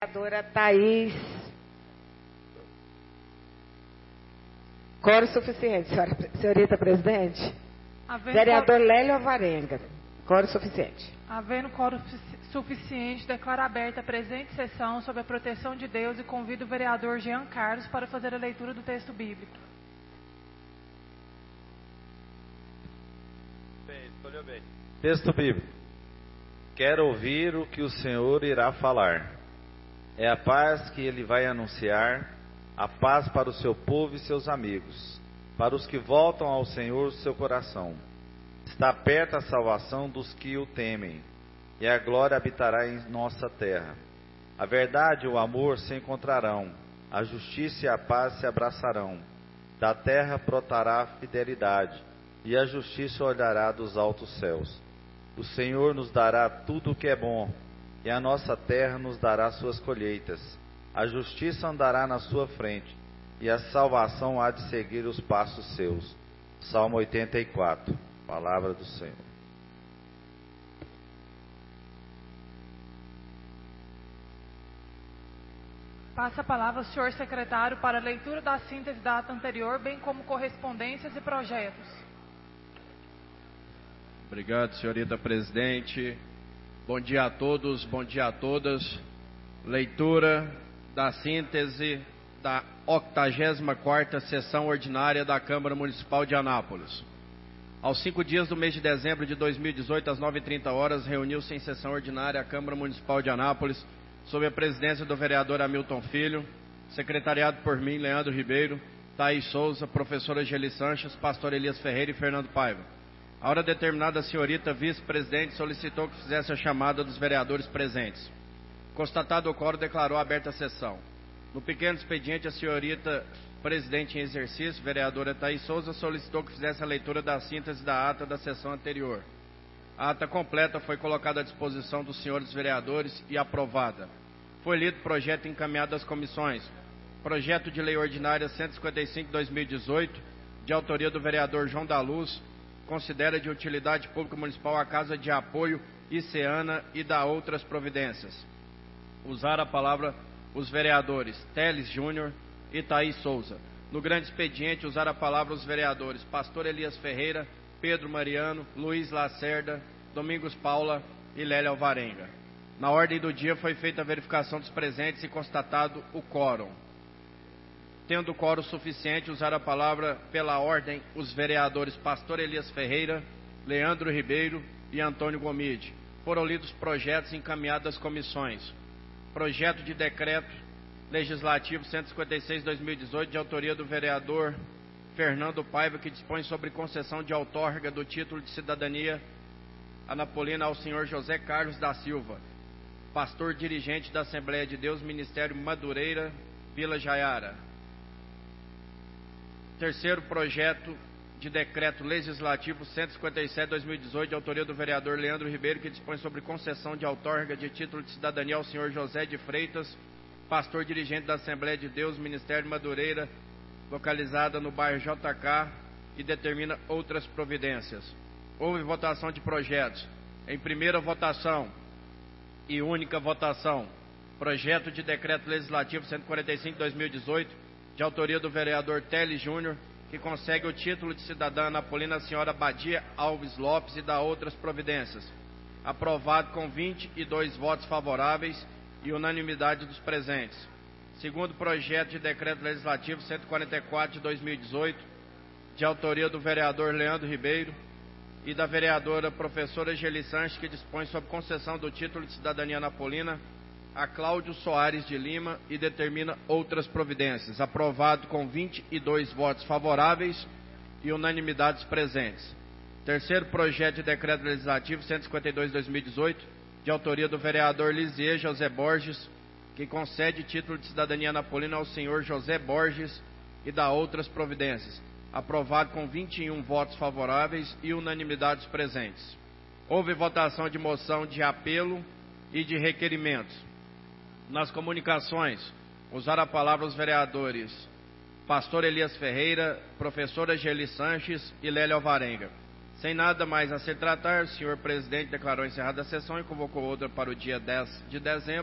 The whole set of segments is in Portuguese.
Vereadora Thaís. Quórum suficiente, senhorita presidente. Vereador Lélio Alvarenga. Quórum suficiente. Havendo quórum suficiente, declaro aberta a presente sessão sob a proteção de Deus e convido o vereador Jean Carlos para fazer a leitura do texto bíblico. Bem, escolheu bem. Texto bíblico. Quero ouvir o que o Senhor irá falar. É a paz que ele vai anunciar, a paz para o seu povo e seus amigos, para os que voltam ao Senhor seu coração. Está perto a salvação dos que o temem, e a glória habitará em nossa terra. A verdade e o amor se encontrarão, a justiça e a paz se abraçarão. Da terra brotará a fidelidade, e a justiça olhará dos altos céus. O Senhor nos dará tudo o que é bom, e a nossa terra nos dará suas colheitas. A justiça andará na sua frente, e a salvação há de seguir os passos seus. Salmo 84. Palavra do Senhor. Passa a palavra ao senhor secretário para a leitura da síntese da ata anterior, bem como correspondências e projetos. Obrigado, senhorita presidente. Bom dia a todos, bom dia a todas. Leitura da síntese da 84ª sessão ordinária da Câmara Municipal de Anápolis. Aos 5 dias do mês de dezembro de 2018, às 9h30, reuniu-se em sessão ordinária a Câmara Municipal de Anápolis, sob a presidência do vereador Hamilton Filho, secretariado por mim, Leandro Ribeiro, Thaís Souza, professora Geli Sanches, pastor Elias Ferreira e Fernando Paiva. A hora determinada, a senhorita vice-presidente solicitou que fizesse a chamada dos vereadores presentes. Constatado o quórum, declarou aberta a sessão. No pequeno expediente, a senhorita presidente em exercício, vereadora Thaís Souza, solicitou que fizesse a leitura da síntese da ata da sessão anterior. A ata completa foi colocada à disposição dos senhores vereadores e aprovada. Foi lido o projeto encaminhado às comissões. Projeto de Lei Ordinária 155/2018, de autoria do vereador João da Luz, considera de utilidade pública municipal a Casa de Apoio Iceana e dá outras providências. Usar a palavra os vereadores Teles Júnior e Thaís Souza. No grande expediente, usar a palavra os vereadores Pastor Elias Ferreira, Pedro Mariano, Luiz Lacerda, Domingos Paula e Lélia Alvarenga. Na ordem do dia foi feita a verificação dos presentes e constatado o quórum. Tendo o quórum suficiente, usar a palavra pela ordem os vereadores Pastor Elias Ferreira, Leandro Ribeiro e Antônio Gomide. Foram lidos projetos encaminhados às comissões. Projeto de decreto legislativo 156/2018, de autoria do vereador Fernando Paiva, que dispõe sobre concessão de outorga do título de cidadania anapolina ao senhor José Carlos da Silva, pastor dirigente da Assembleia de Deus, Ministério Madureira, Vila Jaiara. Terceiro projeto de decreto legislativo 157/2018, de autoria do vereador Leandro Ribeiro, que dispõe sobre concessão de outorga de título de cidadania ao senhor José de Freitas, pastor dirigente da Assembleia de Deus, Ministério Madureira, localizada no bairro JK, e determina outras providências. Houve votação de projetos. Em primeira votação e única votação, projeto de decreto legislativo 145/2018, de autoria do vereador Teles Júnior, que consegue o título de cidadã anapolina a senhora Badia Alves Lopes e dá outras providências. Aprovado com 22 votos favoráveis e unanimidade dos presentes. Segundo projeto de decreto legislativo 144 de 2018, de autoria do vereador Leandro Ribeiro e da vereadora professora Geli Sanches, que dispõe sobre concessão do título de cidadania anapolina a Cláudio Soares de Lima e determina outras providências. Aprovado com 22 votos favoráveis e unanimidade dos presentes. Terceiro projeto de decreto legislativo 152 de 2018, de autoria do vereador Lisier José Borges, que concede título de cidadania anapolina ao senhor José Borges e dá outras providências. Aprovado com 21 votos favoráveis e unanimidade dos presentes. Houve votação de moção de apelo e de requerimentos. Nas comunicações, usar a palavra os vereadores pastor Elias Ferreira, professora Geli Sanches e Lélia Alvarenga. Sem nada mais a se tratar, o senhor presidente declarou encerrada a sessão e convocou outra para o dia 10 de dezembro,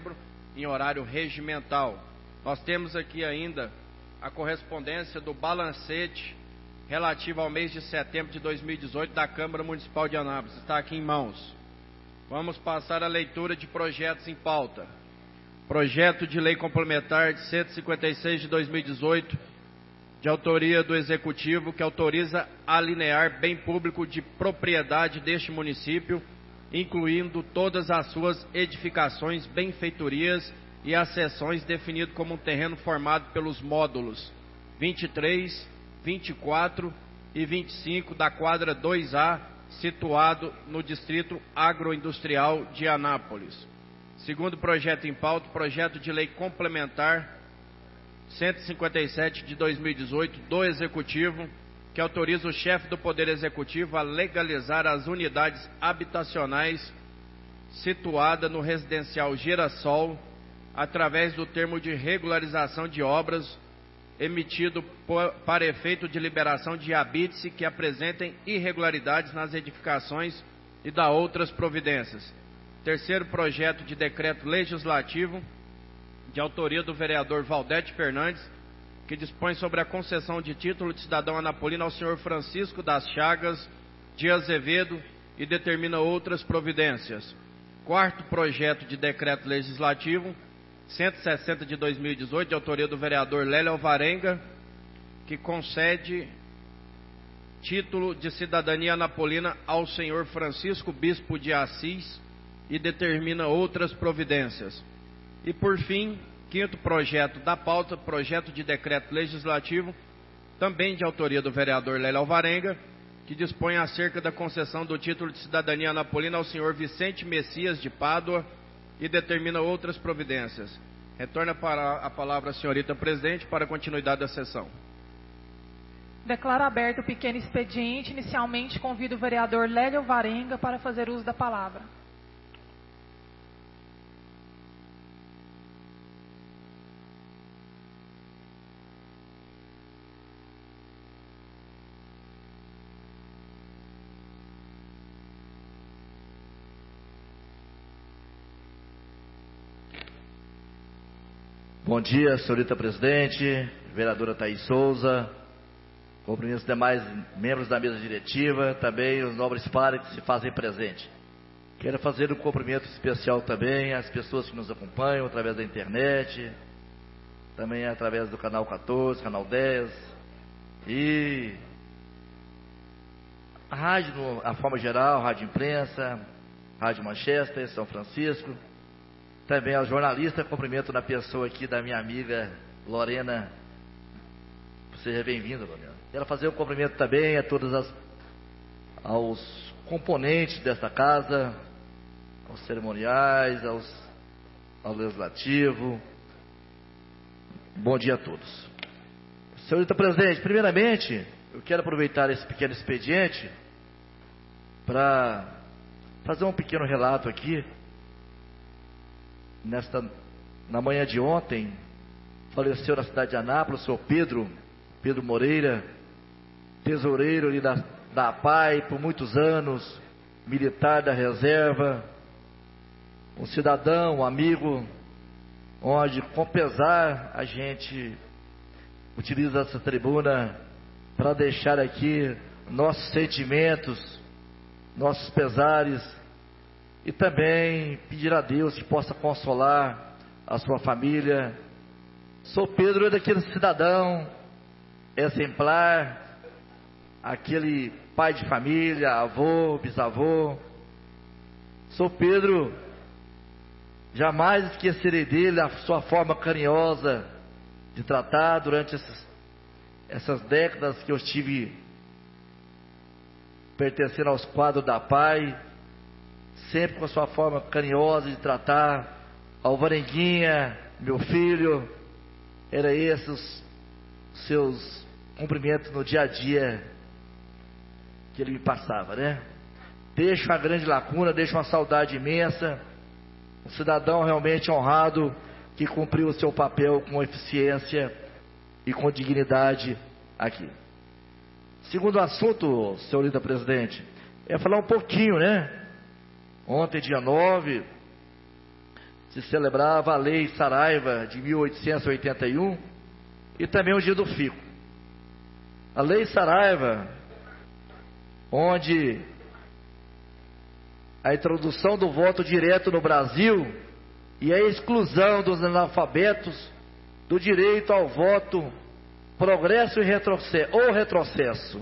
em horário regimental. Nós temos aqui ainda a correspondência do balancete relativo ao mês de setembro de 2018 da Câmara Municipal de Anápolis. Está aqui em mãos. Vamos passar a leitura de projetos em pauta. Projeto de Lei Complementar de 156 de 2018, de autoria do Executivo, que autoriza alinear bem público de propriedade deste município, incluindo todas as suas edificações, benfeitorias e acessões, definido como um terreno formado pelos módulos 23, 24 e 25 da quadra 2A, situado no Distrito Agroindustrial de Anápolis. Segundo projeto em pauta, projeto de lei complementar 157 de 2018 do Executivo, que autoriza o chefe do Poder Executivo a legalizar as unidades habitacionais situadas no residencial Girassol, através do termo de regularização de obras emitido para efeito de liberação de habite-se que apresentem irregularidades nas edificações e da outras providências. Terceiro projeto de decreto legislativo, de autoria do vereador Valdete Fernandes, que dispõe sobre a concessão de título de cidadão anapolino ao senhor Francisco das Chagas de Azevedo e determina outras providências. Quarto projeto de decreto legislativo, 160 de 2018, de autoria do vereador Lélio Alvarenga, que concede título de cidadania anapolina ao senhor Francisco Bispo de Assis e determina outras providências. E por fim, quinto projeto da pauta, projeto de decreto legislativo, também de autoria do vereador Lélio Alvarenga, que dispõe acerca da concessão do título de cidadania anapolina ao senhor Vicente Messias de Pádua e determina outras providências. Retorna para a palavra a senhorita presidente para a continuidade da sessão. Declaro aberto o pequeno expediente. Inicialmente convido o vereador Lélio Alvarenga para fazer uso da palavra. Bom dia, senhorita presidente, vereadora Thaís Souza, cumprimento os demais membros da mesa diretiva, também os nobres pares que se fazem presente. Quero fazer um cumprimento especial também às pessoas que nos acompanham através da internet, também através do canal 14, canal 10 e a rádio, a forma geral, rádio imprensa, rádio Manchester, São Francisco. Também ao jornalista, cumprimento na pessoa aqui da minha amiga Lorena. Seja bem-vinda, Lorena. Quero fazer um cumprimento também a aos componentes desta casa, aos cerimoniais, ao legislativo. Bom dia a todos. Senhorita presidente, primeiramente, eu quero aproveitar esse pequeno expediente para fazer um pequeno relato aqui. Na manhã de ontem, faleceu na cidade de Anápolis o senhor Pedro Moreira, tesoureiro ali da APAI por muitos anos, militar da reserva, um cidadão, um amigo, onde com pesar a gente utiliza essa tribuna para deixar aqui nossos sentimentos, nossos pesares, e também pedir a Deus que possa consolar a sua família. Sou Pedro é daquele cidadão exemplar, aquele pai de família, avô, bisavô. Sou Pedro, jamais esquecerei dele a sua forma carinhosa de tratar durante essas décadas que eu estive pertencendo aos quadros da PAI. Sempre com a sua forma carinhosa de tratar. Alvarenguinha, meu filho, era esses os seus cumprimentos no dia a dia que ele me passava, né? Deixa uma grande lacuna, deixa uma saudade imensa. Um cidadão realmente honrado que cumpriu o seu papel com eficiência e com dignidade aqui. Segundo assunto, senhorita presidente, é falar um pouquinho, né? Ontem, dia 9, se celebrava a Lei Saraiva de 1881 e também o Dia do Fico. A Lei Saraiva, onde a introdução do voto direto no Brasil e a exclusão dos analfabetos do direito ao voto, progresso e retrocesso.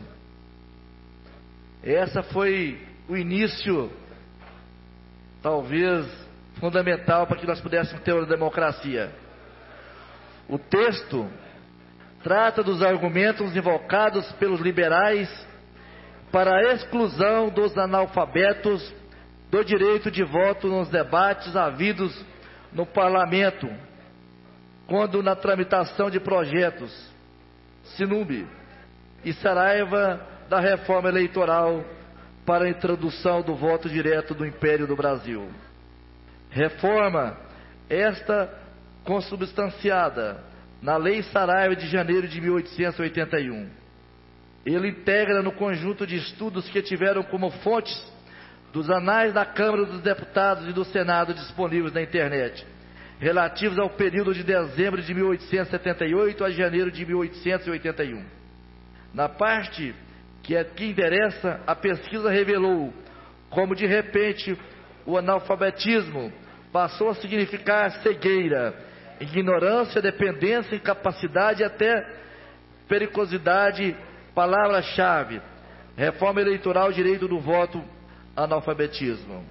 Essa foi o início, talvez, fundamental para que nós pudéssemos ter uma democracia. O texto trata dos argumentos invocados pelos liberais para a exclusão dos analfabetos do direito de voto nos debates havidos no parlamento, quando na tramitação de projetos Sinub e Saraiva da reforma eleitoral para a introdução do voto direto do Império do Brasil. Reforma esta consubstanciada na Lei Saraiva de janeiro de 1881. Ele integra no conjunto de estudos que tiveram como fontes dos anais da Câmara dos Deputados e do Senado disponíveis na internet, relativos ao período de dezembro de 1878 a janeiro de 1881. Na parte que interessa, a pesquisa revelou como de repente o analfabetismo passou a significar cegueira, ignorância, dependência, incapacidade e até periculosidade, palavra-chave: reforma eleitoral, direito do voto, analfabetismo.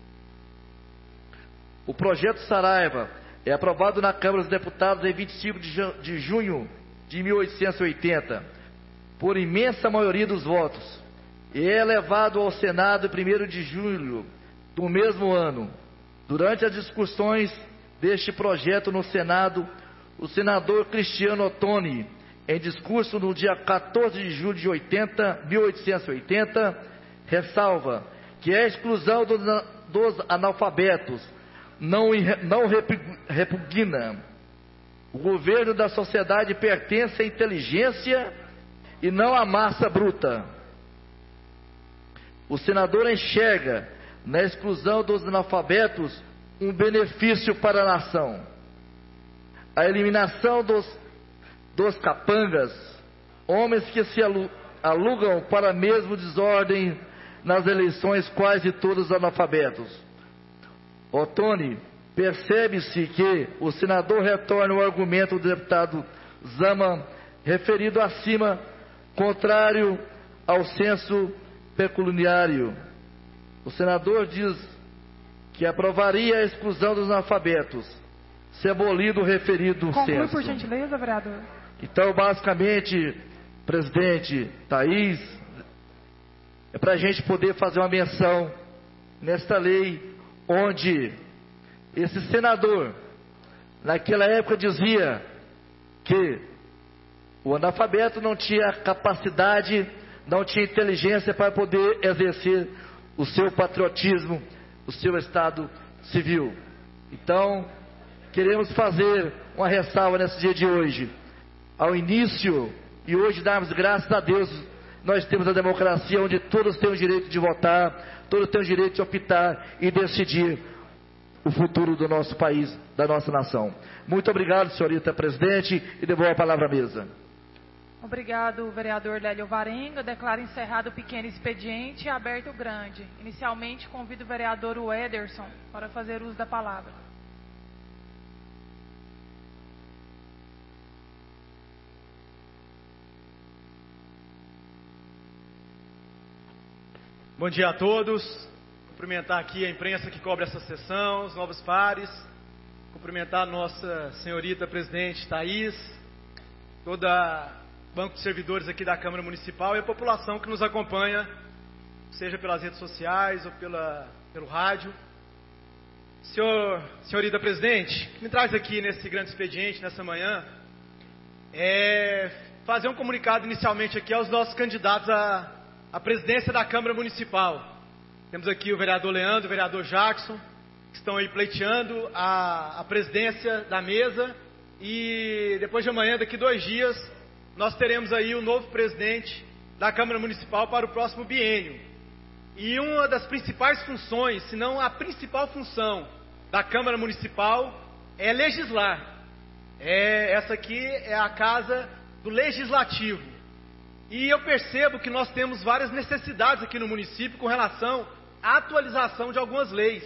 O projeto Saraiva é aprovado na Câmara dos Deputados em 25 de junho de 1880, por imensa maioria dos votos, e é levado ao Senado em 1º de julho do mesmo ano. Durante as discussões deste projeto no Senado, o senador Cristiano Ottoni, em discurso no dia 14 de julho de 1880, ressalva que a exclusão dos analfabetos não repugna. O governo da sociedade pertence à inteligência e não à massa bruta. O senador enxerga na exclusão dos analfabetos um benefício para a nação. A eliminação dos capangas, homens que se alugam para a mesma desordem nas eleições, quase todos analfabetos. Ottoni, percebe-se que o senador retorna ao argumento do deputado Zaman, referido acima, contrário ao senso pecuniário. O senador diz que aprovaria a exclusão dos analfabetos, se abolido o referido censo. Conclui, por gentileza, vereador. Então, basicamente, presidente Thaís, é para a gente poder fazer uma menção nesta lei, onde esse senador, naquela época, dizia que o analfabeto não tinha capacidade, não tinha inteligência para poder exercer o seu patriotismo, o seu estado civil. Então, queremos fazer uma ressalva nesse dia de hoje. Ao início, e hoje darmos graças a Deus, nós temos a democracia onde todos têm o direito de votar, todos têm o direito de optar e decidir o futuro do nosso país, da nossa nação. Muito obrigado, senhorita presidente, e devolvo a palavra à mesa. Obrigado, vereador Lélio Varenga. Declaro encerrado o pequeno expediente e aberto o grande. Inicialmente, convido o vereador Wederson para fazer uso da palavra. Bom dia a todos. Cumprimentar aqui a imprensa que cobre essa sessão, os novos pares. Cumprimentar a nossa senhorita presidente Thaís, toda banco de servidores aqui da Câmara Municipal e a população que nos acompanha, seja pelas redes sociais ou pelo rádio. Senhorita presidente, o que me traz aqui nesse grande expediente, nessa manhã, é fazer um comunicado inicialmente aqui aos nossos candidatos à presidência da Câmara Municipal. Temos aqui o vereador Leandro, o vereador Jackson, que estão aí pleiteando a presidência da mesa, e depois de amanhã, daqui 2 dias, nós teremos aí o novo presidente da Câmara Municipal para o próximo biênio. E uma das principais funções, se não a principal função da Câmara Municipal é legislar. Essa aqui é a casa do Legislativo. E eu percebo que nós temos várias necessidades aqui no município com relação à atualização de algumas leis.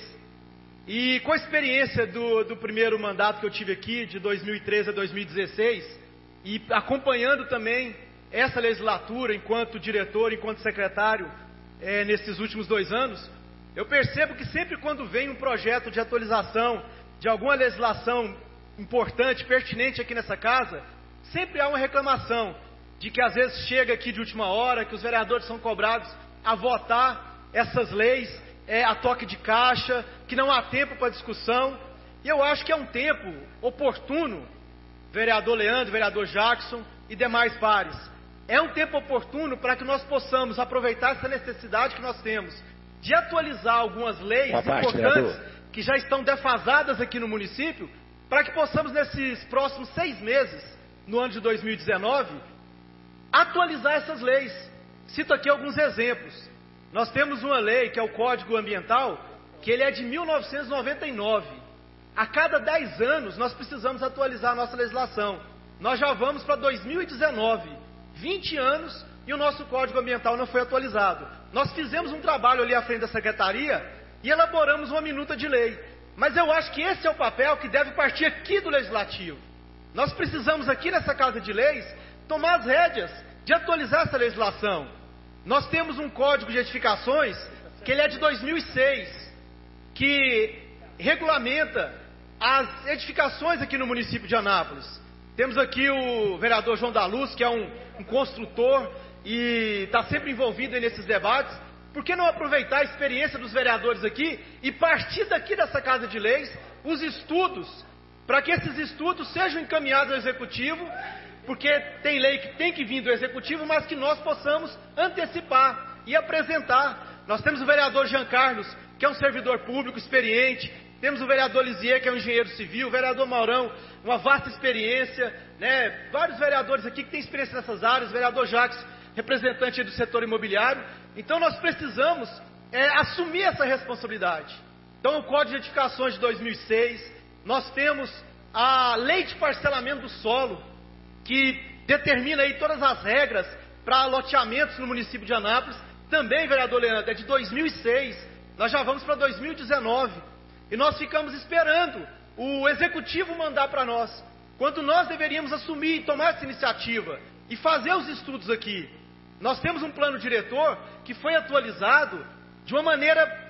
E com a experiência do primeiro mandato que eu tive aqui, de 2013 a 2016, e acompanhando também essa legislatura enquanto diretor, enquanto secretário, nesses últimos 2 anos, eu percebo que sempre quando vem um projeto de atualização de alguma legislação importante, pertinente aqui nessa casa, sempre há uma reclamação de que às vezes chega aqui de última hora, que os vereadores são cobrados a votar essas leis a toque de caixa, que não há tempo para discussão. E eu acho que é um tempo oportuno, vereador Leandro, vereador Jackson e demais pares, é um tempo oportuno para que nós possamos aproveitar essa necessidade que nós temos de atualizar algumas leis importantes que já estão defasadas aqui no município, para que possamos nesses próximos 6 meses, no ano de 2019, atualizar essas leis. Cito aqui alguns exemplos. Nós temos uma lei, que é o Código Ambiental, que ele é de 1999. A cada 10 anos, nós precisamos atualizar a nossa legislação. Nós já vamos para 2019, 20 anos, e o nosso Código Ambiental não foi atualizado. Nós fizemos um trabalho ali à frente da Secretaria e elaboramos uma minuta de lei. Mas eu acho que esse é o papel que deve partir aqui do Legislativo. Nós precisamos aqui nessa Casa de Leis tomar as rédeas de atualizar essa legislação. Nós temos um Código de Edificações, que ele é de 2006, que regulamenta as edificações aqui no município de Anápolis. Temos aqui o vereador João da Luz, que é um construtor e está sempre envolvido nesses debates. Por que não aproveitar a experiência dos vereadores aqui e partir daqui dessa Casa de Leis os estudos, para que esses estudos sejam encaminhados ao Executivo, porque tem lei que tem que vir do Executivo, mas que nós possamos antecipar e apresentar. Nós temos o vereador Jean Carlos, que é um servidor público experiente, temos o vereador Lisier, que é um engenheiro civil, o vereador Maurão, uma vasta experiência, né? Vários vereadores aqui que têm experiência nessas áreas, o vereador Jacques, representante do setor imobiliário. Então nós precisamos assumir essa responsabilidade. Então o Código de Edificações de 2006, nós temos a Lei de Parcelamento do Solo, que determina aí todas as regras para loteamentos no município de Anápolis. Também, vereador Leandro, é de 2006, nós já vamos para 2019, e nós ficamos esperando o Executivo mandar para nós, quando nós deveríamos assumir e tomar essa iniciativa e fazer os estudos aqui. Nós temos um plano diretor que foi atualizado de uma maneira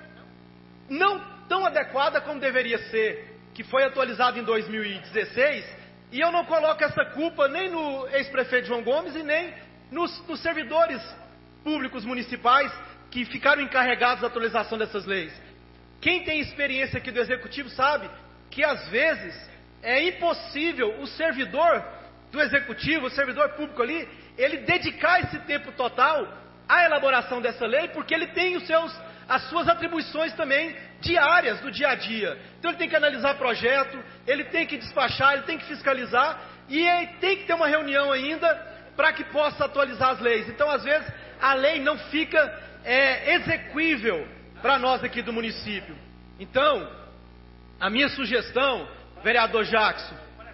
não tão adequada como deveria ser, que foi atualizado em 2016, e eu não coloco essa culpa nem no ex-prefeito João Gomes e nem nos servidores públicos municipais que ficaram encarregados da atualização dessas leis. Quem tem experiência aqui do Executivo sabe que às vezes é impossível o servidor do Executivo, o servidor público ali, ele dedicar esse tempo total à elaboração dessa lei, porque ele tem as suas atribuições também diárias do dia a dia. Então ele tem que analisar projeto, ele tem que despachar, ele tem que fiscalizar, e ele tem que ter uma reunião ainda para que possa atualizar as leis. Então às vezes a lei não fica exequível para nós aqui do município. Então, a minha sugestão, vereador Jackson,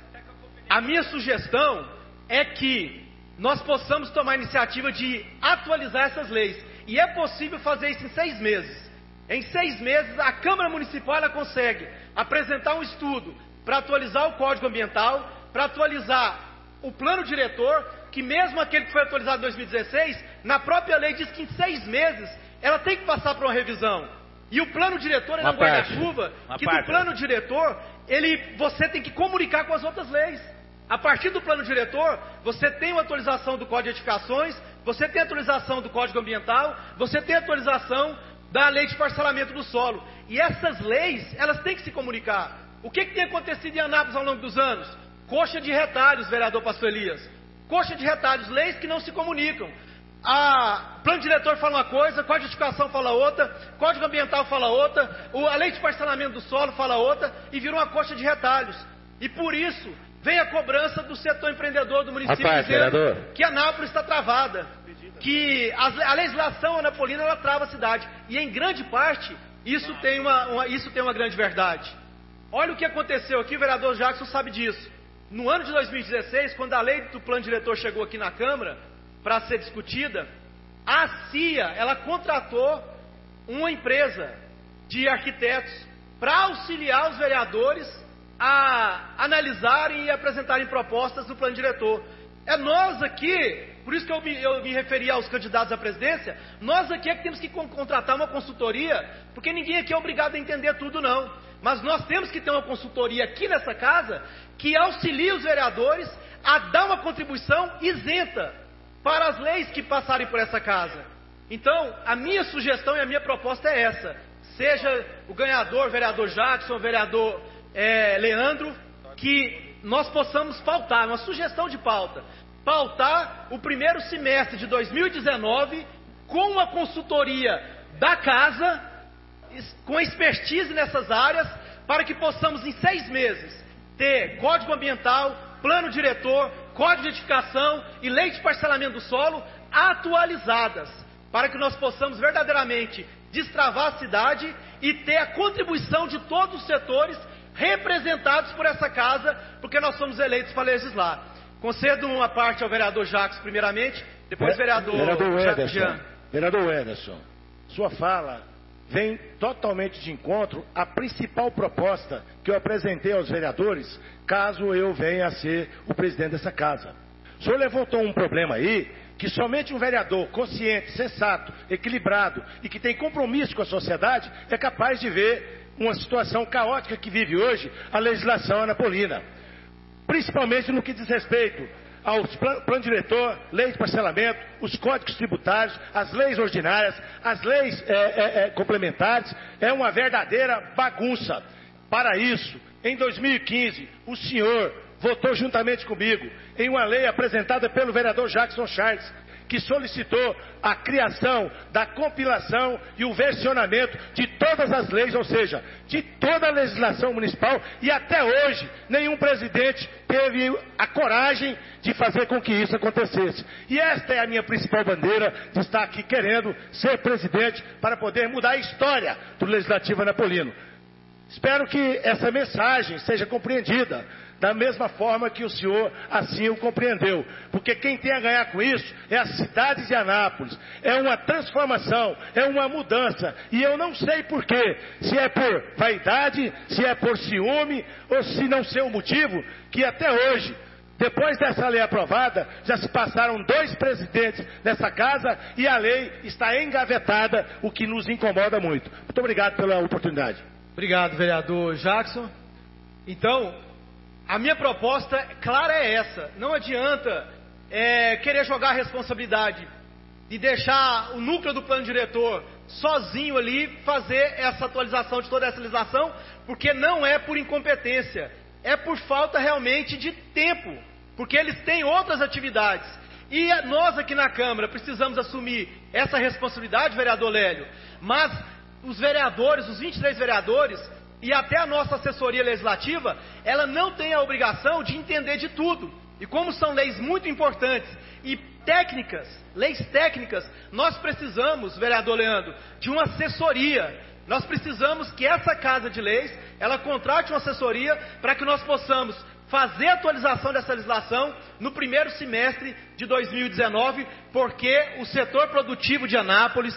a minha sugestão é que nós possamos tomar a iniciativa de atualizar essas leis. E é possível fazer isso em 6 meses. Em 6 meses, a Câmara Municipal ela consegue apresentar um estudo para atualizar o Código Ambiental, para atualizar o plano diretor, que mesmo aquele que foi atualizado em 2016, na própria lei diz que em 6 meses ela tem que passar por uma revisão. E o plano diretor é um guarda-chuva, que do plano diretor, você tem que comunicar com as outras leis. A partir do plano diretor, você tem uma atualização do Código de Edificações, você tem a atualização do Código Ambiental, você tem a atualização da Lei de Parcelamento do Solo. E essas leis, elas têm que se comunicar. O que tem acontecido em Anápolis ao longo dos anos? Coxa de retalhos, vereador Pastor Elias. Coxa de retalhos, leis que não se comunicam. O plano diretor fala uma coisa, o Código de Edificação fala outra, o Código Ambiental fala outra, a Lei de Parcelamento do Solo fala outra, e virou uma coxa de retalhos. E por isso, vem a cobrança do setor empreendedor do município dizendo que Anápolis está travada, que a legislação anapolina ela trava a cidade. E em grande parte, isso tem uma grande verdade. Olha o que aconteceu aqui, o vereador Jackson sabe disso. No ano de 2016, quando a lei do plano diretor chegou aqui na Câmara para ser discutida, a CIA, ela contratou uma empresa de arquitetos para auxiliar os vereadores a analisarem e apresentarem propostas do plano diretor. É nós aqui, por isso que eu me referi aos candidatos à presidência, nós aqui é que temos que contratar uma consultoria, porque ninguém aqui é obrigado a entender tudo não. Mas nós temos que ter uma consultoria aqui nessa casa que auxilie os vereadores a dar uma contribuição isenta para as leis que passarem por essa casa. Então, a minha sugestão e a minha proposta é essa. Seja o ganhador, vereador Jackson, vereador Leandro, que nós possamos pautar, uma sugestão de pauta, pautar o primeiro semestre de 2019 com uma consultoria da casa, com expertise nessas áreas, para que possamos em 6 meses ter código ambiental, plano diretor, código de edificação e lei de parcelamento do solo atualizadas, para que nós possamos verdadeiramente destravar a cidade e ter a contribuição de todos os setores representados por essa casa, porque nós somos eleitos para legislar. Concedo uma parte ao vereador Jacques primeiramente, depois vereador Ederson. Vereador Ederson, sua fala vem totalmente de encontro à principal proposta que eu apresentei aos vereadores, caso eu venha a ser o presidente dessa casa. O senhor levantou um problema aí, que somente um vereador consciente, sensato, equilibrado e que tem compromisso com a sociedade é capaz de ver uma situação caótica que vive hoje a legislação anapolina. Principalmente no que diz respeito aos plano diretor, lei de parcelamento, os códigos tributários, as leis ordinárias, as leis complementares, é uma verdadeira bagunça. Para isso, em 2015, o senhor votou juntamente comigo em uma lei apresentada pelo vereador Jackson Charles, que solicitou a criação da compilação e o versionamento de todas as leis, ou seja, de toda a legislação municipal, e até hoje nenhum presidente teve a coragem de fazer com que isso acontecesse. E esta é a minha principal bandeira de estar aqui querendo ser presidente para poder mudar a história do Legislativo Anapolino. Espero que essa mensagem seja compreendida da mesma forma que o senhor assim o compreendeu. Porque quem tem a ganhar com isso é a cidade de Anápolis. É uma transformação, é uma mudança. E eu não sei porquê, se é por vaidade, se é por ciúme, ou se não sei o motivo, que até hoje, depois dessa lei aprovada, já se passaram 2 presidentes dessa casa e a lei está engavetada, o que nos incomoda muito. Muito obrigado pela oportunidade. Obrigado, vereador Jackson. Então, a minha proposta clara é essa. Não adianta querer jogar a responsabilidade de deixar o núcleo do plano diretor sozinho ali fazer essa atualização de toda essa legislação, porque não é por incompetência, é por falta realmente de tempo, porque eles têm outras atividades. E nós aqui na Câmara precisamos assumir essa responsabilidade, vereador Lélio, mas os vereadores, os 23 vereadores, e até a nossa assessoria legislativa, ela não tem a obrigação de entender de tudo. E como são leis muito importantes e técnicas, leis técnicas, nós precisamos, vereador Leandro, de uma assessoria. Nós precisamos que essa Casa de Leis, ela contrate uma assessoria para que nós possamos fazer a atualização dessa legislação no primeiro semestre de 2019, porque o setor produtivo de Anápolis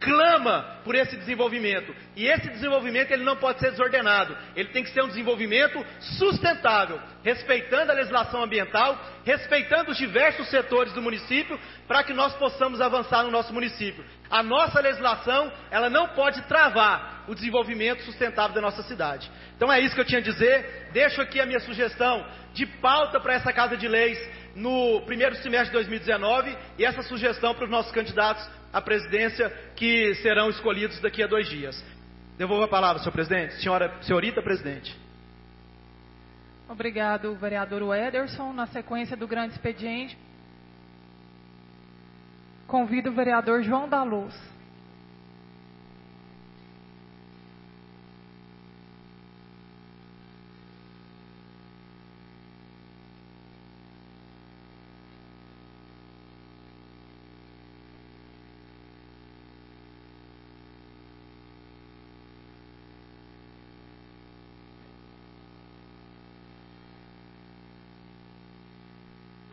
clama por esse desenvolvimento, e esse desenvolvimento ele não pode ser desordenado, ele tem que ser um desenvolvimento sustentável, respeitando a legislação ambiental, respeitando os diversos setores do município, para que nós possamos avançar no nosso município. A nossa legislação, ela não pode travar o desenvolvimento sustentável da nossa cidade. Então é isso que eu tinha a dizer. Deixo aqui a minha sugestão de pauta para essa Casa de Leis no primeiro semestre de 2019, e essa sugestão para os nossos candidatos à presidência, que serão escolhidos daqui a 2 dias. Devolvo a palavra, senhor presidente. Senhorita presidente. Obrigado, vereador Ederson. Na sequência do grande expediente, convido o vereador João da Luz.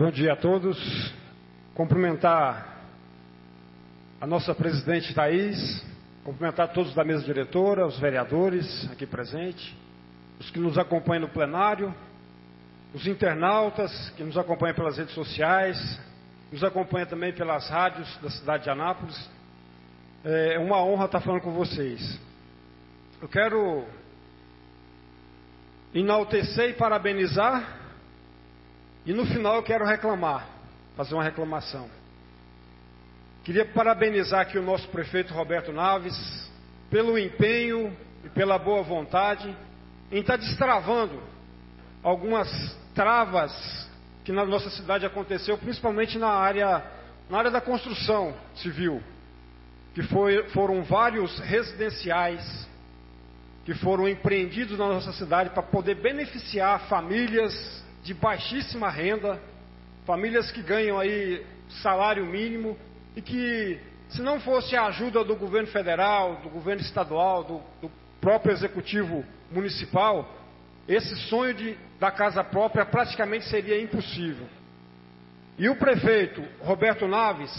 Bom dia a todos. Cumprimentar a nossa presidente Thaís, cumprimentar todos da mesa diretora, os vereadores aqui presentes, os que nos acompanham no plenário, os internautas que nos acompanham pelas redes sociais, nos acompanham também pelas rádios da cidade de Anápolis. É uma honra estar falando com vocês. Eu quero enaltecer e parabenizar, e no final eu quero reclamar, fazer uma reclamação. Queria parabenizar aqui o nosso prefeito Roberto Naves pelo empenho e pela boa vontade em estar destravando algumas travas que na nossa cidade aconteceu, principalmente na área da construção civil, que foram vários residenciais que foram empreendidos na nossa cidade para poder beneficiar famílias de baixíssima renda, famílias que ganham aí salário mínimo e que, se não fosse a ajuda do governo federal, do governo estadual, do próprio executivo municipal, esse sonho da casa própria praticamente seria impossível. E o prefeito Roberto Naves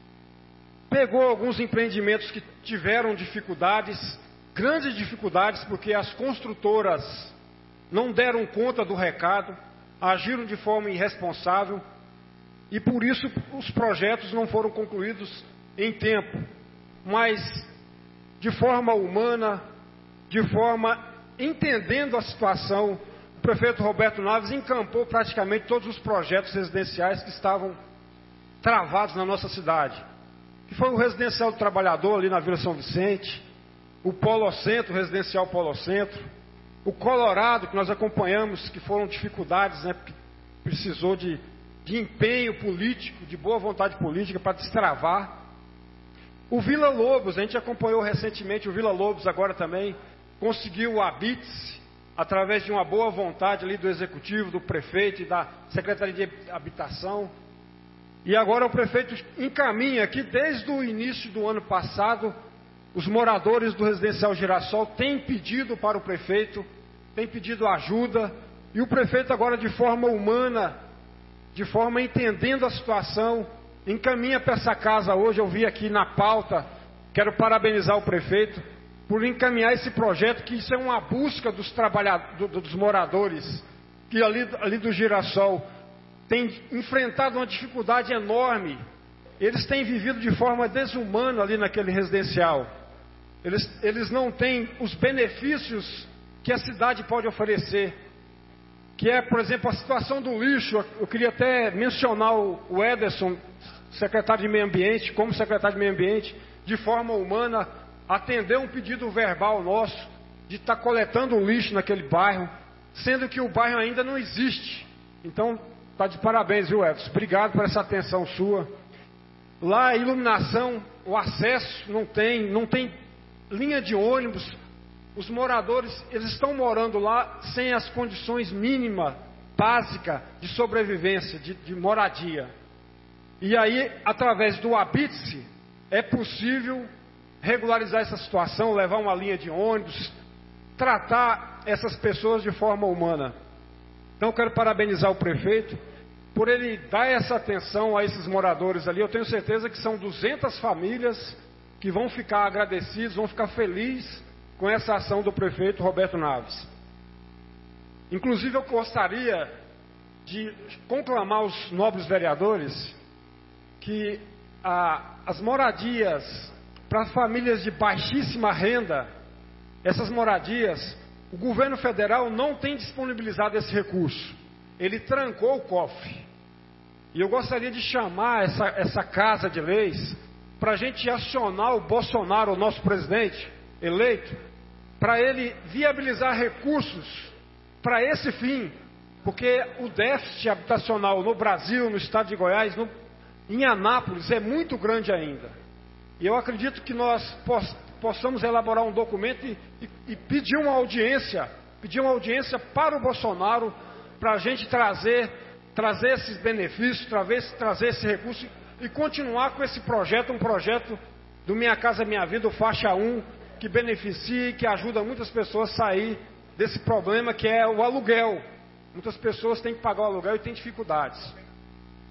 pegou alguns empreendimentos que tiveram dificuldades, grandes dificuldades, porque as construtoras não deram conta do recado, agiram de forma irresponsável, e por isso os projetos não foram concluídos em tempo. Mas, de forma humana, de forma entendendo a situação, o prefeito Roberto Naves encampou praticamente todos os projetos residenciais que estavam travados na nossa cidade. Que foi o Residencial do Trabalhador ali na Vila São Vicente, o Polocentro, o Residencial Polocentro, o Colorado, que nós acompanhamos, que foram dificuldades, né, porque precisou de empenho político, de boa vontade política para destravar. O Vila Lobos, a gente acompanhou recentemente, o Vila Lobos agora também conseguiu o habite-se, através de uma boa vontade ali do Executivo, do Prefeito e da Secretaria de Habitação. E agora o Prefeito encaminha aqui, desde o início do ano passado, os moradores do Residencial Girassol têm pedido para o Prefeito, têm pedido ajuda, e o Prefeito agora, de forma humana, de forma entendendo a situação, encaminha para essa casa hoje. Eu vi aqui na pauta, quero parabenizar o Prefeito por encaminhar esse projeto, que isso é uma busca dos trabalhadores, dos moradores, que ali do Girassol tem enfrentado uma dificuldade enorme. Eles têm vivido de forma desumana ali naquele residencial. Eles não têm os benefícios que a cidade pode oferecer, que é, por exemplo, a situação do lixo. Eu queria até mencionar o Ederson, secretário de Meio Ambiente, como secretário de Meio Ambiente, de forma humana, atendeu um pedido verbal nosso de estar coletando o lixo naquele bairro, sendo que o bairro ainda não existe. Então, está de parabéns, viu, Ederson? Obrigado por essa atenção sua. Lá, a iluminação, o acesso não tem linha de ônibus. Os moradores, eles estão morando lá sem as condições mínimas, básicas de sobrevivência, de moradia. E aí, através do habite-se, é possível regularizar essa situação, levar uma linha de ônibus, tratar essas pessoas de forma humana. Então, eu quero parabenizar o prefeito por ele dar essa atenção a esses moradores ali. Eu tenho certeza que são 200 famílias que vão ficar agradecidos, vão ficar felizes com essa ação do prefeito Roberto Naves. Inclusive, eu gostaria de conclamar os nobres vereadores que as moradias para famílias de baixíssima renda, essas moradias, o governo federal não tem disponibilizado esse recurso. Ele trancou o cofre. E eu gostaria de chamar essa casa de leis para a gente acionar o Bolsonaro, o nosso presidente eleito, para ele viabilizar recursos para esse fim, porque o déficit habitacional no Brasil, no estado de Goiás, em Anápolis, é muito grande ainda. E eu acredito que nós possamos elaborar um documento e pedir uma audiência para o Bolsonaro, para a gente trazer esses benefícios, trazer esse recurso e continuar com esse projeto, um projeto do Minha Casa Minha Vida, o Faixa 1, que beneficia e que ajuda muitas pessoas a sair desse problema que é o aluguel. Muitas pessoas têm que pagar o aluguel e têm dificuldades.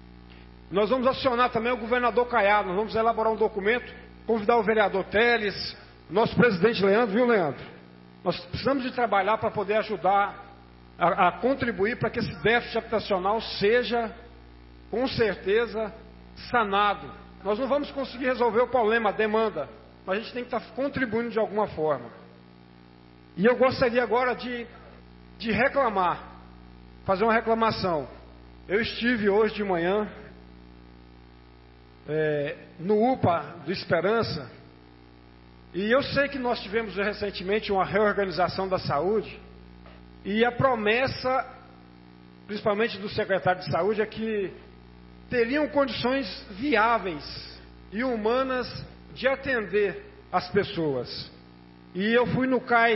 Nós vamos acionar também o governador Caiado, nós vamos elaborar um documento, convidar o vereador Teles, nosso presidente Leandro, viu, Leandro? Nós precisamos de trabalhar para poder ajudar a contribuir para que esse déficit habitacional seja, com certeza, sanado. Nós não vamos conseguir resolver o problema, a demanda, mas a gente tem que estar contribuindo de alguma forma. E eu gostaria agora de reclamar, fazer uma reclamação. Eu estive hoje de manhã no UPA do Esperança, e eu sei que nós tivemos recentemente uma reorganização da saúde, e a promessa, principalmente do secretário de saúde, é que teriam condições viáveis e humanas de atender as pessoas. E eu fui no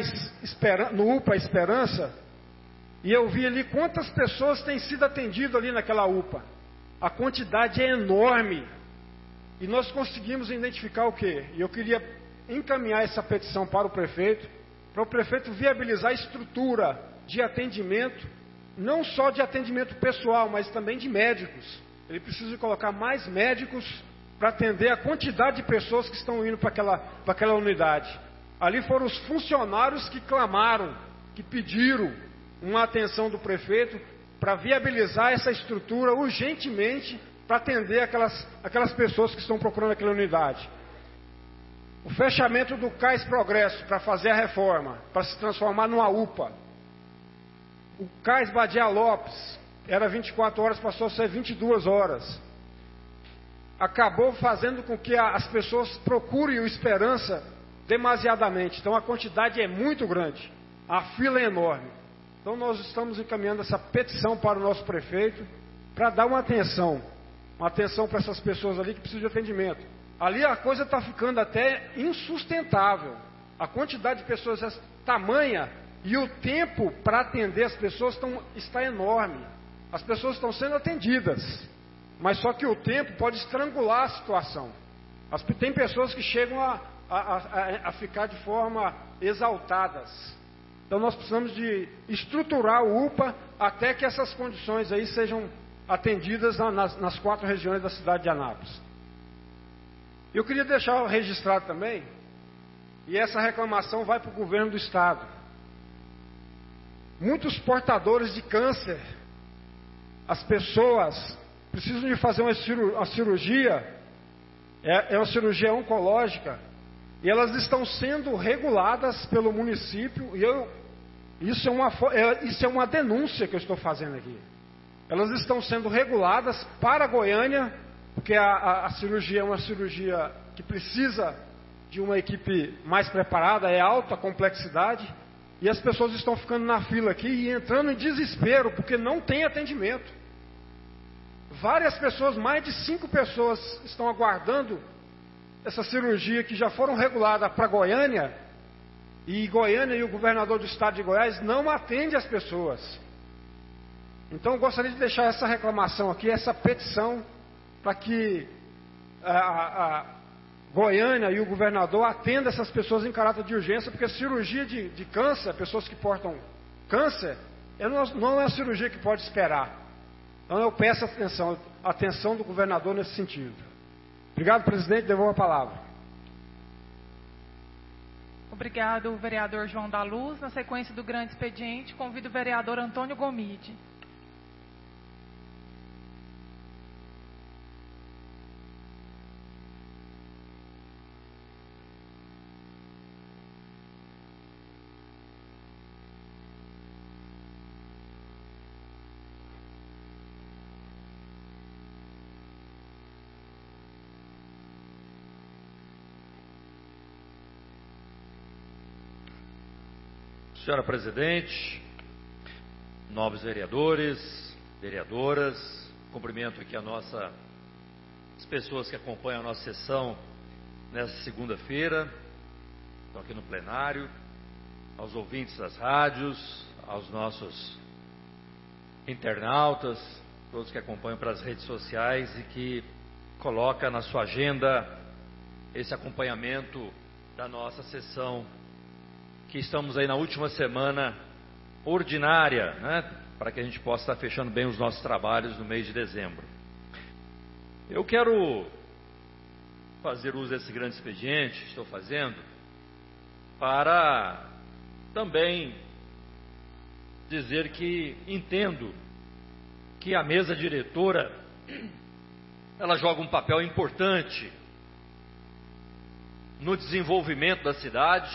UPA Esperança, e eu vi ali quantas pessoas têm sido atendidas ali naquela UPA. A quantidade é enorme. E nós conseguimos identificar o quê? E eu queria encaminhar essa petição para o prefeito viabilizar a estrutura de atendimento, não só de atendimento pessoal, mas também de médicos. Ele precisa colocar mais médicos para atender a quantidade de pessoas que estão indo para aquela unidade. Ali foram os funcionários que clamaram, que pediram uma atenção do prefeito para viabilizar essa estrutura urgentemente para atender aquelas pessoas que estão procurando aquela unidade. O fechamento do CAIS Progresso para fazer a reforma, para se transformar numa UPA. O CAIS Badia Lopes era 24 horas, passou a ser 22 horas. Acabou fazendo com que as pessoas procurem o Esperança demasiadamente. Então a quantidade é muito grande, a fila é enorme. Então nós estamos encaminhando essa petição para o nosso prefeito para dar uma atenção para essas pessoas ali que precisam de atendimento. Ali a coisa está ficando até insustentável. A quantidade de pessoas é tamanha e o tempo para atender as pessoas está enorme. As pessoas estão sendo atendidas, mas só que o tempo pode estrangular a situação. Tem pessoas que chegam a ficar de forma exaltadas. Então nós precisamos de estruturar o UPA até que essas condições aí sejam atendidas nas 4 regiões da cidade de Anápolis. Eu queria deixar registrado também, e essa reclamação vai para o governo do estado. Muitos portadores de câncer, as pessoas precisam de fazer uma cirurgia, é uma cirurgia oncológica, e elas estão sendo reguladas pelo município, e isso é uma denúncia que eu estou fazendo aqui. Elas estão sendo reguladas para Goiânia, porque a cirurgia é uma cirurgia que precisa de uma equipe mais preparada, é alta complexidade, e as pessoas estão ficando na fila aqui e entrando em desespero, porque não tem atendimento. Várias pessoas, mais de 5 pessoas, estão aguardando essa cirurgia que já foram reguladas para Goiânia, e Goiânia e o governador do estado de Goiás não atendem as pessoas. Então eu gostaria de deixar essa reclamação aqui, essa petição, para que a Goiânia e o governador atendam essas pessoas em caráter de urgência, porque cirurgia de câncer, pessoas que portam câncer, não é uma cirurgia que pode esperar. Então eu peço atenção do governador nesse sentido. Obrigado, presidente, devolvo a palavra. Obrigado, vereador João da Luz. Na sequência do grande expediente, convido o vereador Antônio Gomide. Senhora Presidente, novos vereadores, vereadoras, cumprimento aqui as pessoas que acompanham a nossa sessão nesta segunda-feira, estão aqui no plenário, aos ouvintes das rádios, aos nossos internautas, todos que acompanham pelas redes sociais e que colocam na sua agenda esse acompanhamento da nossa sessão, que estamos aí na última semana ordinária, né, para que a gente possa estar fechando bem os nossos trabalhos no mês de dezembro. Eu quero fazer uso desse grande expediente, estou fazendo, para também dizer que entendo que a mesa diretora, ela joga um papel importante no desenvolvimento da cidade,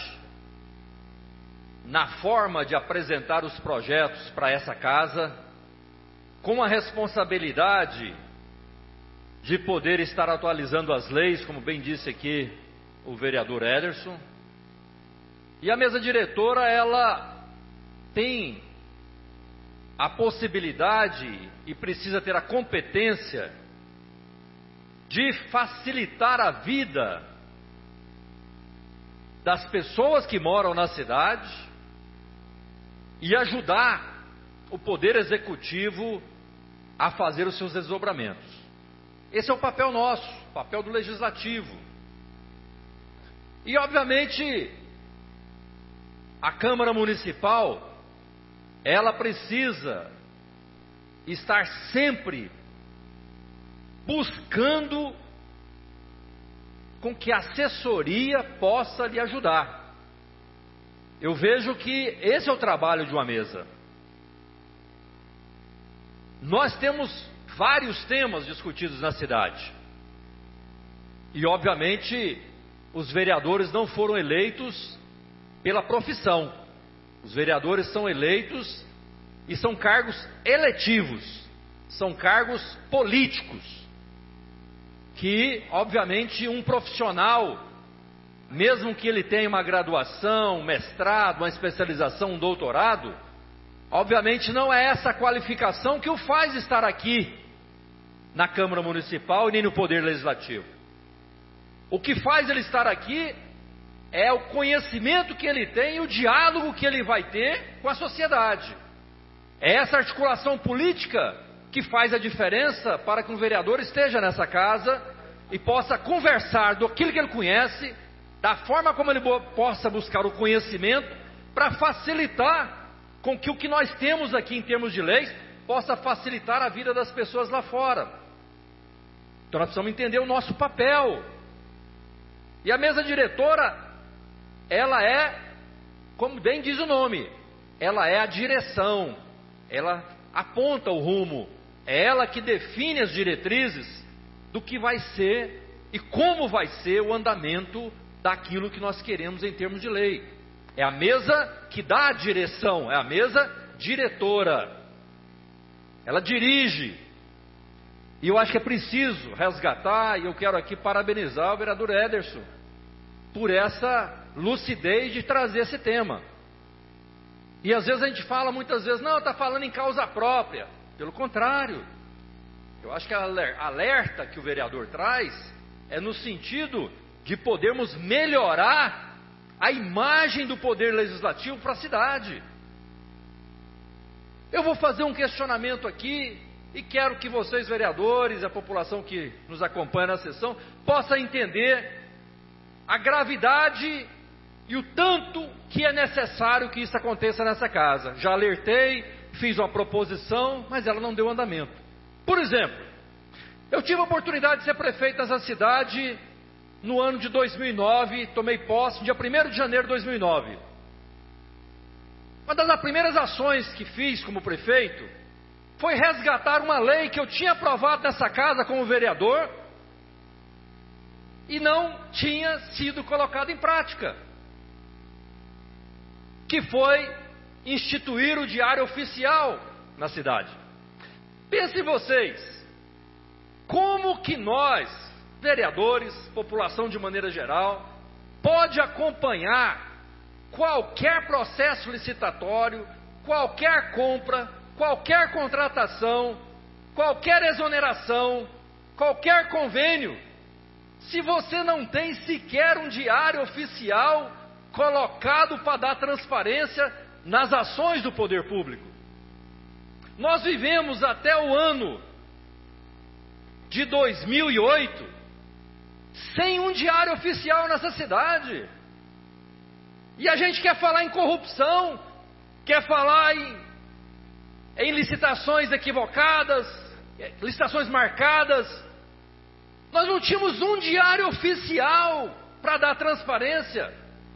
na forma de apresentar os projetos para essa casa, com a responsabilidade de poder estar atualizando as leis, como bem disse aqui o vereador Ederson. E a mesa diretora, ela tem a possibilidade e precisa ter a competência de facilitar a vida das pessoas que moram na cidade e ajudar o poder executivo a fazer os seus desdobramentos. Esse é o papel nosso, o papel do legislativo. E obviamente a Câmara Municipal, ela precisa estar sempre buscando com que a assessoria possa lhe ajudar. Eu vejo que esse é o trabalho de uma mesa. Nós temos vários temas discutidos na cidade. E obviamente os vereadores não foram eleitos pela profissão. Os vereadores são eleitos e são cargos eletivos, são cargos políticos, que obviamente um profissional, mesmo que ele tenha uma graduação, um mestrado, uma especialização, um doutorado, obviamente não é essa qualificação que o faz estar aqui na Câmara Municipal e nem no Poder Legislativo. O que faz ele estar aqui é o conhecimento que ele tem e o diálogo que ele vai ter com a sociedade. É essa articulação política que faz a diferença para que um vereador esteja nessa casa e possa conversar daquilo que ele conhece, da forma como ele possa buscar o conhecimento para facilitar com que o que nós temos aqui em termos de leis possa facilitar a vida das pessoas lá fora. Então nós precisamos entender o nosso papel. E a mesa diretora, ela é, como bem diz o nome, ela é a direção, ela aponta o rumo, é ela que define as diretrizes do que vai ser e como vai ser o andamento daquilo que nós queremos em termos de lei. É a mesa que dá a direção, é a mesa diretora. Ela dirige. E eu acho que é preciso resgatar, e eu quero aqui parabenizar o vereador Ederson por essa lucidez de trazer esse tema. E às vezes a gente fala muitas vezes, não, está falando em causa própria. Pelo contrário, eu acho que a alerta que o vereador traz é no sentido de podermos melhorar a imagem do poder legislativo para a cidade. Eu vou fazer um questionamento aqui e quero que vocês, vereadores, a população que nos acompanha na sessão, possa entender a gravidade e o tanto que é necessário que isso aconteça nessa casa. Já alertei, fiz uma proposição, mas ela não deu andamento. Por exemplo, eu tive a oportunidade de ser prefeito dessa cidade no ano de 2009, tomei posse dia 1º de janeiro de 2009. Uma das primeiras ações que fiz como prefeito foi resgatar uma lei que eu tinha aprovado nessa casa como vereador e não tinha sido colocada em prática, que foi instituir o diário oficial na cidade. Pensem vocês, como que nós, vereadores, população de maneira geral, pode acompanhar qualquer processo licitatório, qualquer compra, qualquer contratação, qualquer exoneração, qualquer convênio, se você não tem sequer um diário oficial colocado para dar transparência nas ações do poder público? Nós vivemos até o ano de 2008 sem um diário oficial nessa cidade. E a gente quer falar em corrupção, quer falar em licitações equivocadas, licitações marcadas, Nós não tínhamos um diário oficial para dar transparência.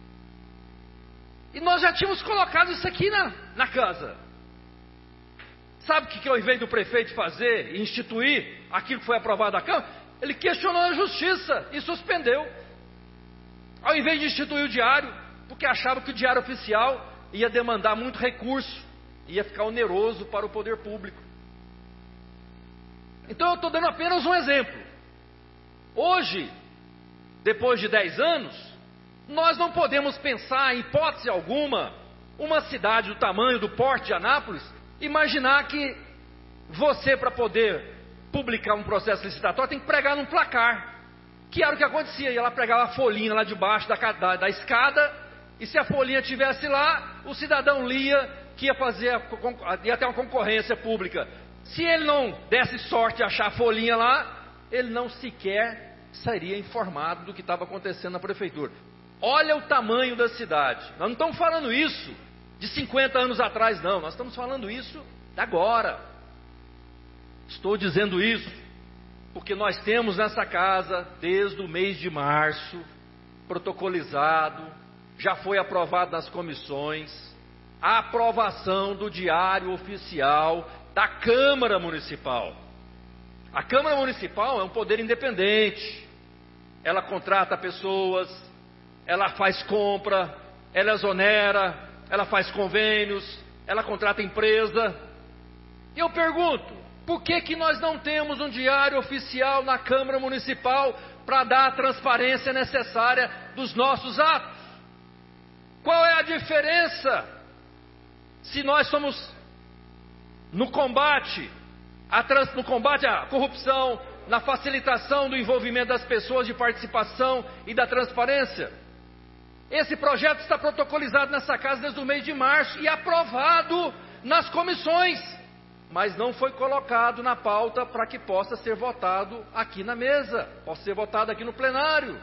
E nós já tínhamos colocado isso aqui na casa. Sabe o que ao invés do prefeito fazer e instituir aquilo que foi aprovado da Câmara? Ele questionou a justiça e suspendeu. Ao invés de instituir o diário, porque achava que o diário oficial ia demandar muito recurso, ia ficar oneroso para o poder público. Então eu estou dando apenas um exemplo. Hoje, depois de 10 anos, nós não podemos pensar, em hipótese alguma, uma cidade do tamanho, do porte de Anápolis, imaginar que você, para poder publicar um processo licitatório, tem que pregar num placar. Que era o que acontecia, ia lá pregar a folhinha lá debaixo da escada, e se a folhinha estivesse lá, o cidadão lia que ia ter uma concorrência pública. Se ele não desse sorte de achar a folhinha lá, ele não sequer seria informado do que estava acontecendo na prefeitura. Olha o tamanho da cidade. Nós não estamos falando isso de 50 anos atrás, não. Nós estamos falando isso de agora. Estou dizendo isso porque nós temos nessa casa, desde o mês de março, protocolizado, já foi aprovado nas comissões, a aprovação do diário oficial da Câmara Municipal. A Câmara Municipal é um poder independente. Ela contrata pessoas, ela faz compra, ela exonera, ela faz convênios, ela contrata empresa. E eu pergunto, por que nós não temos um diário oficial na Câmara Municipal para dar a transparência necessária dos nossos atos? Qual é a diferença se nós somos no combate à corrupção, na facilitação do envolvimento das pessoas de participação e da transparência? Esse projeto está protocolizado nessa casa desde o mês de março e aprovado nas comissões, mas não foi colocado na pauta para que possa ser votado aqui na mesa, possa ser votado aqui no plenário.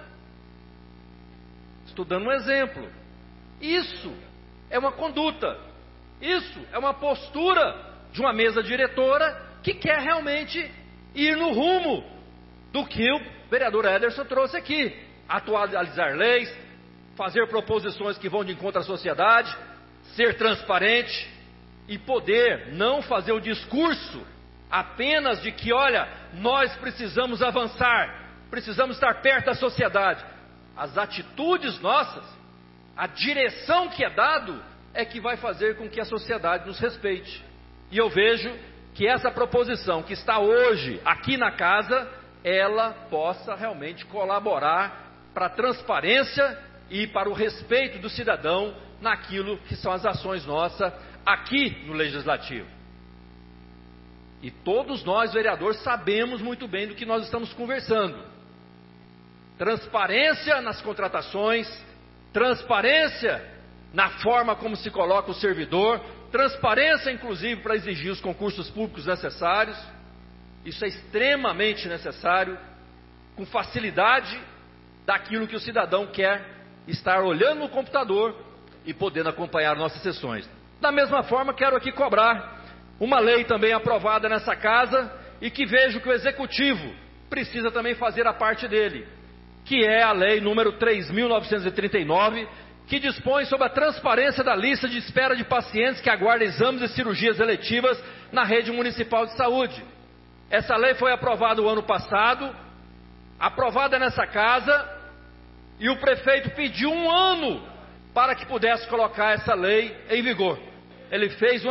Estou dando um exemplo. Isso é uma conduta, isso é uma postura de uma mesa diretora que quer realmente ir no rumo do que o vereador Ederson trouxe aqui: atualizar leis, fazer proposições que vão de encontro à sociedade, ser transparente e poder não fazer o discurso apenas de que, olha, nós precisamos avançar, precisamos estar perto da sociedade. As atitudes nossas, a direção que é dado, é que vai fazer com que a sociedade nos respeite. E eu vejo que essa proposição que está hoje aqui na casa, ela possa realmente colaborar para a transparência e para o respeito do cidadão naquilo que são as ações nossas aqui no Legislativo. E todos nós, vereadores, sabemos muito bem do que nós estamos conversando. Transparência nas contratações, transparência na forma como se coloca o servidor, transparência inclusive para exigir os concursos públicos necessários. Isso é extremamente necessário, com facilidade daquilo que o cidadão quer estar olhando no computador e podendo acompanhar nossas sessões. Da mesma forma, quero aqui cobrar uma lei também aprovada nessa casa e que vejo que o Executivo precisa também fazer a parte dele, que é a lei número 3.939, que dispõe sobre a transparência da lista de espera de pacientes que aguardam exames e cirurgias eletivas na rede municipal de saúde. Essa lei foi aprovada o ano passado, aprovada nessa casa, e o prefeito pediu 1 ano para que pudesse colocar essa lei em vigor. Ele fez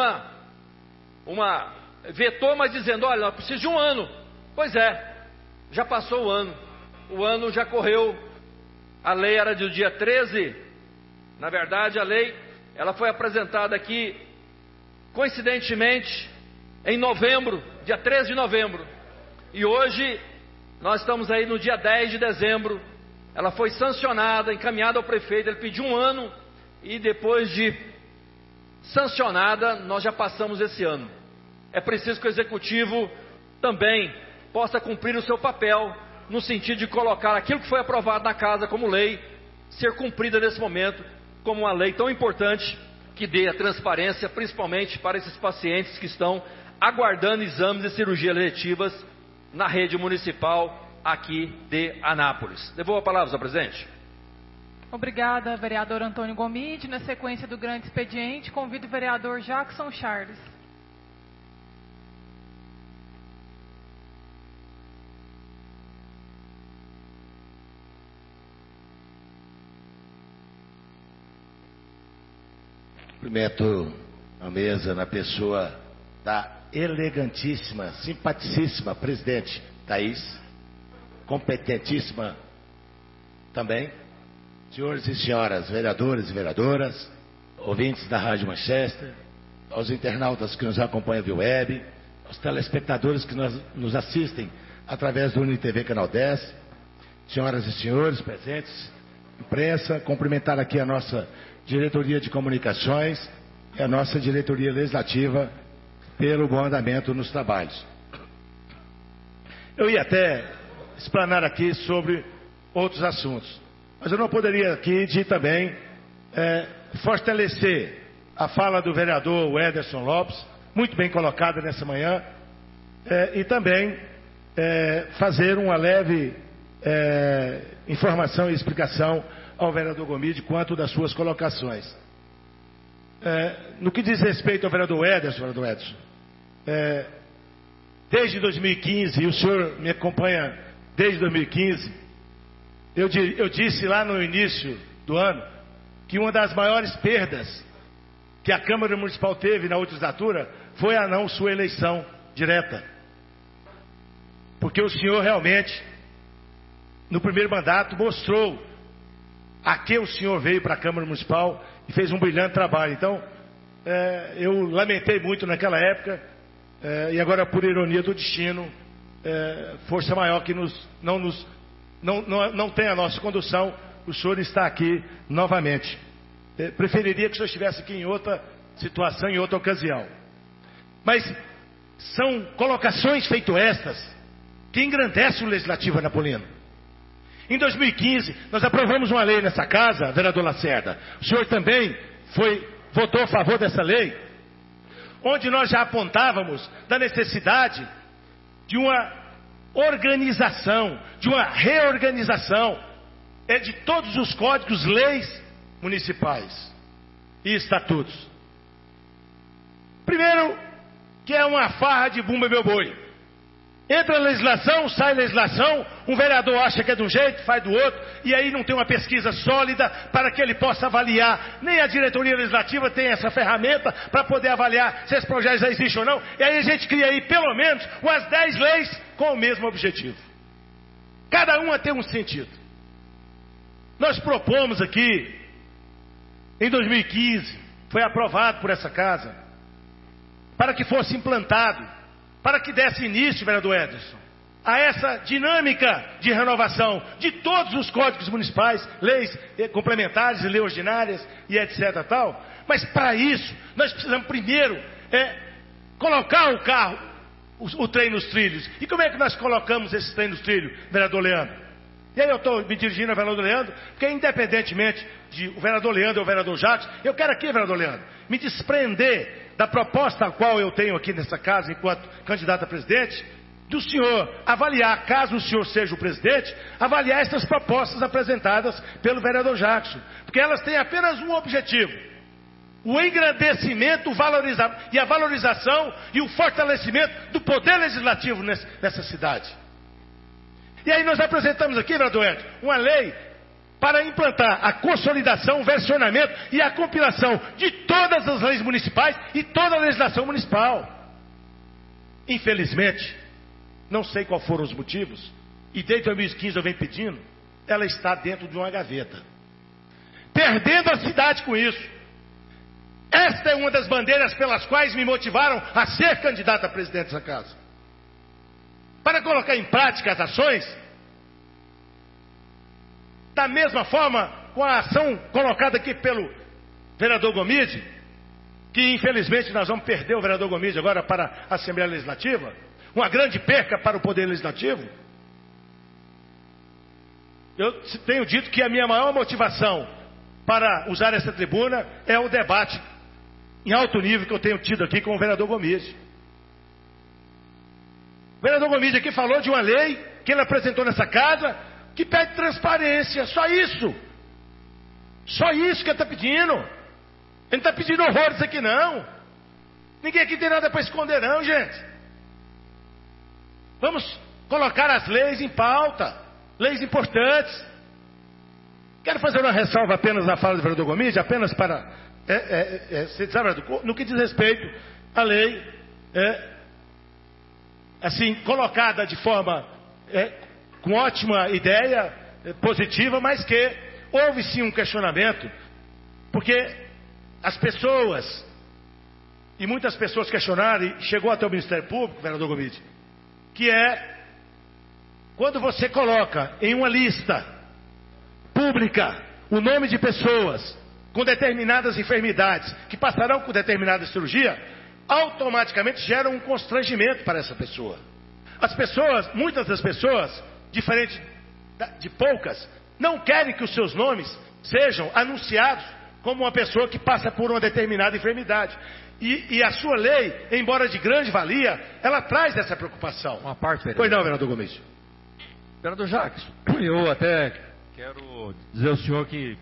vetou, mas dizendo, olha, eu preciso de 1 ano. Pois é, já passou o ano já correu. A lei era do dia 13, na verdade a lei, ela foi apresentada aqui, coincidentemente, em novembro, dia 13 de novembro, e hoje nós estamos aí no dia 10 de dezembro, ela foi sancionada, encaminhada ao prefeito, ele pediu 1 ano, e depois de sancionada, nós já passamos esse ano. É preciso que o Executivo também possa cumprir o seu papel, no sentido de colocar aquilo que foi aprovado na casa como lei, ser cumprida nesse momento, como uma lei tão importante, que dê a transparência, principalmente para esses pacientes que estão aguardando exames e cirurgias eletivas na rede municipal aqui de Anápolis. Devolvo a palavra, senhor presidente. Obrigada, vereador Antônio Gomide. Na sequência do grande expediente, convido o vereador Jackson Charles. Cumprimento a mesa na pessoa da elegantíssima, simpaticíssima presidente Thaís, competentíssima também, senhores e senhoras vereadores e vereadoras, ouvintes da Rádio Manchester, aos internautas que nos acompanham via web, aos telespectadores que nos assistem através do UniTV Canal 10, senhoras e senhores presentes, imprensa, cumprimentar aqui a nossa diretoria de comunicações e a nossa diretoria legislativa pelo bom andamento nos trabalhos. Eu ia até explanar aqui sobre outros assuntos, mas eu não poderia aqui de também fortalecer a fala do vereador Ederson Lopes, muito bem colocada nessa manhã, e também fazer uma leve informação e explicação ao vereador Gomide quanto das suas colocações. No que diz respeito ao vereador Edson, desde 2015, e o senhor me acompanha desde 2015, eu disse lá no início do ano que uma das maiores perdas que a Câmara Municipal teve na última legislatura foi a não sua eleição direta. Porque o senhor realmente, no primeiro mandato, mostrou a que o senhor veio para a Câmara Municipal e fez um brilhante trabalho. Então, eu lamentei muito naquela época, e agora, por ironia do destino, força maior que não tem a nossa condução, o senhor está aqui novamente. Preferiria que o senhor estivesse aqui em outra situação, em outra ocasião. Mas são colocações feitas estas que engrandecem o Legislativo Anapolino. Em 2015, nós aprovamos uma lei nessa casa, vereador Lacerda. O senhor também votou a favor dessa lei, onde nós já apontávamos da necessidade de uma organização, de uma reorganização de todos os códigos, leis municipais e estatutos. Primeiro, que é uma farra de bumba meu boi. Entra legislação, sai legislação, um vereador acha que é de um jeito, faz do outro, e aí não tem uma pesquisa sólida para que ele possa avaliar. Nem a diretoria legislativa tem essa ferramenta para poder avaliar se esse projeto já existe ou não. E aí a gente cria aí pelo menos umas 10 leis com o mesmo objetivo. Cada uma tem um sentido. Nós propomos aqui, em 2015, foi aprovado por essa casa, para que fosse implantado, para que desse início, vereador Ederson, a essa dinâmica de renovação de todos os códigos municipais, leis complementares e leis ordinárias e etc. tal. Mas para isso, nós precisamos primeiro colocar o carro, o trem nos trilhos. E como é que nós colocamos esse trem nos trilhos, vereador Leandro? E aí eu estou me dirigindo ao vereador Leandro, porque independentemente de o vereador Leandro ou o vereador Jacques, eu quero aqui, vereador Leandro, me desprender da proposta a qual eu tenho aqui nessa casa, enquanto candidato a presidente, do senhor avaliar, caso o senhor seja o presidente, avaliar essas propostas apresentadas pelo vereador Jackson, porque elas têm apenas um objetivo: o engrandecimento e a valorização e o fortalecimento do poder legislativo nessa cidade. E aí nós apresentamos aqui, vereador Edson, uma lei para implantar a consolidação, o versionamento e a compilação de todas as leis municipais e toda a legislação municipal. Infelizmente, não sei qual foram os motivos, e desde 2015 eu venho pedindo, ela está dentro de uma gaveta, perdendo a cidade com isso. Esta é uma das bandeiras pelas quais me motivaram a ser candidato a presidente dessa casa, para colocar em prática as ações. Da mesma forma, com a ação colocada aqui pelo vereador Gomide, que infelizmente nós vamos perder o vereador Gomide agora para a Assembleia Legislativa, uma grande perca para o Poder Legislativo. Eu tenho dito que a minha maior motivação para usar essa tribuna é o debate em alto nível que eu tenho tido aqui com o vereador Gomide. O vereador Gomide aqui falou de uma lei que ele apresentou nessa casa, que pede transparência, só isso. Só isso que ele está pedindo. Ele não está pedindo horrores aqui não. Ninguém aqui tem nada para esconder não, gente. Vamos colocar as leis em pauta, leis importantes. Quero fazer uma ressalva apenas na fala do vereador Gomide, apenas para, no que diz respeito à lei, assim, colocada de forma, com ótima ideia, positiva, mas que houve sim um questionamento, porque as pessoas, e muitas pessoas questionaram, e chegou até o Ministério Público, vereador Gomide, que quando você coloca em uma lista pública o nome de pessoas com determinadas enfermidades que passarão por determinada cirurgia, automaticamente gera um constrangimento para essa pessoa. As pessoas, muitas das pessoas, diferente de poucas, não querem que os seus nomes sejam anunciados como uma pessoa que passa por uma determinada enfermidade. E a sua lei, embora de grande valia, ela traz essa preocupação. Uma parte, vereador. Pois não, vereador Gomes. Vereador Jacques, eu até quero dizer ao senhor que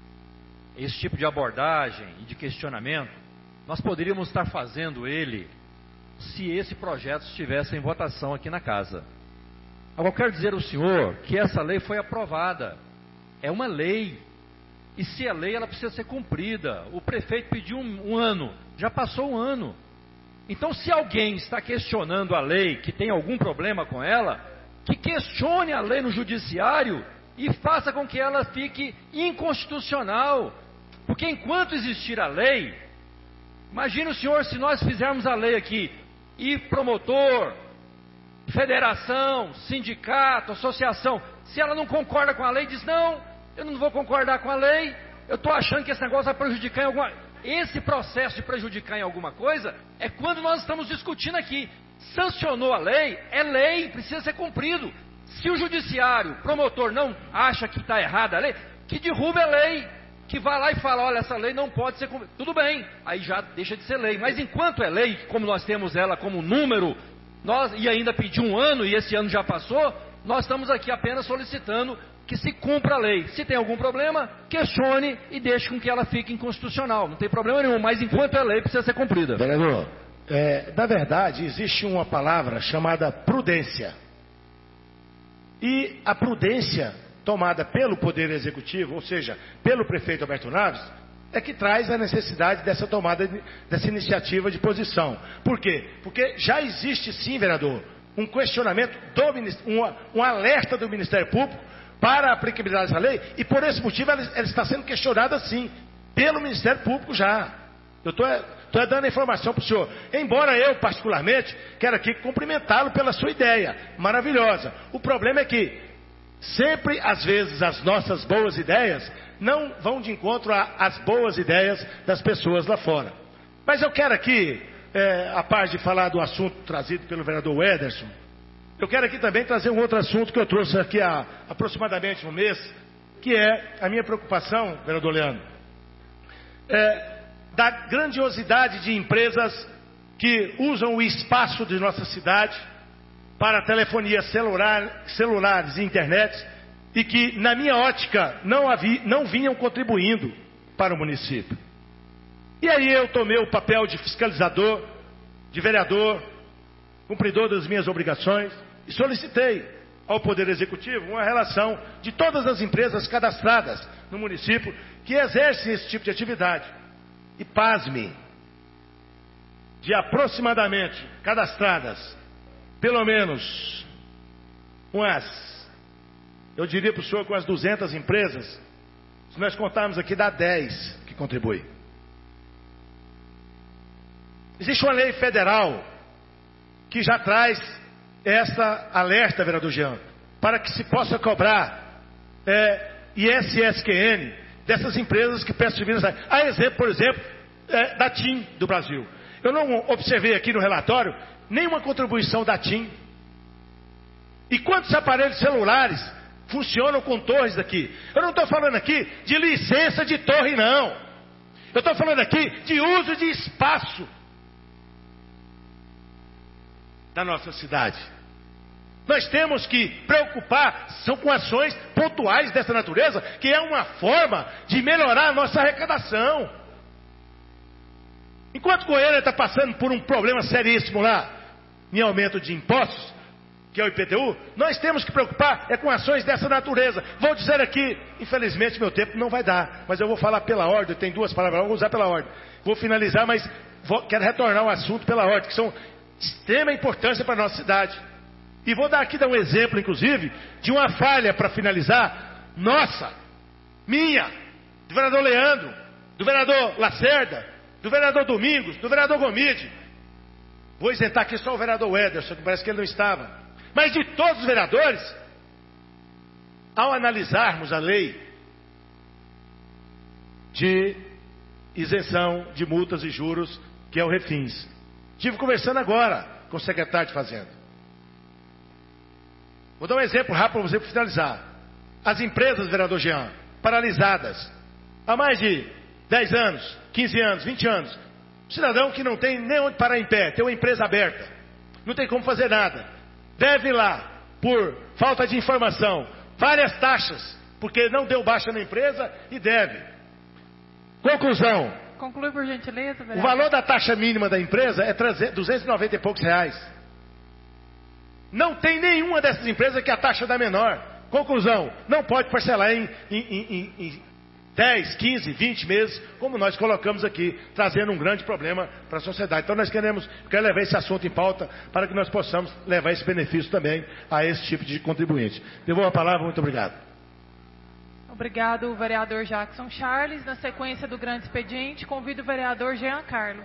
esse tipo de abordagem e de questionamento, nós poderíamos estar fazendo ele se esse projeto estivesse em votação aqui na casa. Agora, eu quero dizer ao senhor que essa lei foi aprovada. É uma lei. E se é lei, ela precisa ser cumprida. O prefeito pediu um ano, já passou um ano. Então, se alguém está questionando a lei, que tem algum problema com ela, que questione a lei no judiciário e faça com que ela fique inconstitucional. Porque enquanto existir a lei, imagine o senhor se nós fizermos a lei aqui, e promotor, federação, sindicato, associação, se ela não concorda com a lei, diz, não, eu não vou concordar com a lei, eu estou achando que esse negócio vai prejudicar em alguma... Esse processo de prejudicar em alguma coisa é quando nós estamos discutindo aqui. Sancionou a lei, é lei, precisa ser cumprido. Se o judiciário, promotor, não acha que está errada a lei, que derrube a lei, que vá lá e fala, olha, essa lei não pode ser cumprida. Tudo bem, aí já deixa de ser lei. Mas enquanto é lei, como nós temos ela como número, e ainda pediu um ano, e esse ano já passou, nós estamos aqui apenas solicitando que se cumpra a lei. Se tem algum problema, questione e deixe com que ela fique inconstitucional. Não tem problema nenhum, mas enquanto é lei, precisa ser cumprida. Vereador, na verdade, existe uma palavra chamada prudência. E a prudência tomada pelo Poder Executivo, ou seja, pelo prefeito Alberto Naves, é que traz a necessidade dessa tomada, dessa iniciativa de posição. Por quê? Porque já existe sim, vereador, um questionamento, um alerta do Ministério Público para a aplicabilidade da lei, e por esse motivo ela está sendo questionada sim, pelo Ministério Público já. Eu estou dando a informação para o senhor. Embora eu, particularmente, quero aqui cumprimentá-lo pela sua ideia maravilhosa. O problema é que sempre, às vezes, as nossas boas ideias não vão de encontro às boas ideias das pessoas lá fora. Mas eu quero aqui, a par de falar do assunto trazido pelo vereador Ederson, eu quero aqui também trazer um outro assunto que eu trouxe aqui há aproximadamente um mês, que é a minha preocupação, vereador Leandro, da grandiosidade de empresas que usam o espaço de nossa cidade para telefonia celulares e internet, e que, na minha ótica, não vinham contribuindo para o município. E aí eu tomei o papel de fiscalizador, de vereador, cumpridor das minhas obrigações, e solicitei ao Poder Executivo uma relação de todas as empresas cadastradas no município que exercem esse tipo de atividade. E pasme, de aproximadamente cadastradas, pelo menos eu diria para o senhor, com as 200 empresas, se nós contarmos aqui, dá 10 que contribuem. Existe uma lei federal que já traz essa alerta, vereador Jean, para que se possa cobrar ISSQN dessas empresas que prestam serviços. A exemplo, por exemplo, da TIM do Brasil. Eu não observei aqui no relatório nenhuma contribuição da TIM. E quantos aparelhos celulares funcionam com torres aqui? Eu não estou falando aqui de licença de torre, não. Eu estou falando aqui de uso de espaço da nossa cidade. Nós temos que preocupar, são com ações pontuais dessa natureza, que é uma forma de melhorar a nossa arrecadação. Enquanto Goiânia está passando por um problema seríssimo lá, em aumento de impostos, que é o IPTU, nós temos que preocupar com ações dessa natureza. Vou dizer aqui, infelizmente meu tempo não vai dar, mas eu vou falar pela ordem, tem duas palavras, vou usar pela ordem. Vou finalizar, mas quero retornar ao assunto pela ordem, que são de extrema importância para a nossa cidade. E vou dar um exemplo, inclusive, de uma falha para finalizar, nossa, minha, do vereador Leandro, do vereador Lacerda, do vereador Domingos, do vereador Gomide. Vou isentar aqui só o vereador Ederson, que parece que ele não estava. Mas de todos os vereadores, ao analisarmos a lei de isenção de multas e juros, que é o Refins, estive conversando agora com o secretário de Fazenda. Vou dar um exemplo rápido para você finalizar. As empresas, vereador Jean, paralisadas há mais de 10 anos, 15 anos, 20 anos. Cidadão que não tem nem onde parar em pé, tem uma empresa aberta, não tem como fazer nada. Deve lá, por falta de informação, várias taxas, porque não deu baixa na empresa e deve. Conclusão. Conclui por gentileza, vereador. O valor da taxa mínima da empresa é 290 e poucos reais. Não tem nenhuma dessas empresas que a taxa dá menor. Conclusão, não pode parcelar em 10, 15, 20 meses, como nós colocamos aqui, trazendo um grande problema para a sociedade. Então nós queremos levar esse assunto em pauta para que nós possamos levar esse benefício também a esse tipo de contribuinte. Devolvo a palavra, muito obrigado. Obrigado, vereador Jackson Charles. Na sequência do grande expediente, convido o vereador Jean Carlos.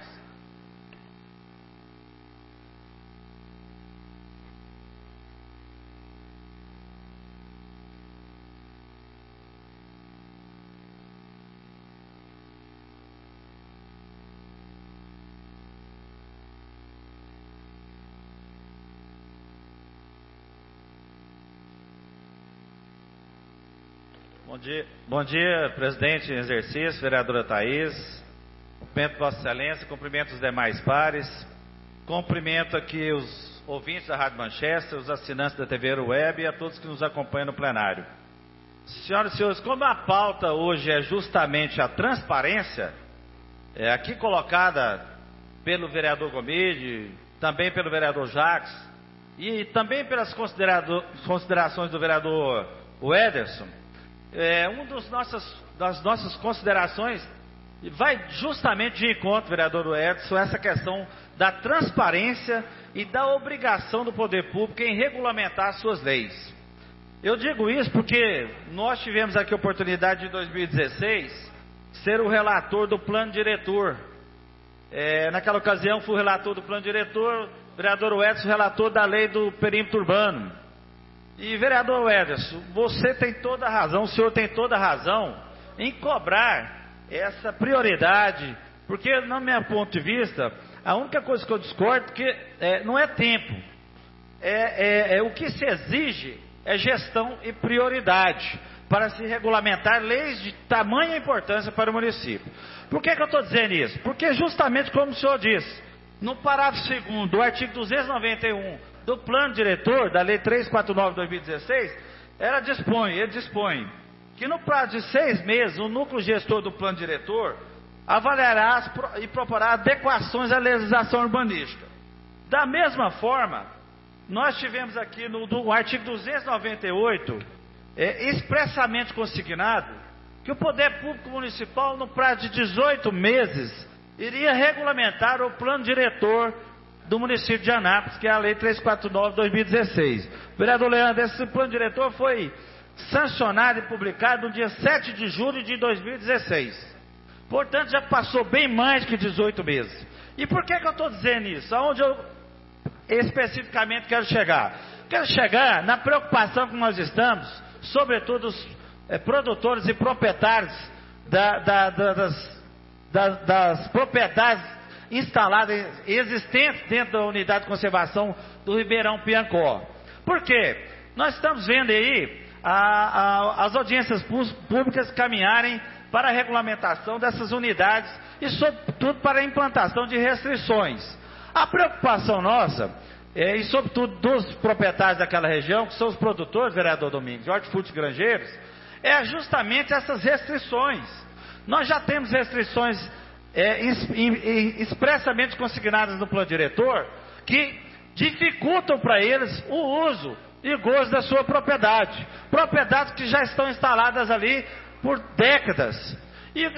Bom dia, presidente em exercício, vereadora Thaís. Cumprimento Vossa Excelência, cumprimento os demais pares. Cumprimento aqui os ouvintes da Rádio Manchester, os assinantes da TV Web e a todos que nos acompanham no plenário. Senhoras e senhores, como a pauta hoje é justamente a transparência, aqui colocada pelo vereador Gomide, também pelo vereador Jacques e também pelas considerações do vereador Ederson, das nossas considerações vai justamente de encontro, vereador Edson, essa questão da transparência e da obrigação do poder público em regulamentar suas leis. Eu digo isso porque nós tivemos aqui a oportunidade de 2016 ser o relator do plano diretor. Naquela ocasião fui o relator do plano diretor, vereador Edson relator da lei do perímetro urbano. E vereador Ederson, você tem toda a razão, o senhor tem toda a razão em cobrar essa prioridade, porque no meu ponto de vista, a única coisa que eu discordo que não é tempo, o que se exige é gestão e prioridade para se regulamentar leis de tamanha importância para o município. Por que eu estou dizendo isso? Porque justamente como o senhor disse, no parágrafo 2º do artigo 291 do plano diretor da lei 349/2016, ele dispõe que no prazo de 6 meses o núcleo gestor do plano diretor avaliará e proporá adequações à legislação urbanística. Da mesma forma, nós tivemos aqui no artigo 298 expressamente consignado que o poder público municipal, no prazo de 18 meses, iria regulamentar o plano diretor do município de Anápolis, que é a lei 349/2016. Vereador Leandro, esse plano diretor foi sancionado e publicado no dia 7 de julho de 2016. Portanto, já passou bem mais que 18 meses. E por que eu estou dizendo isso? Aonde eu especificamente quero chegar? Quero chegar na preocupação que nós estamos, sobretudo os produtores e proprietários das propriedades instaladas, existentes dentro da unidade de conservação do Ribeirão Piancó. Por quê? Nós estamos vendo aí as audiências públicas caminharem para a regulamentação dessas unidades e, sobretudo, para a implantação de restrições. A preocupação nossa e sobretudo dos proprietários daquela região, que são os produtores, vereador Domingos, hortifruti granjeiros, é justamente essas restrições. Nós já temos restrições expressamente consignadas no plano diretor, que dificultam para eles o uso e gozo da sua propriedade. Propriedades que já estão instaladas ali por décadas. E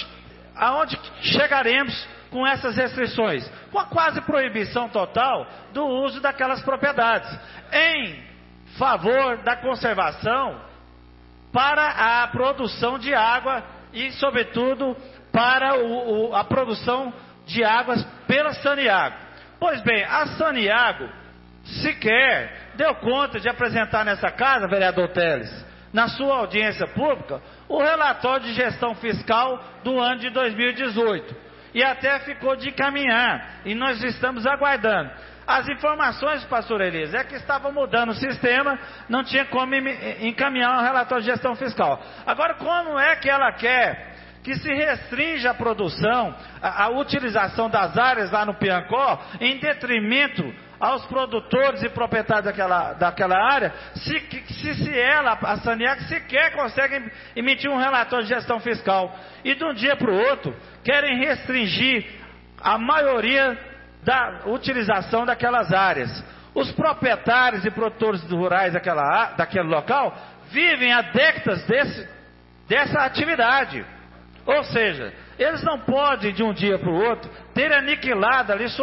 aonde chegaremos com essas restrições? Com a quase proibição total do uso daquelas propriedades, em favor da conservação para a produção de água e, sobretudo, para a produção de águas pela Saniago. Pois bem, a Saniago sequer deu conta de apresentar nessa casa, vereador Teles, na sua audiência pública, o relatório de gestão fiscal do ano de 2018. E até ficou de encaminhar, e nós estamos aguardando. As informações, pastor Elias, é que estava mudando o sistema, não tinha como encaminhar um relatório de gestão fiscal. Agora, como é que ela quer que se restrinja a produção, a utilização das áreas lá no Piancó, em detrimento aos produtores e proprietários daquela área, se ela, a Saniago, sequer consegue emitir um relatório de gestão fiscal. E de um dia para o outro, querem restringir a maioria da utilização daquelas áreas. Os proprietários e produtores rurais daquele local vivem há décadas dessa atividade. Ou seja, eles não podem de um dia para o outro ter aniquilado ali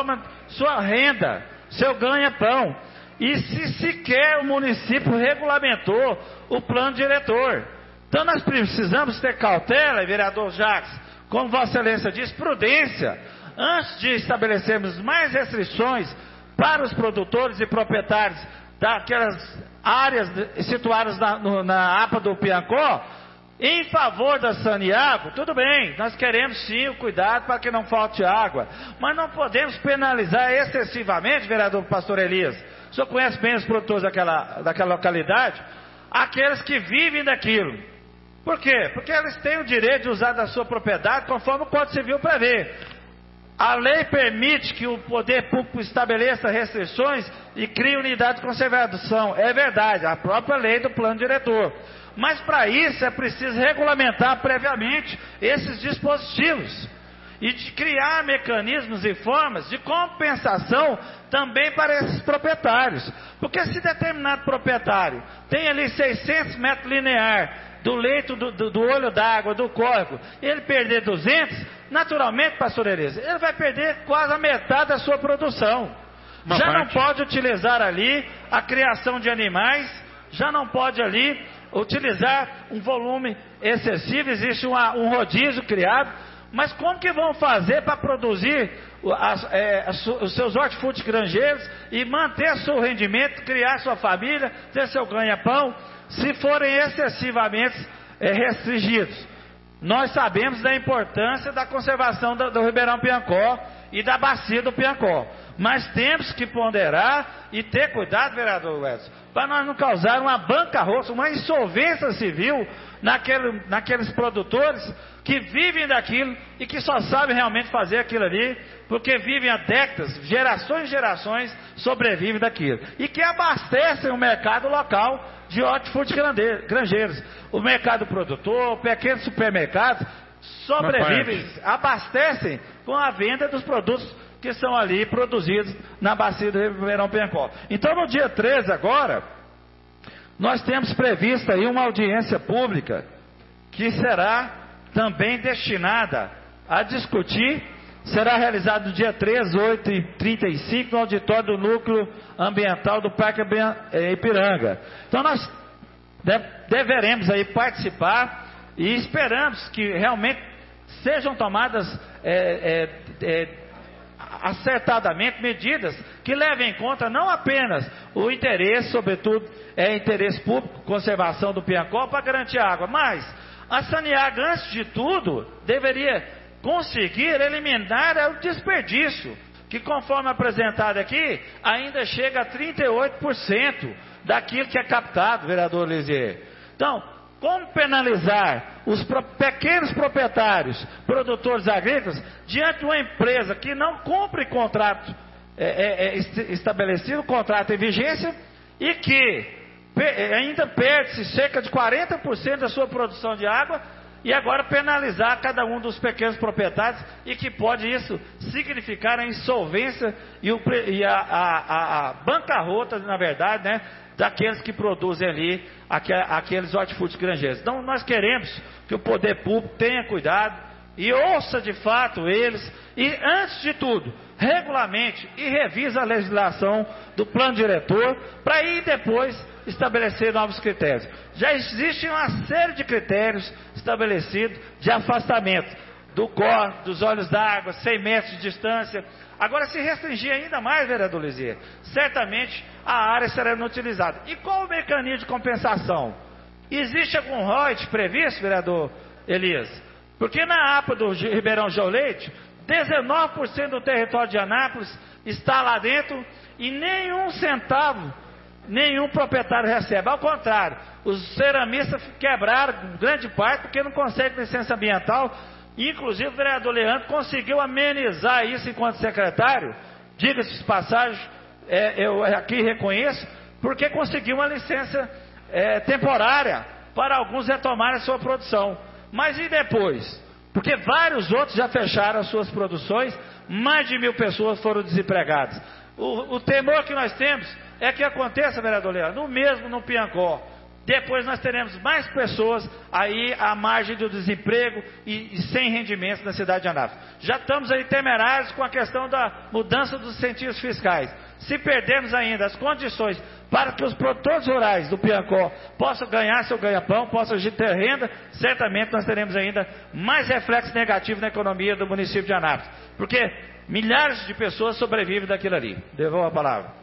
sua renda, seu ganha-pão. E se sequer o município regulamentou o plano diretor. Então nós precisamos ter cautela, vereador Jacques, como Vossa Excelência diz, prudência, antes de estabelecermos mais restrições para os produtores e proprietários daquelas áreas situadas na APA do Piancó, em favor da Saniago. Tudo bem, nós queremos sim o cuidado para que não falte água, mas não podemos penalizar excessivamente, vereador pastor Elias. O senhor conhece bem os produtores daquela localidade, aqueles que vivem daquilo. Por quê? Porque eles têm o direito de usar da sua propriedade conforme o Código Civil prevê. A lei permite que o poder público estabeleça restrições e crie unidade de conservação. É verdade, a própria lei do plano diretor. Mas para isso é preciso regulamentar previamente esses dispositivos e de criar mecanismos e formas de compensação também para esses proprietários. Porque se determinado proprietário tem ali 600 metros lineares do leito do olho d'água, do córrego, e ele perder 200, naturalmente, pastor Elisa, ele vai perder quase a metade da sua produção. Não pode utilizar ali a criação de animais, já não pode ali utilizar um volume excessivo, existe um rodízio criado, mas como que vão fazer para produzir os seus hortifruti granjeiros e manter seu rendimento, criar sua família, ter seu ganha-pão, se forem excessivamente restringidos? Nós sabemos da importância da conservação do Ribeirão Piancó e da bacia do Piancó, mas temos que ponderar e ter cuidado, vereador Edson, para nós não causar uma bancarrota, uma insolvência civil naqueles produtores que vivem daquilo e que só sabem realmente fazer aquilo ali, porque vivem há décadas, gerações e gerações sobrevivem daquilo, e que abastecem o mercado local de hortifruti granjeiros. O mercado produtor, pequenos supermercados sobrevivem, abastecem com a venda dos produtos que são ali produzidos na bacia do Ribeirão Piancó. Então, no dia 13 agora, nós temos previsto aí uma audiência pública que será também destinada a discutir, será realizado no dia 13, 8h35, no auditório do Núcleo Ambiental do Parque Ipiranga. Então, nós deveremos aí participar e esperamos que realmente sejam tomadas acertadamente medidas que levem em conta não apenas o interesse, sobretudo interesse público, conservação do Piancó para garantir água, mas a Saniago, antes de tudo, deveria conseguir eliminar o desperdício, que conforme apresentado aqui, ainda chega a 38% daquilo que é captado, vereador Lisier. Então, como penalizar os pequenos proprietários, produtores agrícolas, diante de uma empresa que não cumpre contrato estabelecido, o contrato em vigência, e que ainda perde-se cerca de 40% da sua produção de água, e agora penalizar cada um dos pequenos proprietários, e que pode isso significar a insolvência e a bancarrota, na verdade, né, daqueles que produzem ali aqueles hortifrutis granjeiros. Então nós queremos que o poder público tenha cuidado e ouça de fato eles, e antes de tudo, regulamente e revisa a legislação do plano diretor, para aí depois estabelecer novos critérios. Já existe uma série de critérios estabelecidos de afastamento do córrego, dos olhos d'água, 100 metros de distância. Agora, se restringir ainda mais, vereador Lisier, certamente a área será inutilizada. E qual o mecanismo de compensação? Existe algum ROIT previsto, vereador Elias? Porque na APA do Ribeirão João Leite, 19% do território de Anápolis está lá dentro e nenhum centavo nenhum proprietário recebe. Ao contrário, os ceramistas quebraram grande parte porque não conseguem licença ambiental. Inclusive o vereador Leandro conseguiu amenizar isso enquanto secretário, diga-se de passagem, eu aqui reconheço, porque conseguiu uma licença temporária para alguns retomarem a sua produção. Mas e depois? Porque vários outros já fecharam as suas produções, mais de 1.000 pessoas foram desempregadas. O temor que nós temos é que aconteça, vereador Leandro, o mesmo no Piancó. Depois nós teremos mais pessoas aí à margem do desemprego e sem rendimentos na cidade de Anápolis. Já estamos aí temerários com a questão da mudança dos incentivos fiscais. Se perdermos ainda as condições para que os produtores rurais do Piancó possam ganhar seu ganha-pão, possam ter renda, certamente nós teremos ainda mais reflexo negativo na economia do município de Anápolis. Porque milhares de pessoas sobrevivem daquilo ali. Devolvo a palavra.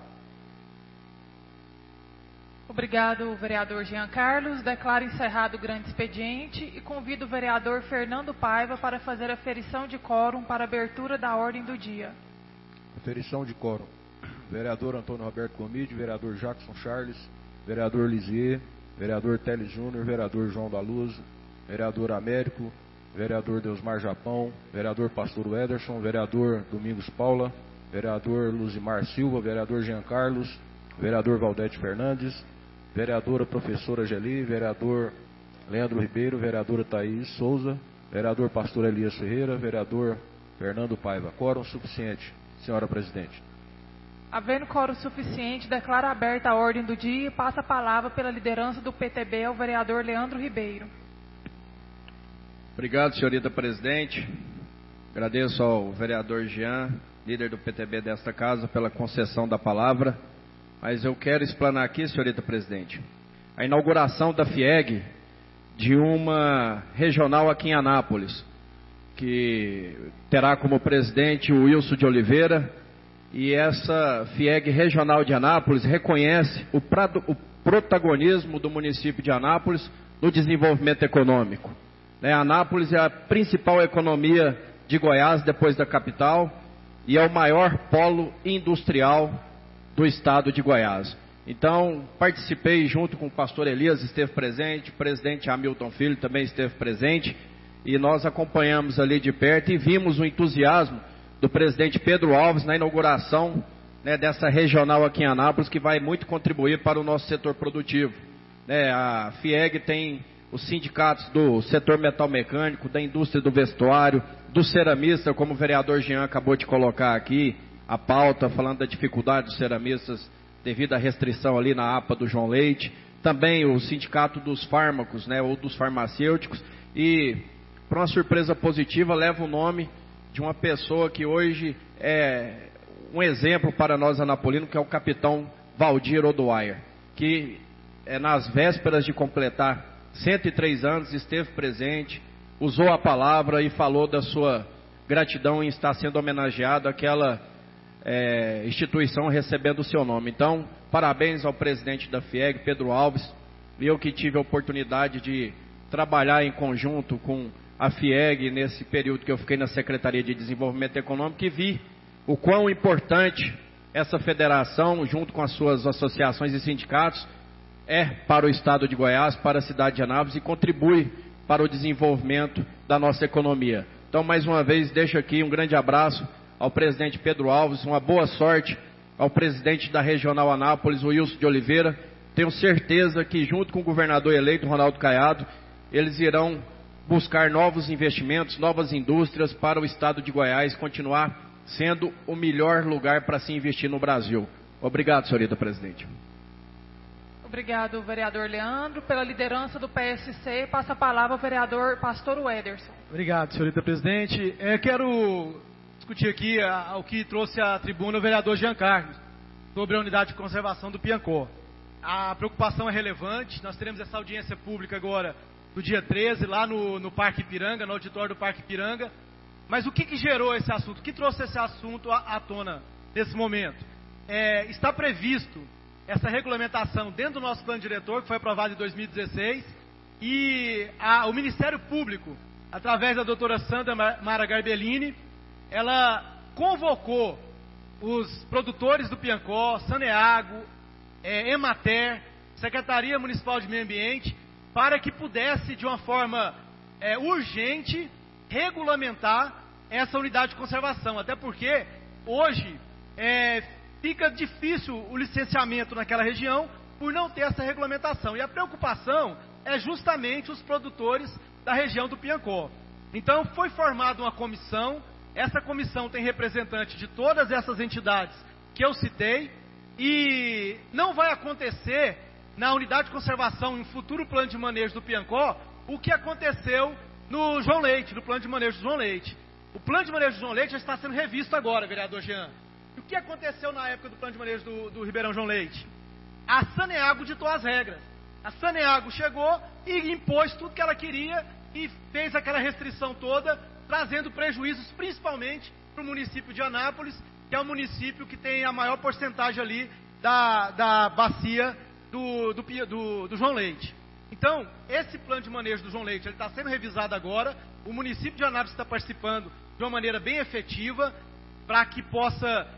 Obrigado, vereador Jean Carlos. Declaro encerrado o grande expediente e convido o vereador Fernando Paiva para fazer a aferição de quórum para a abertura da ordem do dia. Aferição de quórum. Vereador Antônio Roberto Gomide, vereador Jackson Charles, vereador Lisier, vereador Teles Júnior, vereador João da Luz, vereador Américo, vereador Deusmar Japão, vereador Pastor Ederson, vereador Domingos Paula, vereador Luzimar Silva, vereador Jean Carlos, vereador Valdete Fernandes, vereadora professora Geli, vereador Leandro Ribeiro, vereadora Thaís Souza, vereador pastor Elias Ferreira, vereador Fernando Paiva. Quórum suficiente, senhora presidente. Havendo quórum suficiente, declaro aberta a ordem do dia e passo a palavra pela liderança do PTB ao vereador Leandro Ribeiro. Obrigado, senhorita presidente. Agradeço ao vereador Jean, líder do PTB desta casa, pela concessão da palavra. Mas eu quero explanar aqui, senhorita presidente, a inauguração da FIEG de uma regional aqui em Anápolis, que terá como presidente o Wilson de Oliveira, e essa FIEG regional de Anápolis reconhece o protagonismo do município de Anápolis no desenvolvimento econômico. Anápolis é a principal economia de Goiás depois da capital e é o maior polo industrial do estado de Goiás. Então, participei junto com o pastor Elias, esteve presente, o presidente Hamilton Filho também esteve presente, e nós acompanhamos ali de perto e vimos o entusiasmo do presidente Pedro Alves na inauguração dessa regional aqui em Anápolis, que vai muito contribuir para o nosso setor produtivo. A FIEG tem os sindicatos do setor metalmecânico, da indústria do vestuário, do ceramista, como o vereador Jean acabou de colocar aqui, a pauta falando da dificuldade dos ceramistas devido à restrição ali na APA do João Leite, também o sindicato dos fármacos, ou dos farmacêuticos, e, para uma surpresa positiva, leva o nome de uma pessoa que hoje é um exemplo para nós anapolinos, que é o capitão Valdir Odoayer, que nas vésperas de completar 103 anos esteve presente, usou a palavra e falou da sua gratidão em estar sendo homenageado aquela instituição recebendo o seu nome. Então, parabéns ao presidente da FIEG, Pedro Alves. Eu que tive a oportunidade de trabalhar em conjunto com a FIEG nesse período que eu fiquei na Secretaria de Desenvolvimento Econômico, e vi o quão importante essa federação, junto com as suas associações e sindicatos, é para o estado de Goiás, para a cidade de Anápolis, e contribui para o desenvolvimento da nossa economia. Então, mais uma vez, deixo aqui um grande abraço ao presidente Pedro Alves, uma boa sorte ao presidente da Regional Anápolis, o Wilson de Oliveira. Tenho certeza que, junto com o governador eleito, Ronaldo Caiado, eles irão buscar novos investimentos, novas indústrias para o estado de Goiás continuar sendo o melhor lugar para se investir no Brasil. Obrigado, senhorita presidente. Obrigado, vereador Leandro. Pela liderança do PSC, passa a palavra ao vereador Pastor Wederson. Obrigado, senhorita presidente. Quero discutir aqui o que trouxe à tribuna o vereador Jean Carlos, sobre a unidade de conservação do Piancó. A preocupação é relevante. Nós teremos essa audiência pública agora, no dia 13, lá no Parque Ipiranga, no auditório do Parque Ipiranga. Mas o que gerou esse assunto? O que trouxe esse assunto à tona nesse momento? Está previsto essa regulamentação dentro do nosso plano diretor, que foi aprovado em 2016, e o Ministério Público, através da doutora Sandra Mara Garbellini, ela convocou os produtores do Piancó, Saneago, Emater, Secretaria Municipal de Meio Ambiente, para que pudesse, de uma forma urgente, regulamentar essa unidade de conservação. Até porque, hoje, fica difícil o licenciamento naquela região por não ter essa regulamentação. E a preocupação é justamente os produtores da região do Piancó. Então, foi formada uma comissão. Essa comissão tem representante de todas essas entidades que eu citei. E não vai acontecer na unidade de conservação, em futuro plano de manejo do Piancó, o que aconteceu no João Leite, no plano de manejo do João Leite. O plano de manejo do João Leite já está sendo revisto agora, vereador Jean. E o que aconteceu na época do plano de manejo do Ribeirão João Leite? A Saneago ditou as regras. A Saneago chegou e impôs tudo que ela queria e fez aquela restrição toda, trazendo prejuízos principalmente para o município de Anápolis, que é o município que tem a maior porcentagem ali da bacia do João Leite. Então, esse plano de manejo do João Leite está sendo revisado agora. O município de Anápolis está participando de uma maneira bem efetiva para que possa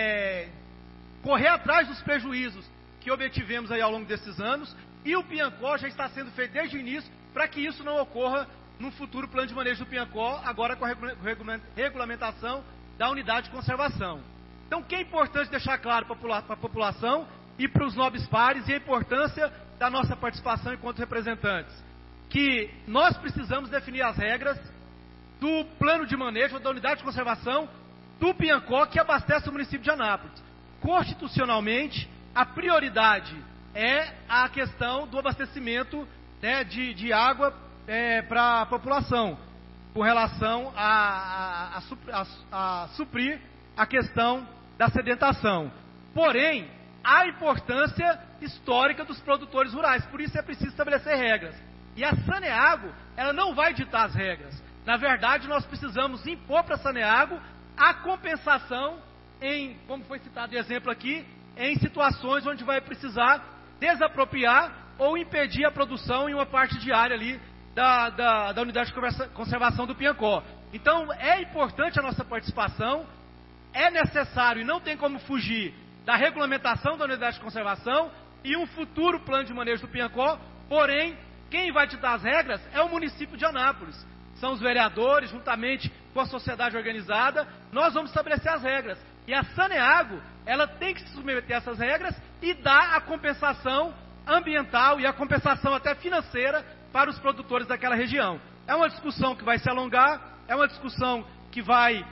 correr atrás dos prejuízos que obtivemos aí ao longo desses anos. E o Piancó já está sendo feito desde o início para que isso não ocorra no futuro plano de manejo do Piancó, agora com a regulamentação da unidade de conservação. Então, o que é importante deixar claro para a população e para os nobres pares, e a importância da nossa participação enquanto representantes, que nós precisamos definir as regras do plano de manejo da unidade de conservação do Piancó, que abastece o município de Anápolis. Constitucionalmente, a prioridade é a questão do abastecimento de água para a população, com relação a suprir a questão da sedentação. Porém, há importância histórica dos produtores rurais, por isso é preciso estabelecer regras. E a Saneago, ela não vai ditar as regras. Na verdade, nós precisamos impor para a Saneago a compensação como foi citado de exemplo aqui, em situações onde vai precisar desapropriar ou impedir a produção em uma parte de área ali da unidade de conservação do Piancó. Então, é importante a nossa participação, é necessário e não tem como fugir da regulamentação da unidade de conservação e um futuro plano de manejo do Piancó, porém, quem vai ditar as regras é o município de Anápolis. São os vereadores, juntamente com a sociedade organizada, nós vamos estabelecer as regras. E a Saneago, ela tem que se submeter a essas regras e dar a compensação ambiental e a compensação até financeira para os produtores daquela região. É uma discussão que vai se alongar, é uma discussão que vai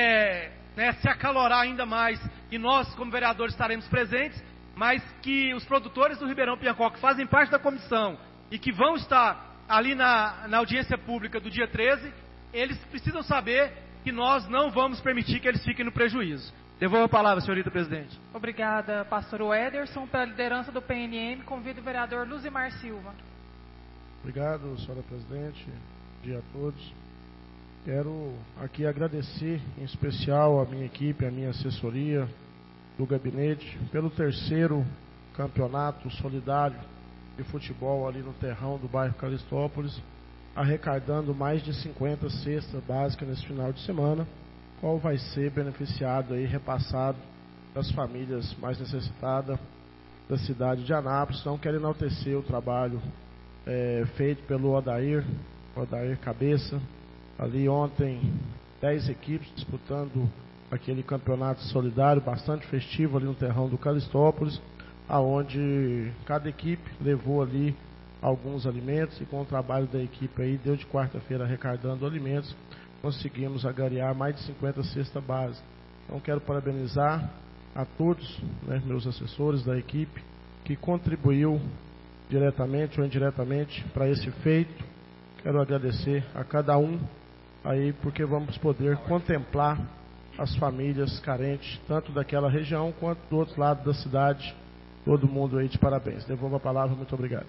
se acalorar ainda mais, e nós, como vereadores, estaremos presentes, mas que os produtores do Ribeirão Piancó, que fazem parte da comissão e que vão estar ali na audiência pública do dia 13, eles precisam saber que nós não vamos permitir que eles fiquem no prejuízo. Devolvo a palavra, senhorita presidente. Obrigada, pastor Wederson. Pela liderança do PNM, convido o vereador Luzimar Silva. Obrigado, senhora presidente. Bom dia a todos. Quero aqui agradecer, em especial, a minha equipe, a minha assessoria do gabinete, pelo 3º campeonato solidário de futebol ali no terrão do bairro Calistópolis, arrecadando mais de 50 cestas básicas nesse final de semana, qual vai ser beneficiado aí, repassado das famílias mais necessitadas da cidade de Anápolis. Então, quero enaltecer o trabalho feito pelo Odair Cabeça. Ali ontem, 10 equipes disputando aquele campeonato solidário bastante festivo ali no terrão do Calistópolis, aonde cada equipe levou ali alguns alimentos e com o trabalho da equipe aí, deu de quarta-feira arrecadando alimentos, conseguimos agariar mais de 50 cestas básicas. Então quero parabenizar a todos, né, meus assessores da equipe, que contribuiu diretamente ou indiretamente para esse feito. Quero agradecer a cada um aí, porque vamos poder contemplar as famílias carentes, tanto daquela região quanto do outro lado da cidade. Todo mundo aí de parabéns. Devolvo a palavra, muito obrigado.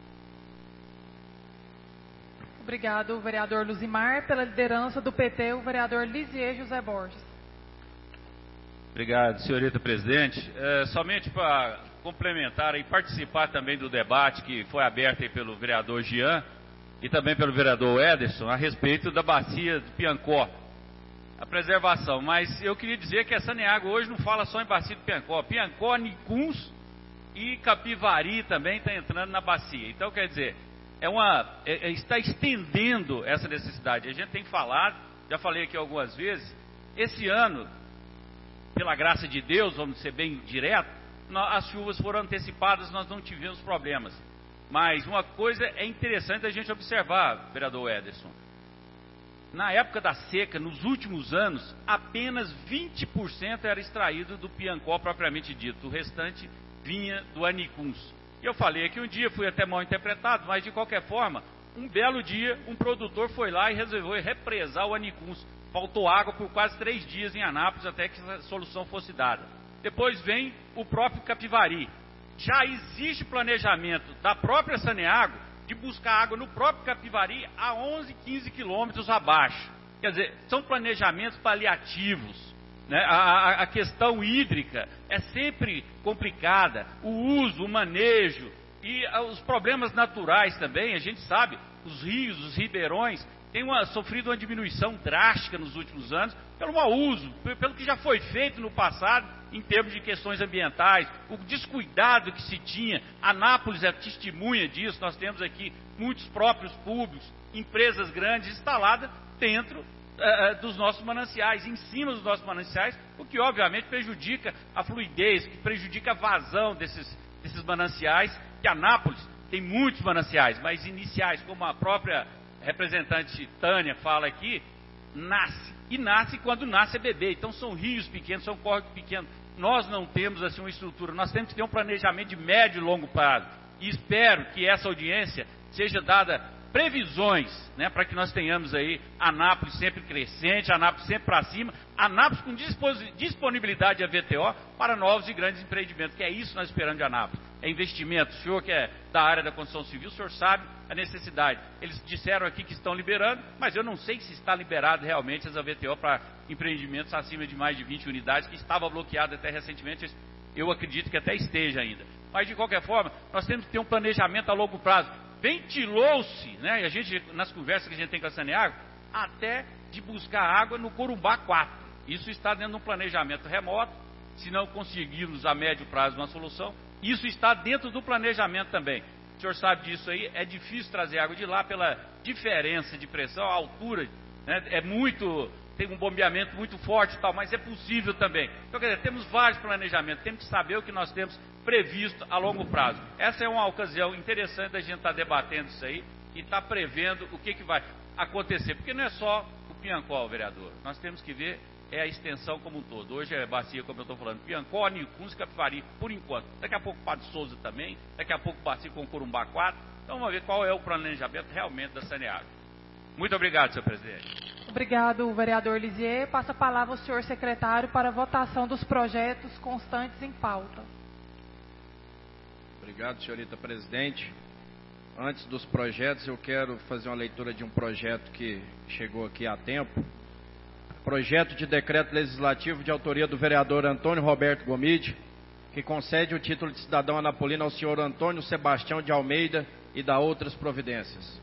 Obrigado, vereador Luzimar. Pela liderança do PT, o vereador Lisier José Borges. Obrigado, senhorita presidente. Somente para complementar e participar também do debate que foi aberto aí pelo vereador Jean e também pelo vereador Ederson a respeito da bacia do Piancó, a preservação. Mas eu queria dizer que a Saneago hoje não fala só em bacia do Piancó. Piancó, Nicuns e Capivari também está entrando na bacia. Então, quer dizer, está estendendo essa necessidade. A gente tem falado, já falei aqui algumas vezes, esse ano, pela graça de Deus, vamos ser bem direto, as chuvas foram antecipadas, nós não tivemos problemas. Mas uma coisa é interessante a gente observar, vereador Ederson. Na época da seca, nos últimos anos, apenas 20% era extraído do Piancó propriamente dito. O restante vinha do Anicuns. E eu falei que um dia fui até mal interpretado, mas de qualquer forma, um belo dia, um produtor foi lá e resolveu represar o Anicuns. Faltou água por quase 3 dias em Anápolis até que a solução fosse dada. Depois vem o próprio Capivari. Já existe planejamento da própria Saneago de buscar água no próprio Capivari a 11, 15 quilômetros abaixo. Quer dizer, são planejamentos paliativos. Né? A questão hídrica é sempre complicada, o uso, o manejo e os problemas naturais também, a gente sabe, os rios, os ribeirões têm sofrido uma diminuição drástica nos últimos anos pelo mau uso, pelo que já foi feito no passado em termos de questões ambientais, o descuidado que se tinha. Anápolis é testemunha disso, nós temos aqui muitos próprios públicos, empresas grandes instaladas dentro dos nossos mananciais, em cima dos nossos mananciais, o que obviamente prejudica a fluidez, que prejudica a vazão desses mananciais, que Anápolis tem muitos mananciais, mas iniciais, como a própria representante Tânia fala aqui, nasce quando nasce é bebê, então são rios pequenos, são córregos pequenos. Nós não temos assim uma estrutura, nós temos que ter um planejamento de médio e longo prazo, e espero que essa audiência seja dada previsões, né, para que nós tenhamos aí Anápolis sempre crescente, Anápolis sempre para cima, Anápolis com disponibilidade de VTO para novos e grandes empreendimentos, que é isso que nós esperamos de Anápolis. É investimento. O senhor que é da área da construção civil, o senhor sabe a necessidade. Eles disseram aqui que estão liberando, mas eu não sei se está liberado realmente essa VTO para empreendimentos acima de mais de 20 unidades, que estava bloqueado até recentemente, eu acredito que até esteja ainda. Mas de qualquer forma, nós temos que ter um planejamento a longo prazo. Ventilou-se, né, a gente, nas conversas que a gente tem com a Saneago, até de buscar água no Corumbá 4. Isso está dentro de um planejamento remoto, se não conseguirmos a médio prazo uma solução, isso está dentro do planejamento também. O senhor sabe disso aí, é difícil trazer água de lá pela diferença de pressão, a altura, né, tem um bombeamento muito forte e tal, mas é possível também. Então, quer dizer, temos vários planejamentos, temos que saber o que nós temos previsto a longo prazo. Essa é uma ocasião interessante da gente estar debatendo isso aí e estar prevendo o que vai acontecer, porque não é só o Piancó, vereador, nós temos que ver a extensão como um todo. Hoje é bacia, como eu estou falando, Piancó, Nicuns, Capivari, por enquanto. Daqui a pouco Padre Souza também, daqui a pouco bacia com Corumbá 4. Então vamos ver qual é o planejamento realmente da Saneago. Muito obrigado, senhor presidente. Obrigado, vereador Lisier. Passa a palavra ao senhor secretário para a votação dos projetos constantes em pauta. Obrigado, senhorita presidente. Antes dos projetos, eu quero fazer uma leitura de um projeto que chegou aqui há tempo. Projeto de decreto legislativo de autoria do vereador Antônio Roberto Gomide, que concede o título de cidadão anapolino ao senhor Antônio Sebastião de Almeida e dá outras providências.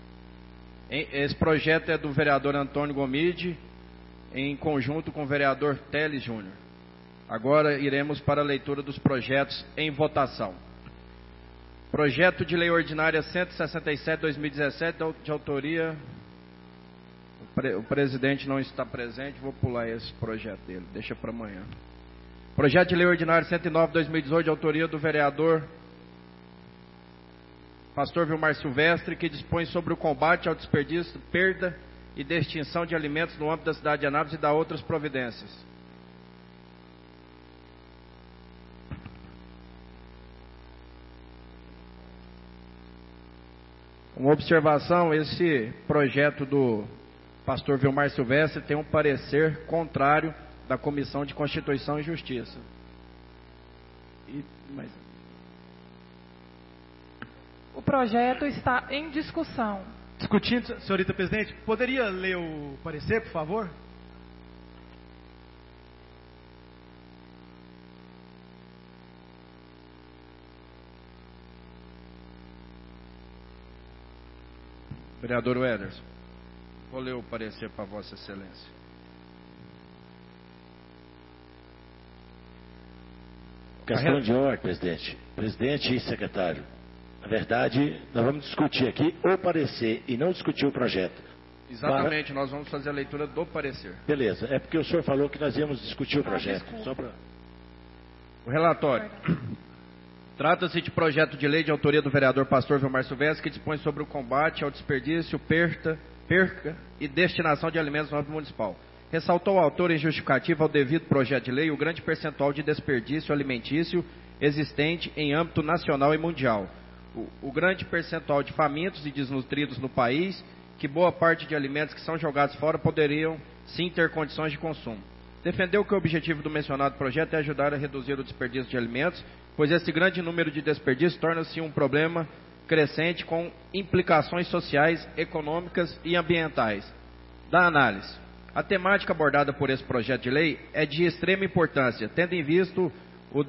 Esse projeto é do vereador Antônio Gomide, em conjunto com o vereador Teles Júnior. Agora iremos para a leitura dos projetos em votação. Projeto de Lei Ordinária 167/2017, de autoria... O presidente não está presente, vou pular esse projeto dele, deixa para amanhã. Projeto de Lei Ordinária 109/2018, de autoria do vereador Pastor Vilmar Silvestre, que dispõe sobre o combate ao desperdício, perda e extinção de alimentos no âmbito da cidade de Anápolis e dá outras providências. Uma observação, esse projeto do pastor Vilmar Silvestre tem um parecer contrário da Comissão de Constituição e Justiça. O projeto está em discussão. Discutindo, senhorita presidente, poderia ler o parecer, por favor? Vereador Ederson, vou ler o parecer para Vossa Excelência. Questão de ordem, presidente. Presidente e secretário. Na verdade, nós vamos discutir aqui o parecer e não discutir o projeto. Exatamente, nós vamos fazer a leitura do parecer. Beleza, é porque o senhor falou que nós íamos discutir o projeto. Só pra... O relatório. Trata-se de projeto de lei de autoria do vereador Pastor Vilmar Silvestre, que dispõe sobre o combate ao desperdício, perca e destinação de alimentos no âmbito municipal. Ressaltou o autor em justificativa ao devido projeto de lei o grande percentual de desperdício alimentício existente em âmbito nacional e mundial. O grande percentual de famintos e desnutridos no país, que boa parte de alimentos que são jogados fora poderiam sim ter condições de consumo. Defendeu que o objetivo do mencionado projeto é ajudar a reduzir o desperdício de alimentos, pois esse grande número de desperdícios torna-se um problema crescente com implicações sociais, econômicas e ambientais. Da análise. A temática abordada por esse projeto de lei é de extrema importância, tendo em vista o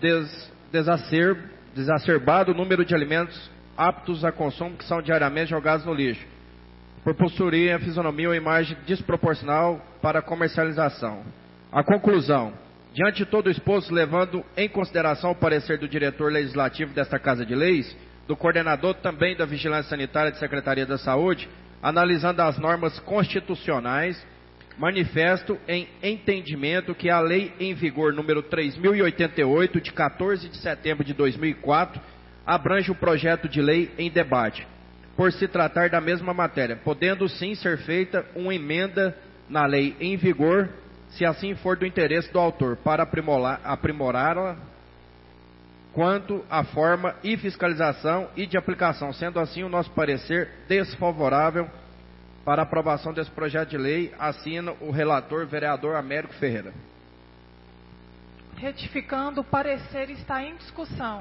desacerbado número de alimentos aptos a consumo que são diariamente jogados no lixo, por possuírem a fisionomia ou imagem desproporcional para a comercialização. A conclusão. Diante de todo o exposto, levando em consideração o parecer do diretor legislativo desta Casa de Leis, do coordenador também da Vigilância Sanitária da Secretaria da Saúde, analisando as normas constitucionais, manifesto em entendimento que a lei em vigor número 3.088, de 14 de setembro de 2004, abrange o projeto de lei em debate, por se tratar da mesma matéria, podendo sim ser feita uma emenda na lei em vigor, se assim for do interesse do autor, para aprimorá-la quanto à forma e fiscalização e de aplicação, sendo assim o nosso parecer desfavorável para a aprovação desse projeto de lei, assina o relator vereador Américo Ferreira. Retificando, o parecer está em discussão.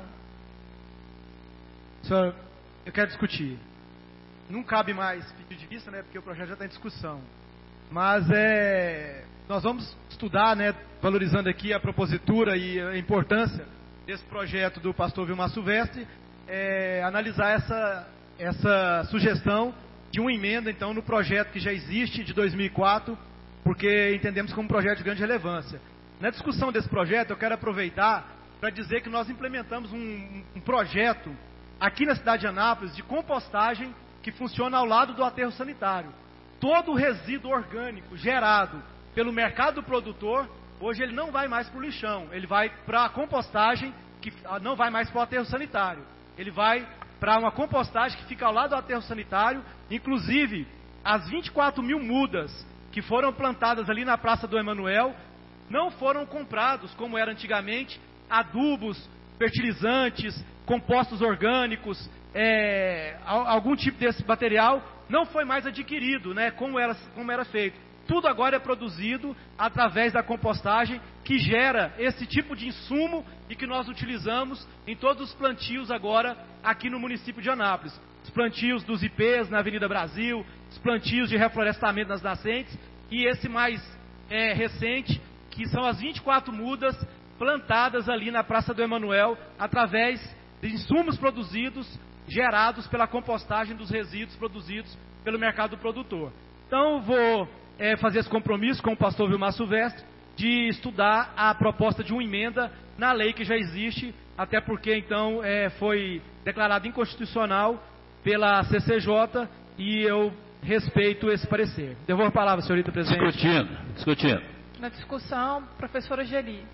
Senhor, eu quero discutir. Não cabe mais pedido de vista, né, porque o projeto já está em discussão. Mas nós vamos estudar, né, valorizando aqui a propositura e a importância desse projeto do pastor Vilmar Silvestre, analisar essa sugestão de uma emenda, então, no projeto que já existe de 2004, porque entendemos como um projeto de grande relevância. Na discussão desse projeto, eu quero aproveitar para dizer que nós implementamos um projeto aqui na cidade de Anápolis de compostagem que funciona ao lado do aterro sanitário. Todo o resíduo orgânico gerado pelo mercado produtor, hoje ele não vai mais para o lixão, ele vai para a compostagem, que não vai mais para o aterro sanitário. Ele vai para uma compostagem que fica ao lado do aterro sanitário. Inclusive, as 24 mil mudas que foram plantadas ali na Praça do Emanuel não foram comprados, como era antigamente, adubos, fertilizantes, compostos orgânicos, algum tipo desse material não foi mais adquirido, né, como era feito. Tudo agora é produzido através da compostagem, que gera esse tipo de insumo e que nós utilizamos em todos os plantios agora aqui no município de Anápolis. Os plantios dos IPs na Avenida Brasil, os plantios de reflorestamento nas nascentes e esse mais recente, que são as 24 mudas plantadas ali na Praça do Emanuel, através de insumos produzidos, gerados pela compostagem dos resíduos produzidos pelo mercado produtor. Então, vou fazer esse compromisso com o pastor Vilmar Silvestre de estudar a proposta de uma emenda na lei que já existe, até porque, então, foi declarado inconstitucional pela CCJ e eu respeito esse parecer. Devolvo a palavra, senhorita presidente. Discutindo. Na discussão, professora Geli.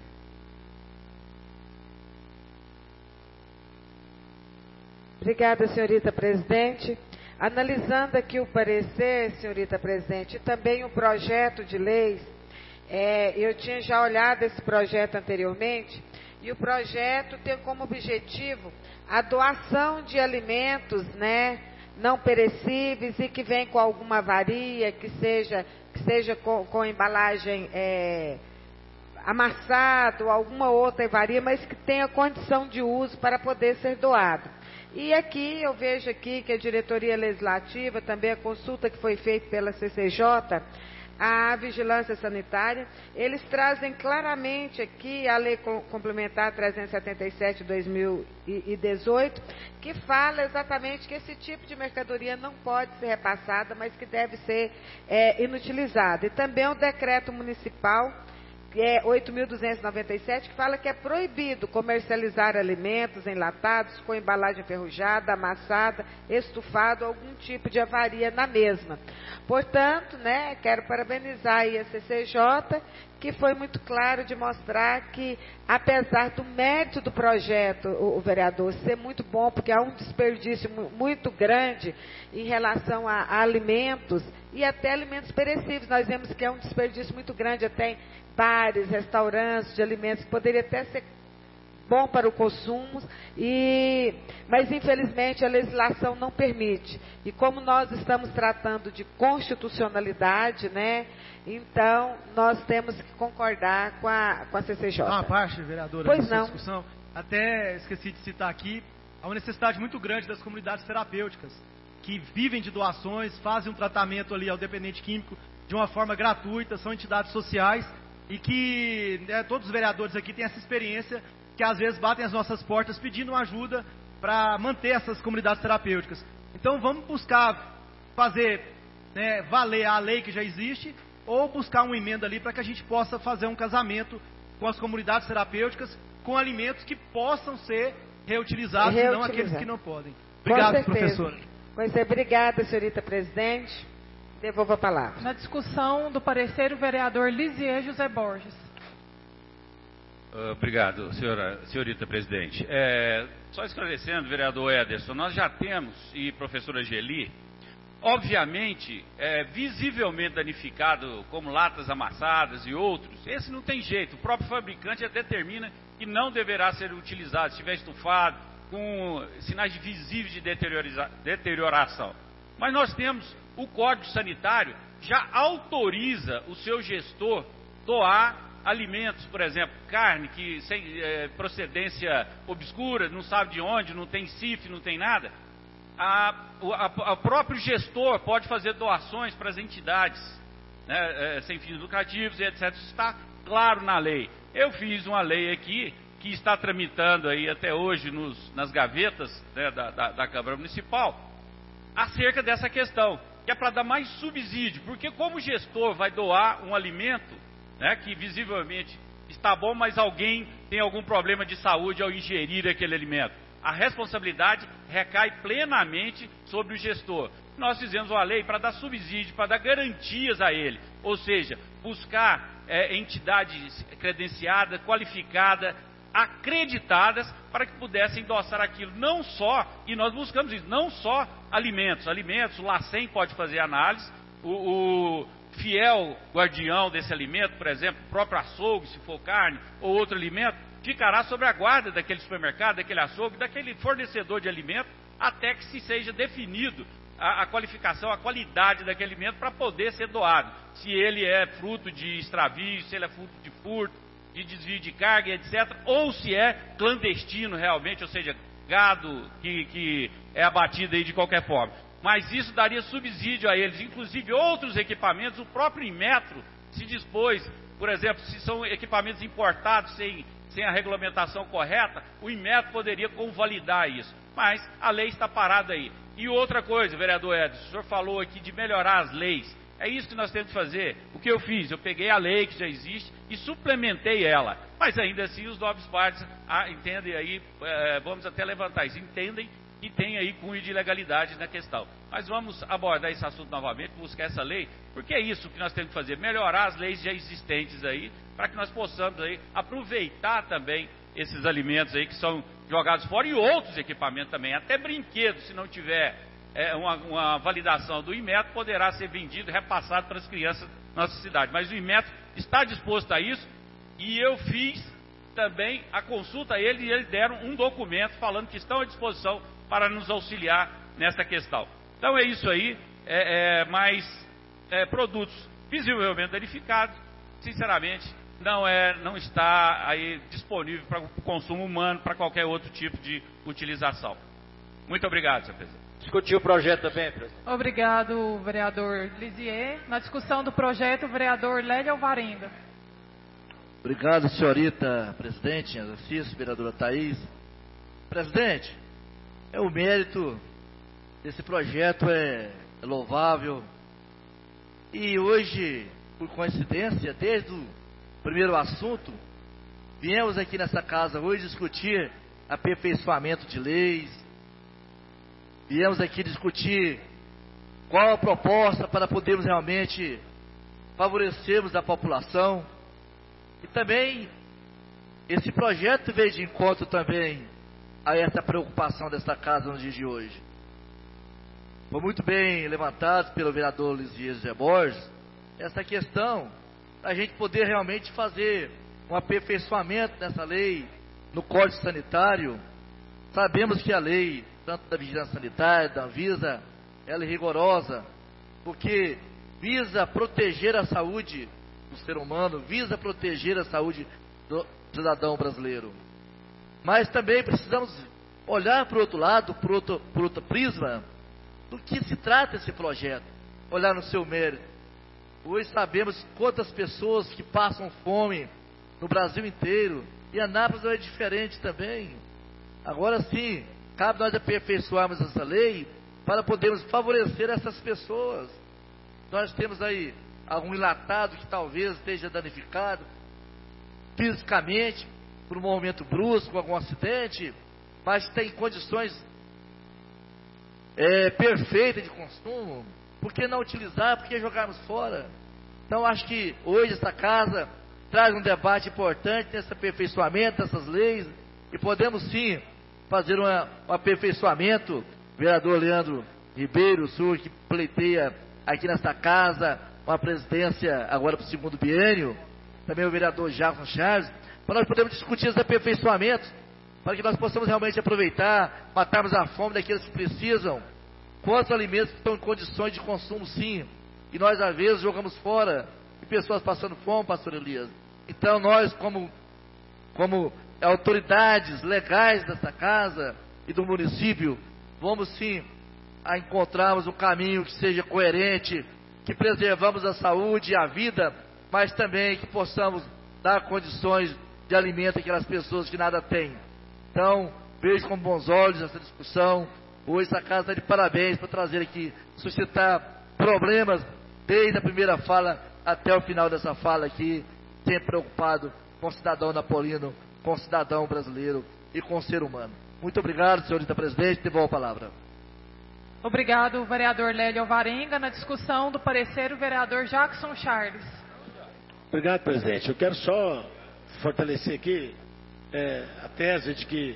Obrigada, senhorita presidente. Analisando aqui o parecer, senhorita presidente, e também o projeto de leis, eu tinha já olhado esse projeto anteriormente, e o projeto tem como objetivo a doação de alimentos, né, não perecíveis e que vem com alguma avaria, que seja com embalagem amassado, alguma outra avaria, mas que tenha condição de uso para poder ser doado. E aqui, eu vejo aqui que a diretoria legislativa, também a consulta que foi feita pela CCJ, a vigilância sanitária, eles trazem claramente aqui a lei complementar 377 de 2018, que fala exatamente que esse tipo de mercadoria não pode ser repassada, mas que deve ser inutilizada. E também o decreto municipal, que é 8.297, que fala que é proibido comercializar alimentos enlatados com embalagem enferrujada, amassada, estufado, algum tipo de avaria na mesma. Portanto, né, quero parabenizar aí a CCJ, que foi muito claro de mostrar que, apesar do mérito do projeto, o vereador, ser muito bom, porque há um desperdício muito grande em relação a alimentos e até alimentos perecíveis. Nós vemos que é um desperdício muito grande até em bares, restaurantes de alimentos, que poderia até ser bom para o consumo, mas infelizmente a legislação não permite. E como nós estamos tratando de constitucionalidade, né, então nós temos que concordar com a CCJ. Uma parte, vereadora, pois não. Discussão, até esqueci de citar aqui, há uma necessidade muito grande das comunidades terapêuticas, que vivem de doações, fazem um tratamento ali ao dependente químico de uma forma gratuita, são entidades sociais, e que todos os vereadores aqui têm essa experiência, que às vezes batem as nossas portas pedindo ajuda para manter essas comunidades terapêuticas. Então vamos buscar fazer valer a lei que já existe, ou buscar uma emenda ali para que a gente possa fazer um casamento com as comunidades terapêuticas, com alimentos que possam ser reutilizados, e não aqueles que não podem. Obrigado, professora. Pois é, obrigada, senhorita presidente. Devolvo a palavra. Na discussão do parecer, o vereador Lisier José Borges. Obrigado, senhorita presidente. Só esclarecendo, vereador Ederson, nós já temos, e professora Geli, obviamente, visivelmente danificado, como latas amassadas e outros, esse não tem jeito, o próprio fabricante já determina que não deverá ser utilizado, se estiver estufado, com sinais visíveis de deterioração. Mas nós temos, o Código Sanitário já autoriza o seu gestor doar alimentos, por exemplo, carne que sem procedência obscura, não sabe de onde, não tem CIF, não tem nada. O próprio gestor pode fazer doações para as entidades, né, sem fins lucrativos e etc. Isso está claro na lei. Eu fiz uma lei aqui que está tramitando aí até hoje nas gavetas, né, da Câmara Municipal, acerca dessa questão, que é para dar mais subsídio, porque como o gestor vai doar um alimento, né, que visivelmente está bom, mas alguém tem algum problema de saúde ao ingerir aquele alimento, a responsabilidade recai plenamente sobre o gestor. Nós fizemos uma lei para dar subsídio, para dar garantias a ele, ou seja, buscar entidades credenciadas, qualificadas, acreditadas, para que pudessem endossar aquilo, não só, e nós buscamos isso, não só alimentos, o LACEN pode fazer análise, o fiel guardião desse alimento, por exemplo, o próprio açougue, se for carne, ou outro alimento, ficará sob a guarda daquele supermercado, daquele açougue, daquele fornecedor de alimento, até que se seja definido a qualificação, a qualidade daquele alimento para poder ser doado, se ele é fruto de extravio, se ele é fruto de furto, de desvio de carga, etc., ou se é clandestino realmente, ou seja, gado que é abatido aí de qualquer forma. Mas isso daria subsídio a eles, inclusive outros equipamentos, o próprio Inmetro se dispôs, por exemplo, se são equipamentos importados sem a regulamentação correta, o Inmetro poderia convalidar isso, mas a lei está parada aí. E outra coisa, vereador Edson, o senhor falou aqui de melhorar as leis. É isso que nós temos que fazer. O que eu fiz? Eu peguei a lei que já existe e suplementei ela. Mas ainda assim os nobres partes entendem aí, vamos até levantar isso, entendem e tem aí cunho de ilegalidade na questão. Mas vamos abordar esse assunto novamente, buscar essa lei, porque é isso que nós temos que fazer, melhorar as leis já existentes aí, para que nós possamos aí aproveitar também esses alimentos aí que são jogados fora e outros equipamentos também, até brinquedos, se não tiver uma validação do Inmetro, poderá ser vendido e repassado para as crianças da nossa cidade. Mas o Inmetro está disposto a isso e eu fiz também a consulta a ele e eles deram um documento falando que estão à disposição para nos auxiliar nessa questão. Então é isso aí, mas produtos visivelmente danificados, sinceramente, não está aí disponível para o consumo humano, para qualquer outro tipo de utilização. Muito obrigado, senhor presidente. Discutir o projeto também, presidente. Obrigado, vereador Lisier. Na discussão do projeto, o vereador Lélio Alvarenga. Obrigado, senhorita presidente, exercício, vereadora Thaís. Presidente, o mérito desse projeto é louvável. E hoje, por coincidência, desde o primeiro assunto, viemos aqui nessa casa hoje discutir aperfeiçoamento de leis. Viemos aqui discutir qual a proposta para podermos realmente favorecermos a população. E também, esse projeto veio de encontro também a essa preocupação desta casa no dia de hoje. Foi muito bem levantado pelo vereador Lisier José Borges essa questão da gente poder realmente fazer um aperfeiçoamento nessa lei, no Código Sanitário. Sabemos que a lei, tanto da Vigilância Sanitária, da Anvisa, ela é rigorosa, porque visa proteger a saúde do ser humano, visa proteger a saúde do cidadão brasileiro. Mas também precisamos olhar para o outro lado, por outro prisma, do que se trata esse projeto, olhar no seu mérito. Hoje sabemos quantas pessoas que passam fome no Brasil inteiro, e Anápolis é diferente também. Agora sim, cabe nós aperfeiçoarmos essa lei para podermos favorecer essas pessoas. Nós temos aí algum enlatado que talvez esteja danificado fisicamente por um movimento brusco, algum acidente, mas tem condições perfeitas de consumo. Por que não utilizar? Por que jogarmos fora? Então acho que hoje essa casa traz um debate importante nesse aperfeiçoamento dessas leis, e podemos sim fazer um aperfeiçoamento. O vereador Leandro Ribeiro, o senhor que pleiteia aqui nesta casa uma presidência agora para o segundo biênio, também o vereador Jackson Charles, para nós podermos discutir esses aperfeiçoamentos, para que nós possamos realmente aproveitar, matarmos a fome daqueles que precisam. Quantos alimentos estão em condições de consumo, sim, e nós às vezes jogamos fora, e pessoas passando fome, pastor Elias. Então nós, como autoridades legais dessa casa e do município, vamos sim a encontrarmos um caminho que seja coerente, que preservamos a saúde e a vida, mas também que possamos dar condições de alimento àquelas pessoas que nada têm. Então, vejo com bons olhos essa discussão. Hoje essa casa está de parabéns para trazer aqui, suscitar problemas desde a primeira fala até o final dessa fala aqui, sempre preocupado com o cidadão napolino, com o cidadão brasileiro e com o ser humano. Muito obrigado, senhorita presidente, devolvo a palavra. Obrigado, vereador Lélio Alvarenga. Na discussão do parecer, o vereador Jackson Charles. Obrigado, presidente. Eu quero só fortalecer aqui a tese de que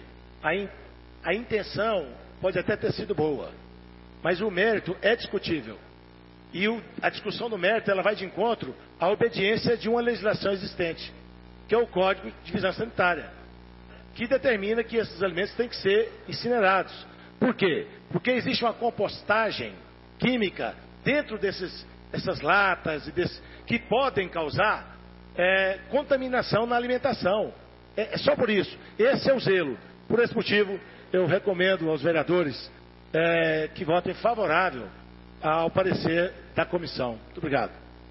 a intenção pode até ter sido boa, mas o mérito é discutível. E a discussão do mérito, ela vai de encontro à obediência de uma legislação existente, que é o Código de Vigilância Sanitária, que determina que esses alimentos têm que ser incinerados. Por quê? Porque existe uma compostagem química dentro dessas latas que podem causar contaminação na alimentação. É só por isso. Esse é o zelo. Por esse motivo, eu recomendo aos vereadores que votem favorável ao parecer da comissão. Muito obrigado.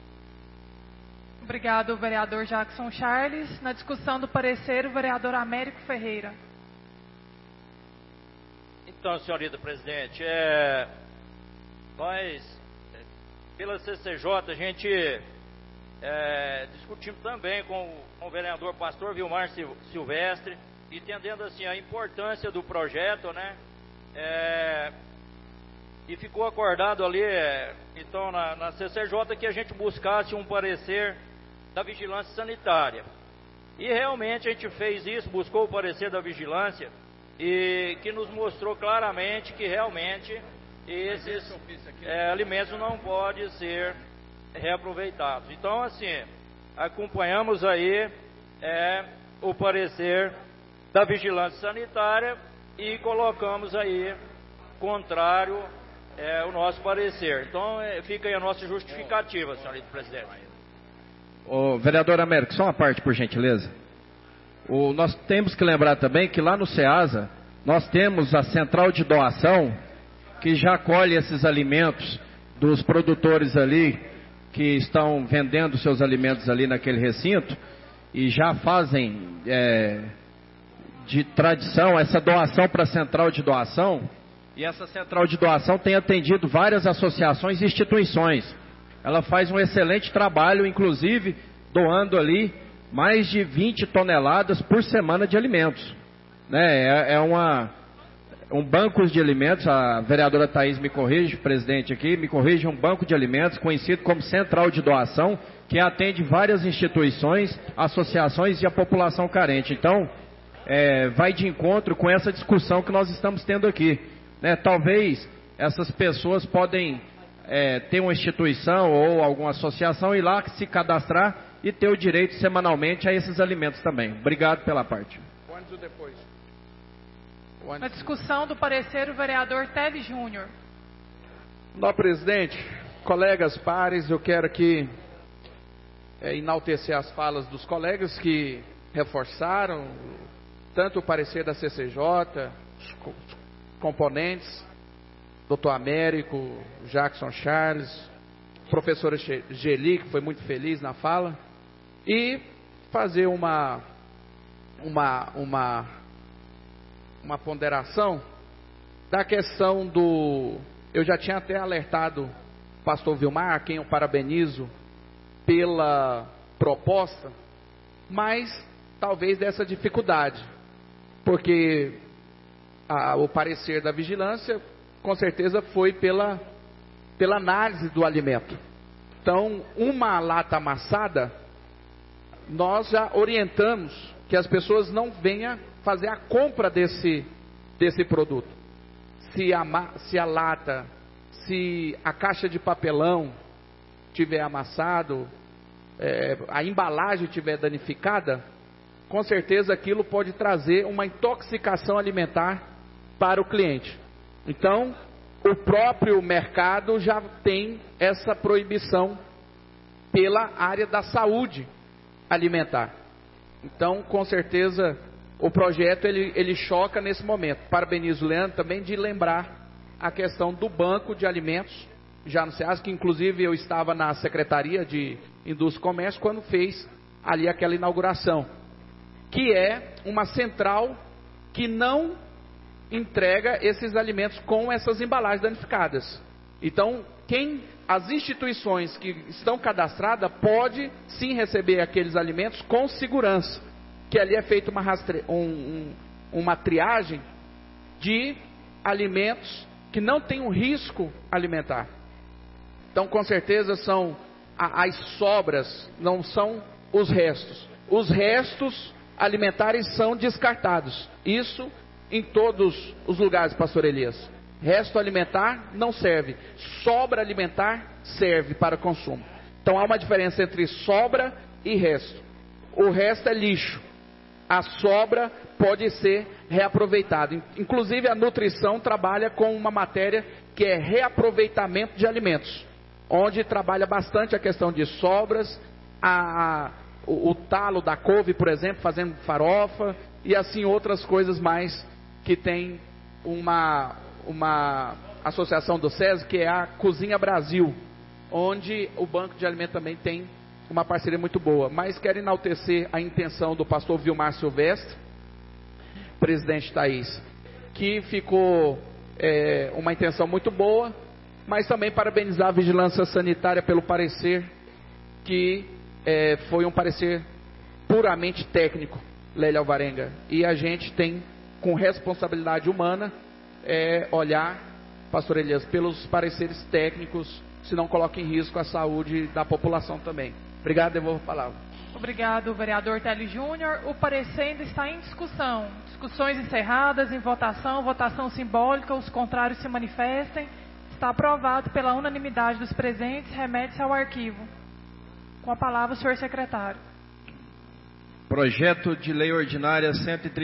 Obrigado, vereador Jackson Charles. Na discussão do parecer, o vereador Américo Ferreira. Então, senhorita presidente, nós, pela CCJ, a gente discutimos também com o vereador pastor Vilmar Silvestre, entendendo assim a importância do projeto, né? E ficou acordado ali, então, na CCJ, que a gente buscasse um parecer da vigilância sanitária. E realmente a gente fez isso, buscou o parecer da vigilância, e que nos mostrou claramente que realmente esses alimentos não podem ser reaproveitados. Então, assim, acompanhamos aí o parecer da vigilância sanitária e colocamos aí contrário o nosso parecer. Então, fica aí a nossa justificativa, senhor presidente. Ô, vereador Américo, só uma parte, por gentileza. Nós temos que lembrar também que lá no SEASA, nós temos a central de doação, que já colhe esses alimentos dos produtores ali, que estão vendendo seus alimentos ali naquele recinto, e já fazem de tradição essa doação para a central de doação, e essa central de doação tem atendido várias associações e instituições. Ela faz um excelente trabalho, inclusive doando ali mais de 20 toneladas por semana de alimentos. Né? Um banco de alimentos, a vereadora Thaís me corrige, presidente aqui, me corrige, um banco de alimentos conhecido como central de doação, que atende várias instituições, associações e a população carente. Então, vai de encontro com essa discussão que nós estamos tendo aqui. Né? Talvez essas pessoas podem ter uma instituição ou alguma associação, ir lá se cadastrar e ter o direito semanalmente a esses alimentos também. Obrigado pela parte. Antes ou depois? Na discussão do parecer, o vereador Teles Júnior. Senhor presidente, colegas, pares, eu quero aqui enaltecer as falas dos colegas que reforçaram tanto o parecer da CCJ, os componentes, doutor Américo, Jackson Charles, professora Geli, que foi muito feliz na fala, e fazer uma ponderação da questão do... Eu já tinha até alertado o pastor Vilmar, a quem eu parabenizo pela proposta, mas talvez dessa dificuldade, porque o parecer da vigilância com certeza foi pela análise do alimento. Então, uma lata amassada, nós já orientamos que as pessoas não venham fazer a compra desse produto. Se a lata, se a caixa de papelão tiver amassado, a embalagem tiver danificada, com certeza aquilo pode trazer uma intoxicação alimentar para o cliente. Então, o próprio mercado já tem essa proibição pela área da saúde alimentar. Então, com certeza, o projeto ele choca nesse momento. Parabenizo o Leandro também de lembrar a questão do banco de alimentos, já no SEAS, que inclusive eu estava na Secretaria de Indústria e Comércio quando fez ali aquela inauguração, que é uma central que não entrega esses alimentos com essas embalagens danificadas. Então, as instituições que estão cadastradas pode sim receber aqueles alimentos com segurança, que ali é feita uma triagem de alimentos que não tem um risco alimentar. Então, com certeza são as sobras, não são os restos. Os restos alimentares são descartados. Isso em todos os lugares, pastor Elias. Resto alimentar não serve. Sobra alimentar serve para consumo. Então há uma diferença entre sobra e resto. O resto é lixo. A sobra pode ser reaproveitada. Inclusive a nutrição trabalha com uma matéria que é reaproveitamento de alimentos, onde trabalha bastante a questão de sobras, o talo da couve, por exemplo, fazendo farofa, e assim outras coisas mais, que tem uma associação do SESI, que é a Cozinha Brasil, onde o Banco de Alimentos também tem uma parceria muito boa. Mas quero enaltecer a intenção do pastor Vilmar Silvestre, presidente Thaís, que ficou uma intenção muito boa, mas também parabenizar a Vigilância Sanitária pelo parecer, que foi um parecer puramente técnico, Lélia Alvarenga, e a gente tem, com responsabilidade humana, olhar, pastor Elias, pelos pareceres técnicos, se não coloca em risco a saúde da população também. Obrigado, devolvo a palavra. Obrigado, vereador Télio Júnior. O parecer ainda está em discussão. Discussões encerradas, em votação, votação simbólica, os contrários se manifestem. Está aprovado pela unanimidade dos presentes, remete-se ao arquivo. Com a palavra, o senhor secretário. Projeto de Lei Ordinária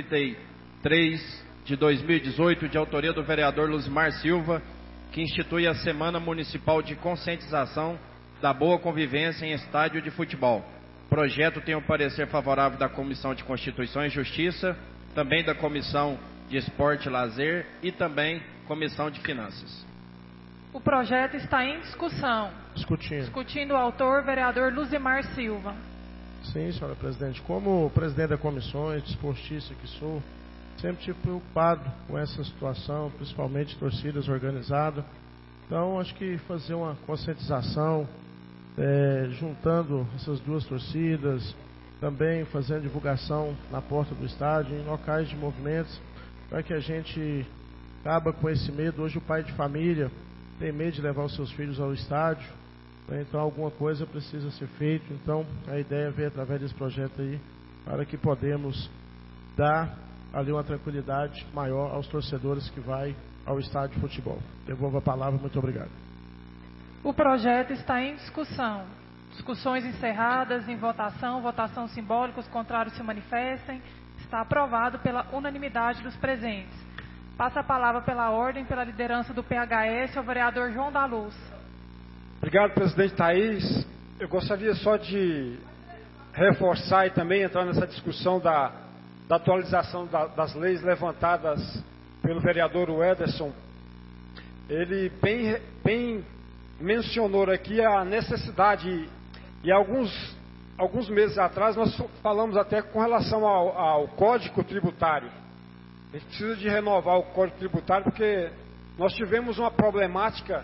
133 de 2018, de autoria do vereador Luzimar Silva, que institui a Semana Municipal de Conscientização da Boa Convivência em Estádio de Futebol. O projeto tem o parecer favorável da Comissão de Constituição e Justiça, também da Comissão de Esporte e Lazer e também Comissão de Finanças. O projeto está em discussão. Discutindo o autor, vereador Luzimar Silva. Sim, senhora presidente. Como presidente da comissão, desportista que sou, sempre tive preocupado com essa situação, principalmente torcidas organizadas. Então, acho que fazer uma conscientização, juntando essas duas torcidas, também fazendo divulgação na porta do estádio, em locais de movimentos, para que a gente acabe com esse medo. Hoje o pai de família tem medo de levar os seus filhos ao estádio, né? Então alguma coisa precisa ser feita. Então a ideia veio através desse projeto aí, para que podemos dar ali uma tranquilidade maior aos torcedores que vai ao estádio de futebol. Devolvo a palavra, muito obrigado. O projeto está em discussão. Discussões encerradas, em votação, votação simbólica, os contrários se manifestem. Está aprovado pela unanimidade dos presentes. Passa a palavra pela ordem, pela liderança do PHS, ao vereador João da Luz. Obrigado, presidente Thaís. Eu gostaria só de reforçar e também entrar nessa discussão da atualização das leis levantadas pelo vereador Ederson. Ele bem mencionou aqui a necessidade, e alguns meses atrás nós falamos até com relação ao Código Tributário. A gente precisa de renovar o Código Tributário porque nós tivemos uma problemática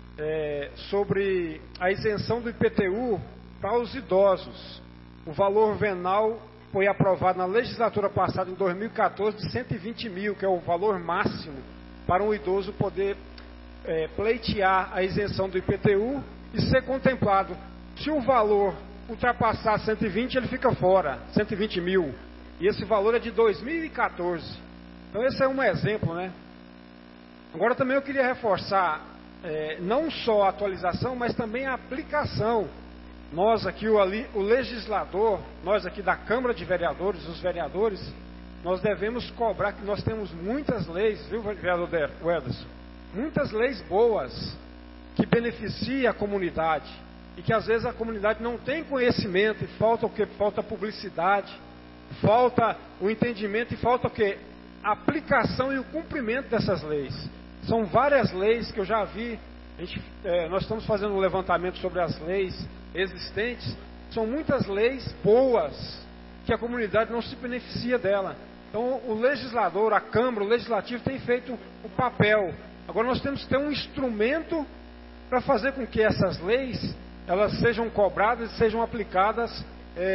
sobre a isenção do IPTU para os idosos. O valor venal foi aprovado na legislatura passada, em 2014, de 120 mil, que é o valor máximo para um idoso poder pleitear a isenção do IPTU e ser contemplado. Se o valor ultrapassar 120, ele fica fora, 120 mil. E esse valor é de 2014. Então esse é um exemplo, né? Agora também eu queria reforçar, não só a atualização, mas também a aplicação. Nós aqui, o legislador, nós aqui da Câmara de Vereadores, os vereadores, nós devemos cobrar, que nós temos muitas leis, viu, vereador Ederson? Muitas leis boas que beneficiam a comunidade e que às vezes a comunidade não tem conhecimento e falta o quê? Falta publicidade, falta o entendimento e falta o quê? A aplicação e o cumprimento dessas leis. São várias leis que eu já vi, nós estamos fazendo um levantamento sobre as leis existentes, são muitas leis boas que a comunidade não se beneficia dela. Então o legislador, a Câmara, o Legislativo tem feito o papel. Agora nós temos que ter um instrumento para fazer com que essas leis elas sejam cobradas e sejam aplicadas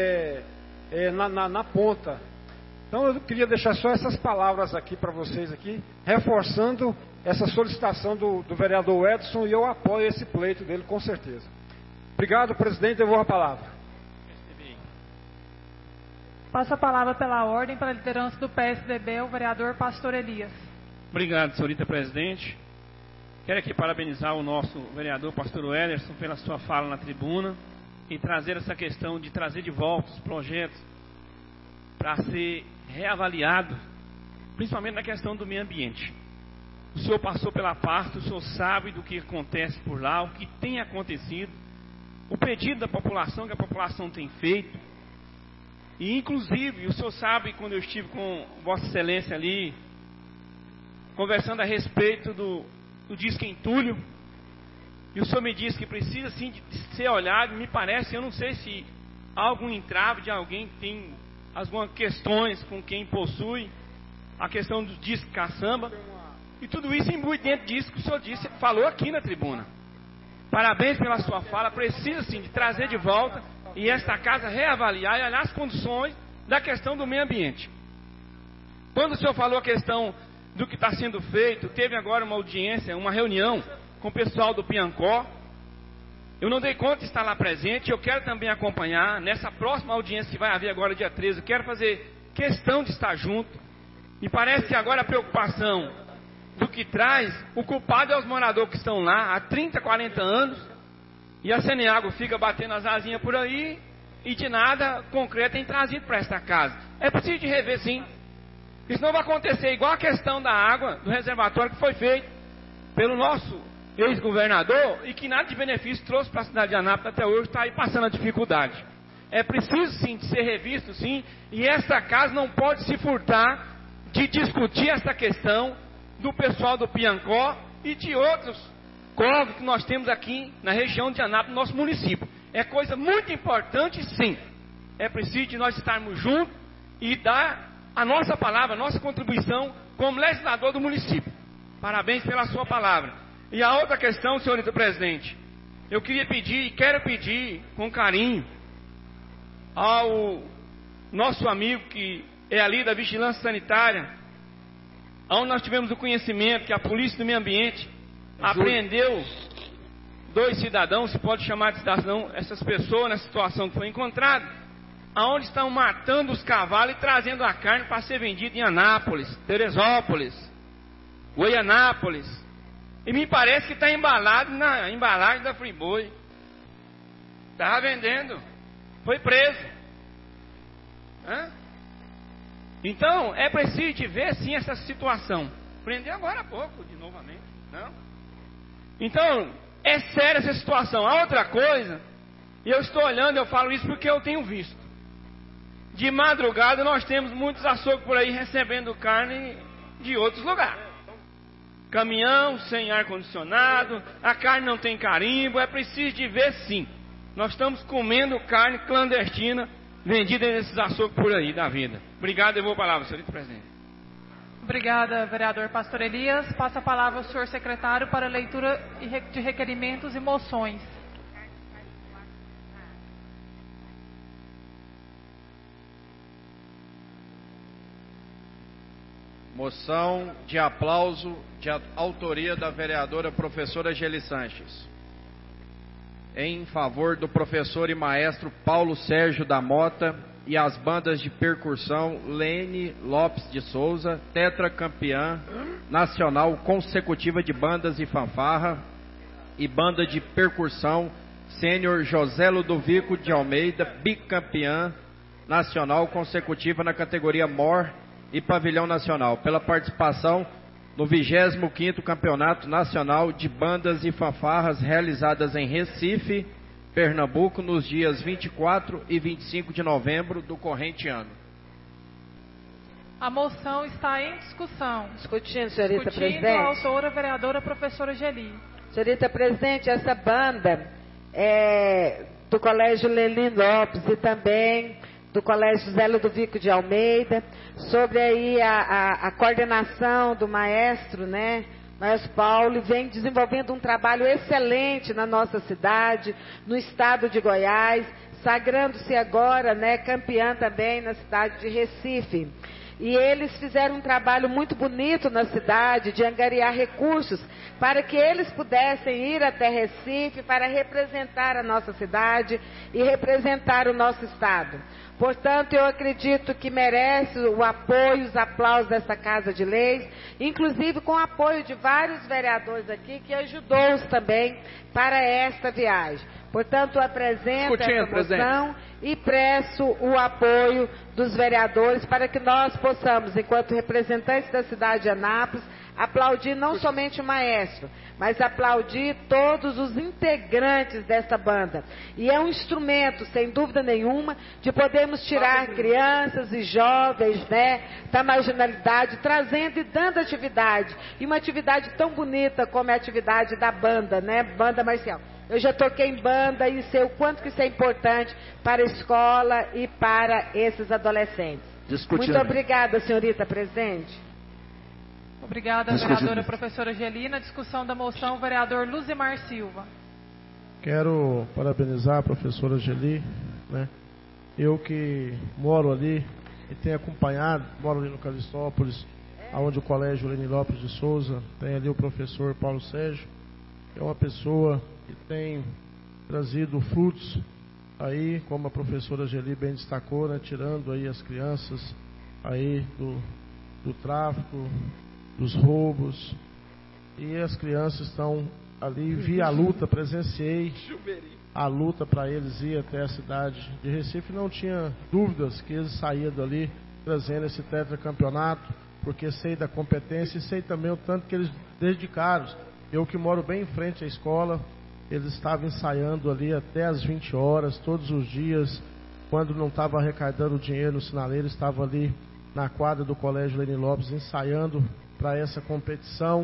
na ponta. Então eu queria deixar só essas palavras aqui para vocês aqui, reforçando essa solicitação do vereador Edson, e eu apoio esse pleito dele com certeza. Obrigado, presidente, devolvo a palavra. Passo a palavra pela ordem, pela liderança do PSDB, o vereador Pastor Elias. Obrigado, senhorita presidente. Quero aqui parabenizar o nosso vereador Pastor Ederson pela sua fala na tribuna e trazer essa questão de trazer de volta os projetos para ser reavaliado, principalmente na questão do meio ambiente. O senhor passou pela parte, o senhor sabe do que acontece por lá, o que tem acontecido, o pedido da população, que a população tem feito, e inclusive, o senhor sabe, quando eu estive com Vossa Excelência ali, conversando a respeito do disco entulho, e o senhor me disse que precisa sim de ser olhado, me parece, eu não sei se há algum entrave de alguém que tem algumas questões com quem possui a questão do disco caçamba, e tudo isso imbui dentro disso que o senhor disse, falou aqui na tribuna. Parabéns pela sua fala, precisa sim de trazer de volta e esta casa reavaliar e olhar as condições da questão do meio ambiente. Quando o senhor falou a questão do que está sendo feito. Teve agora uma audiência, uma reunião com o pessoal do Piancó. Eu não dei conta de estar lá presente, eu quero também acompanhar nessa próxima audiência que vai haver agora dia 13, eu quero fazer questão de estar junto. Me parece que agora a preocupação do que traz, o culpado é os moradores que estão lá há 30, 40 anos, e a Saneago fica batendo as asinhas por aí, e de nada concreto tem trazido para esta casa. É preciso de rever, sim. Isso não vai acontecer igual a questão da água, do reservatório que foi feito pelo nosso ex-governador e que nada de benefício trouxe para a cidade de Anápolis, até hoje está aí passando a dificuldade. É preciso sim de ser revisto, sim, e esta casa não pode se furtar de discutir essa questão do pessoal do Piancó e de outros córregos que nós temos aqui na região de Anápolis, no nosso município. É coisa muito importante, sim. É preciso de nós estarmos juntos e dar a nossa palavra, a nossa contribuição como legislador do município. Parabéns pela sua palavra. E a outra questão, senhorita presidente, eu queria pedir e quero pedir com carinho ao nosso amigo que é ali da Vigilância Sanitária, onde nós tivemos o conhecimento que a Polícia do Meio Ambiente apreendeu 2 cidadãos, se pode chamar de cidadão, essas pessoas na situação que foi encontrada, aonde estão matando os cavalos e trazendo a carne para ser vendida em Anápolis, Teresópolis, Goianápolis. E me parece que está embalado na embalagem da Friboi. Estava vendendo. Foi preso. Então, é preciso de ver sim essa situação. Prendeu agora há pouco, de novamente. Não? Então, é séria essa situação. A outra coisa, e eu estou olhando, eu falo isso porque eu tenho visto. De madrugada nós temos muitos açougues por aí recebendo carne de outros lugares. Caminhão sem ar-condicionado, a carne não tem carimbo, é preciso de ver sim. Nós estamos comendo carne clandestina vendida nesses açougues por aí da vida. Obrigado, eu vou a palavra, senhorita presidente. Obrigada, vereador Pastor Elias. Passa a palavra ao senhor secretário para leitura de requerimentos e moções. Moção de aplauso de autoria da vereadora professora Geli Sanches. Em favor do professor e maestro Paulo Sérgio da Mota e as bandas de percussão Lene Lopes de Souza, tetracampeã nacional consecutiva de bandas e fanfarra, e banda de percussão sênior José Ludovico de Almeida, bicampeã nacional consecutiva na categoria MOR e Pavilhão Nacional, pela participação no 25º Campeonato Nacional de Bandas e Fanfarras realizadas em Recife, Pernambuco, nos dias 24 e 25 de novembro do corrente ano. A moção está em discussão. Discutindo, senhorita presidente. A autora, a vereadora professora Geli. Senhorita presidente, essa banda é do Colégio Lelin Lopes e também do Colégio José Ludovico de Almeida, sobre aí a coordenação do maestro, né, Maestro Paulo, vem desenvolvendo um trabalho excelente na nossa cidade, no estado de Goiás, sagrando-se agora, né, campeã também na cidade de Recife. E eles fizeram um trabalho muito bonito na cidade, de angariar recursos, para que eles pudessem ir até Recife para representar a nossa cidade e representar o nosso estado. Portanto, eu acredito que merece o apoio, os aplausos dessa Casa de Leis, inclusive com o apoio de vários vereadores aqui, que ajudou-os também para esta viagem. Portanto, apresento essa moção e peço o apoio dos vereadores para que nós possamos, enquanto representantes da cidade de Anápolis, aplaudir não somente o maestro, mas aplaudir todos os integrantes desta banda. E é um instrumento, sem dúvida nenhuma, de podermos tirar crianças e jovens, né, da marginalidade, trazendo e dando atividade. E uma atividade tão bonita como é a atividade da banda, né, banda marcial. Eu já toquei em banda e sei o quanto que isso é importante para a escola e para esses adolescentes. Muito obrigada, senhorita presidente. Obrigada, vereadora professora Geli. Na discussão da moção, o vereador Luzimar Silva. Quero parabenizar a professora Geli, né? Eu que moro ali e tenho acompanhado, moro ali no Calistópolis, onde o Colégio Leni Lopes de Souza tem ali o professor Paulo Sérgio, que é uma pessoa que tem trazido frutos aí, como a professora Geli bem destacou, né, tirando aí as crianças aí do tráfico, dos roubos, e as crianças estão ali, vi a luta, presenciei a luta para eles ir até a cidade de Recife. Não tinha dúvidas que eles saíam dali trazendo esse tetracampeonato, porque sei da competência e sei também o tanto que eles dedicaram. Eu que moro bem em frente à escola, eles estavam ensaiando ali até as 20 horas, todos os dias. Quando não estava arrecadando dinheiro no sinaleiro, estava ali na quadra do Colégio Leni Lopes ensaiando para essa competição.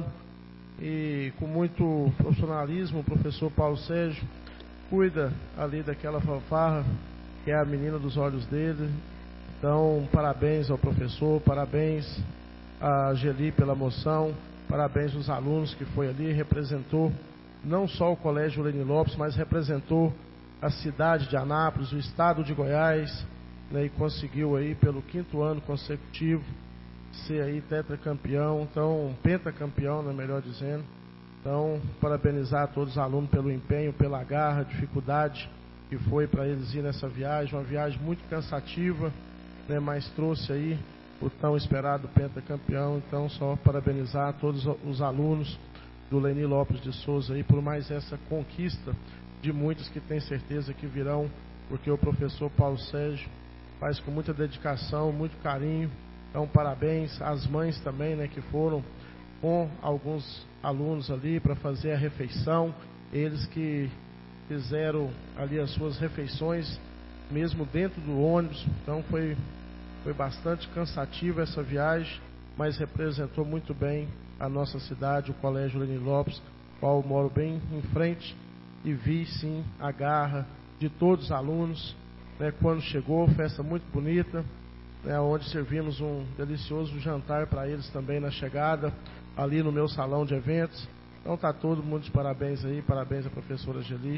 E com muito profissionalismo, o professor Paulo Sérgio cuida ali daquela fanfarra, que é a menina dos olhos dele. Então, parabéns ao professor, parabéns a Geli pela moção, parabéns aos alunos que foi ali, representou não só o Colégio Leni Lopes, mas representou a cidade de Anápolis, o estado de Goiás, né, e conseguiu aí pelo 5º ano consecutivo ser aí tetracampeão, então pentacampeão, né, melhor dizendo. Então, parabenizar todos os alunos pelo empenho, pela garra, dificuldade que foi para eles ir nessa viagem, uma viagem muito cansativa, né, mas trouxe aí o tão esperado pentacampeão. Então, só parabenizar todos os alunos do Leni Lopes de Souza aí por mais essa conquista de muitos que tem certeza que virão, porque o professor Paulo Sérgio faz com muita dedicação, muito carinho. Então, parabéns às mães também, né, que foram com alguns alunos ali para fazer a refeição, eles que fizeram ali as suas refeições, mesmo dentro do ônibus. Então, foi bastante cansativa essa viagem, mas representou muito bem a nossa cidade, o Colégio Leni Lopes, qual eu moro bem em frente, e vi sim a garra de todos os alunos, né, quando chegou, festa muito bonita, né, onde servimos um delicioso jantar para eles também na chegada, ali no meu salão de eventos. Então está todo mundo de parabéns aí, parabéns à professora Geli,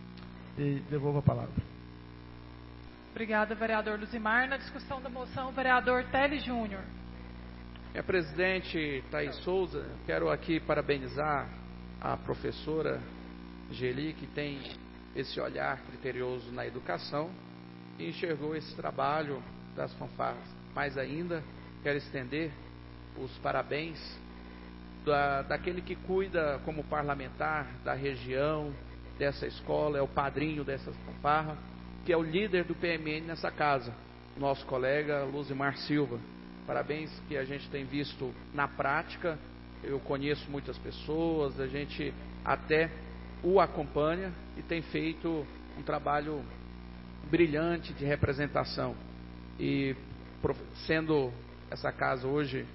e devolvo a palavra. Obrigada, vereador Luzimar. Na discussão da moção, o vereador Teles Júnior. Minha presidente Thaís Souza, quero aqui parabenizar a professora Geli, que tem esse olhar criterioso na educação e enxergou esse trabalho das fanfarras. Mais ainda, quero estender os parabéns daquele que cuida como parlamentar da região, dessa escola, é o padrinho dessa fanfarra, que é o líder do PMN nessa casa, nosso colega Luzimar Silva. Parabéns, que a gente tem visto na prática. Eu conheço muitas pessoas, a gente até o acompanha e tem feito um trabalho brilhante de representação. E sendo essa casa hoje,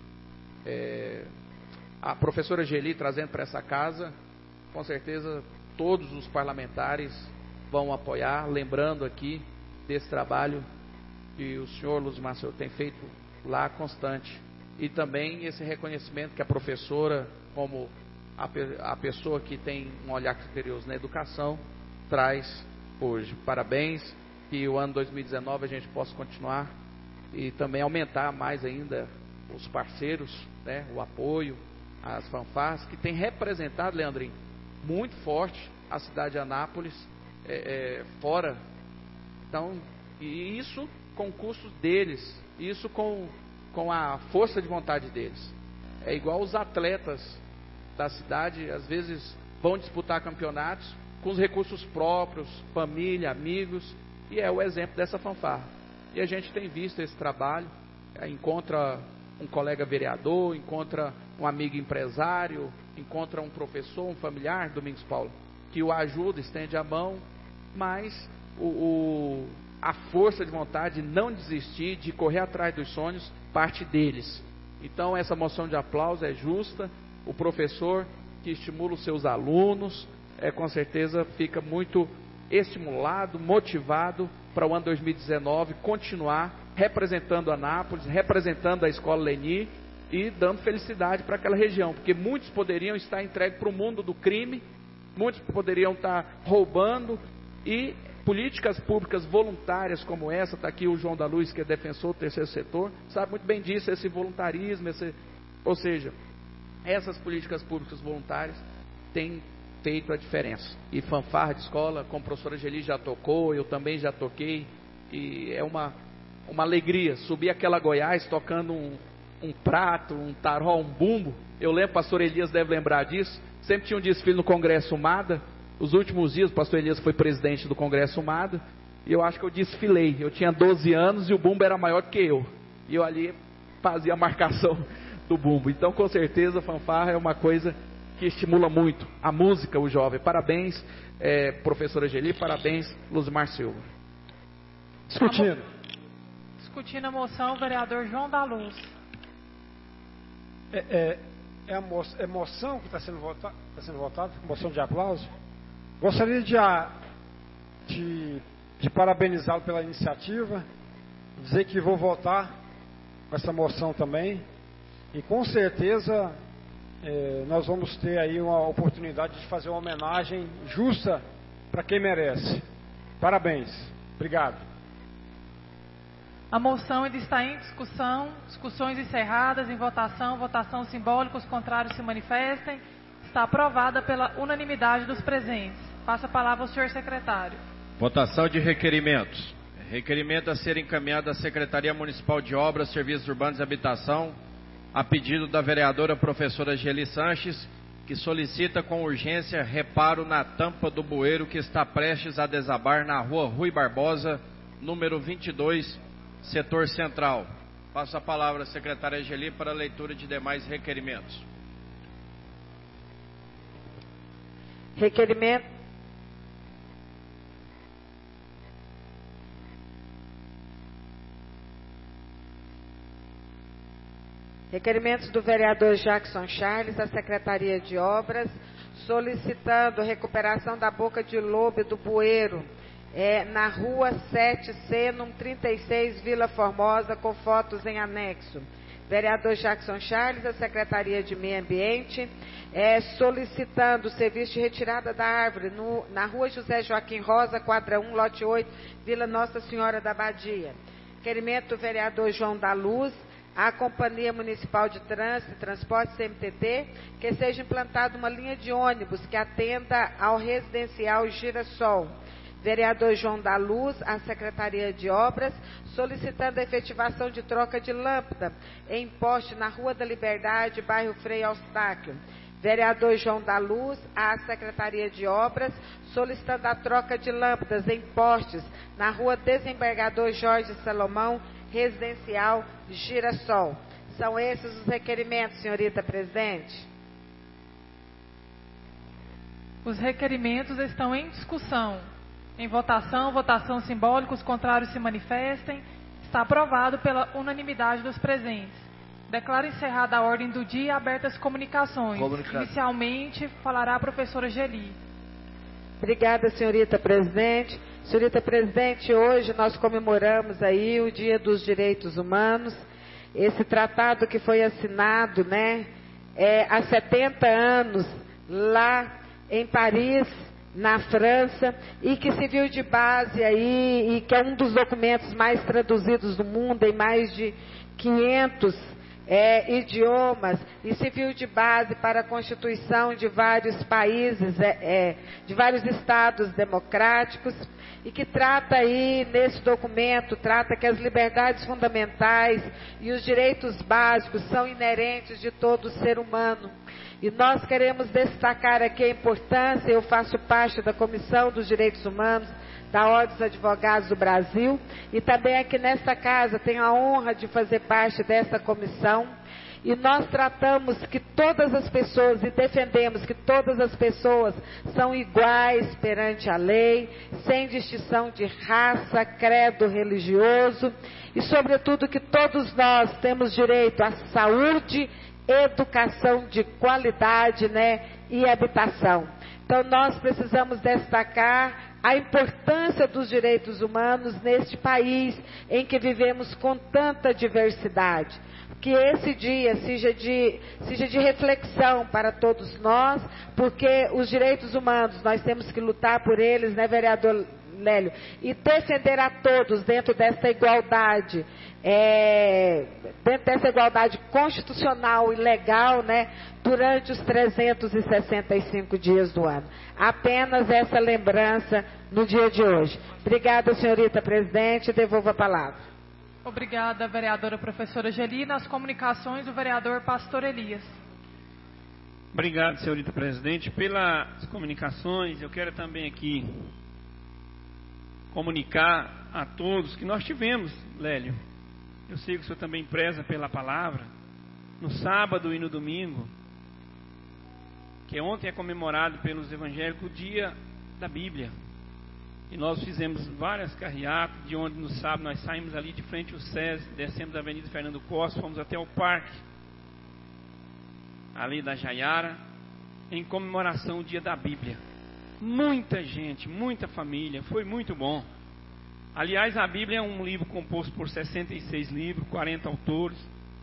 a professora Geli trazendo para essa casa, com certeza todos os parlamentares vão apoiar, lembrando aqui desse trabalho que o senhor Luzimar Silva tem feito lá constante. E também esse reconhecimento que a professora, como a pessoa que tem um olhar criterioso na educação, traz hoje. Parabéns, que o ano 2019 a gente possa continuar e também aumentar mais ainda os parceiros, né, o apoio, as fanfarras, que tem representado, Leandrinho, muito forte a cidade de Anápolis, fora. Então, e isso com custos deles, isso com a força de vontade deles. É igual os atletas da cidade, às vezes vão disputar campeonatos com os recursos próprios, família, amigos, e é o exemplo dessa fanfarra. E a gente tem visto esse trabalho, encontra um colega vereador, encontra um amigo empresário, encontra um professor, um familiar, Domingos Paulo, que o ajuda, estende a mão, mas a força de vontade de não desistir, de correr atrás dos sonhos, parte deles. Então essa moção de aplauso é justa. O professor que estimula os seus alunos, com certeza fica muito estimulado, motivado para o ano 2019 continuar representando Anápolis, representando a Escola Leni e dando felicidade para aquela região, porque muitos poderiam estar entregues para o mundo do crime, muitos poderiam estar roubando, e políticas públicas voluntárias como essa, está aqui o João da Luz, que é defensor do terceiro setor, sabe muito bem disso, esse voluntarismo, Ou seja, essas políticas públicas voluntárias têm feito a diferença. E fanfarra de escola, como a professora Geli já tocou, eu também já toquei, e é uma alegria subir aquela Goiás tocando um prato, um tarol, um bumbo. Eu lembro, o pastor Elias deve lembrar disso, sempre tinha um desfile no Congresso Mada. Os últimos dias o pastor Elias foi presidente do Congresso Mada, e eu acho que eu desfilei. Eu tinha 12 anos e o bumbo era maior que eu, e eu ali fazia a marcação do bumbo. Então, com certeza, a fanfarra é uma coisa que estimula muito a música, o jovem. Parabéns, professora Geli, parabéns, Luzimar Silva. Discutindo a moção, o vereador João da Luz. É a moção que está sendo votada, moção de aplauso. Gostaria de parabenizá-lo pela iniciativa, dizer que vou votar com essa moção também, e com certeza nós vamos ter aí uma oportunidade de fazer uma homenagem justa para quem merece. Parabéns. Obrigado. A moção ainda está em discussão, discussões encerradas, em votação, votação simbólica, os contrários se manifestem. Está aprovada pela unanimidade dos presentes. Passa a palavra ao senhor secretário. Votação de requerimentos. Requerimento a ser encaminhado à Secretaria Municipal de Obras, Serviços Urbanos e Habitação, a pedido da vereadora professora Geli Sanches, que solicita com urgência reparo na tampa do bueiro que está prestes a desabar na rua Rui Barbosa, número 22, setor central. Passo a palavra à secretária Geli para a leitura de demais requerimentos. Requerimentos do vereador Jackson Charles à Secretaria de Obras, solicitando recuperação da boca de lobo do bueiro, na rua 7C, número 36, Vila Formosa, com fotos em anexo. Vereador Jackson Charles, a Secretaria de Meio Ambiente, solicitando o serviço de retirada da árvore na rua José Joaquim Rosa, quadra 1, lote 8, Vila Nossa Senhora da Badia. Requerimento do vereador João da Luz, à Companhia Municipal de Trânsito e Transporte, CMTT, que seja implantada uma linha de ônibus que atenda ao residencial Girassol. Vereador João da Luz, à Secretaria de Obras, solicitando a efetivação de troca de lâmpada em poste na Rua da Liberdade, bairro Frei Eustáquio. Vereador João da Luz, à Secretaria de Obras, solicitando a troca de lâmpadas em postes na Rua Desembargador Jorge Salomão, residencial Girassol. São esses os requerimentos, senhorita presidente. Os requerimentos estão em discussão. Em votação, votação simbólica, os contrários se manifestem. Está aprovado pela unanimidade dos presentes. Declaro encerrada a ordem do dia e abertas comunicações. Inicialmente, falará a professora Geli. Obrigada, senhorita presidente. Senhorita presidente, hoje nós comemoramos aí o Dia dos Direitos Humanos. Esse tratado que foi assinado, há 70 anos, lá em Paris, na França, e que serviu de base aí, e que é um dos documentos mais traduzidos do mundo, em mais de 500 idiomas, e serviu de base para a constituição de vários países, de vários estados democráticos, e que trata aí, nesse documento, trata que as liberdades fundamentais e os direitos básicos são inerentes de todo ser humano. E nós queremos destacar aqui a importância. Eu faço parte da Comissão dos Direitos Humanos da Ordem dos Advogados do Brasil, e também aqui nesta casa tenho a honra de fazer parte dessa comissão, e nós tratamos que todas as pessoas, e defendemos que todas as pessoas são iguais perante a lei, sem distinção de raça, credo religioso, e sobretudo que todos nós temos direito à saúde, educação de qualidade, e habitação. Então nós precisamos destacar a importância dos direitos humanos neste país em que vivemos com tanta diversidade. Que esse dia seja de reflexão para todos nós, porque os direitos humanos, nós temos que lutar por eles, vereador Lélio, e defender a todos dentro dessa igualdade, constitucional e legal, né, durante os 365 dias do ano. Apenas essa lembrança no dia de hoje. Obrigada, senhorita presidente, devolvo a palavra. Obrigada, vereadora professora Geli. Nas comunicações, o vereador Pastor Elias. Obrigado, senhorita presidente, pelas comunicações. Eu quero também aqui comunicar a todos que nós tivemos, Lélio, eu sei que o senhor também preza pela palavra, no sábado e no domingo, que ontem é comemorado pelos evangélicos o dia da Bíblia. E nós fizemos várias carreatas, de onde no sábado nós saímos ali de frente ao SESI, descemos a Avenida Fernando Costa, fomos até o parque, ali da Jaiara, em comemoração ao dia da Bíblia. Muita gente, muita família, foi muito bom. Aliás, a Bíblia é um livro composto por 66 livros, 40 autores,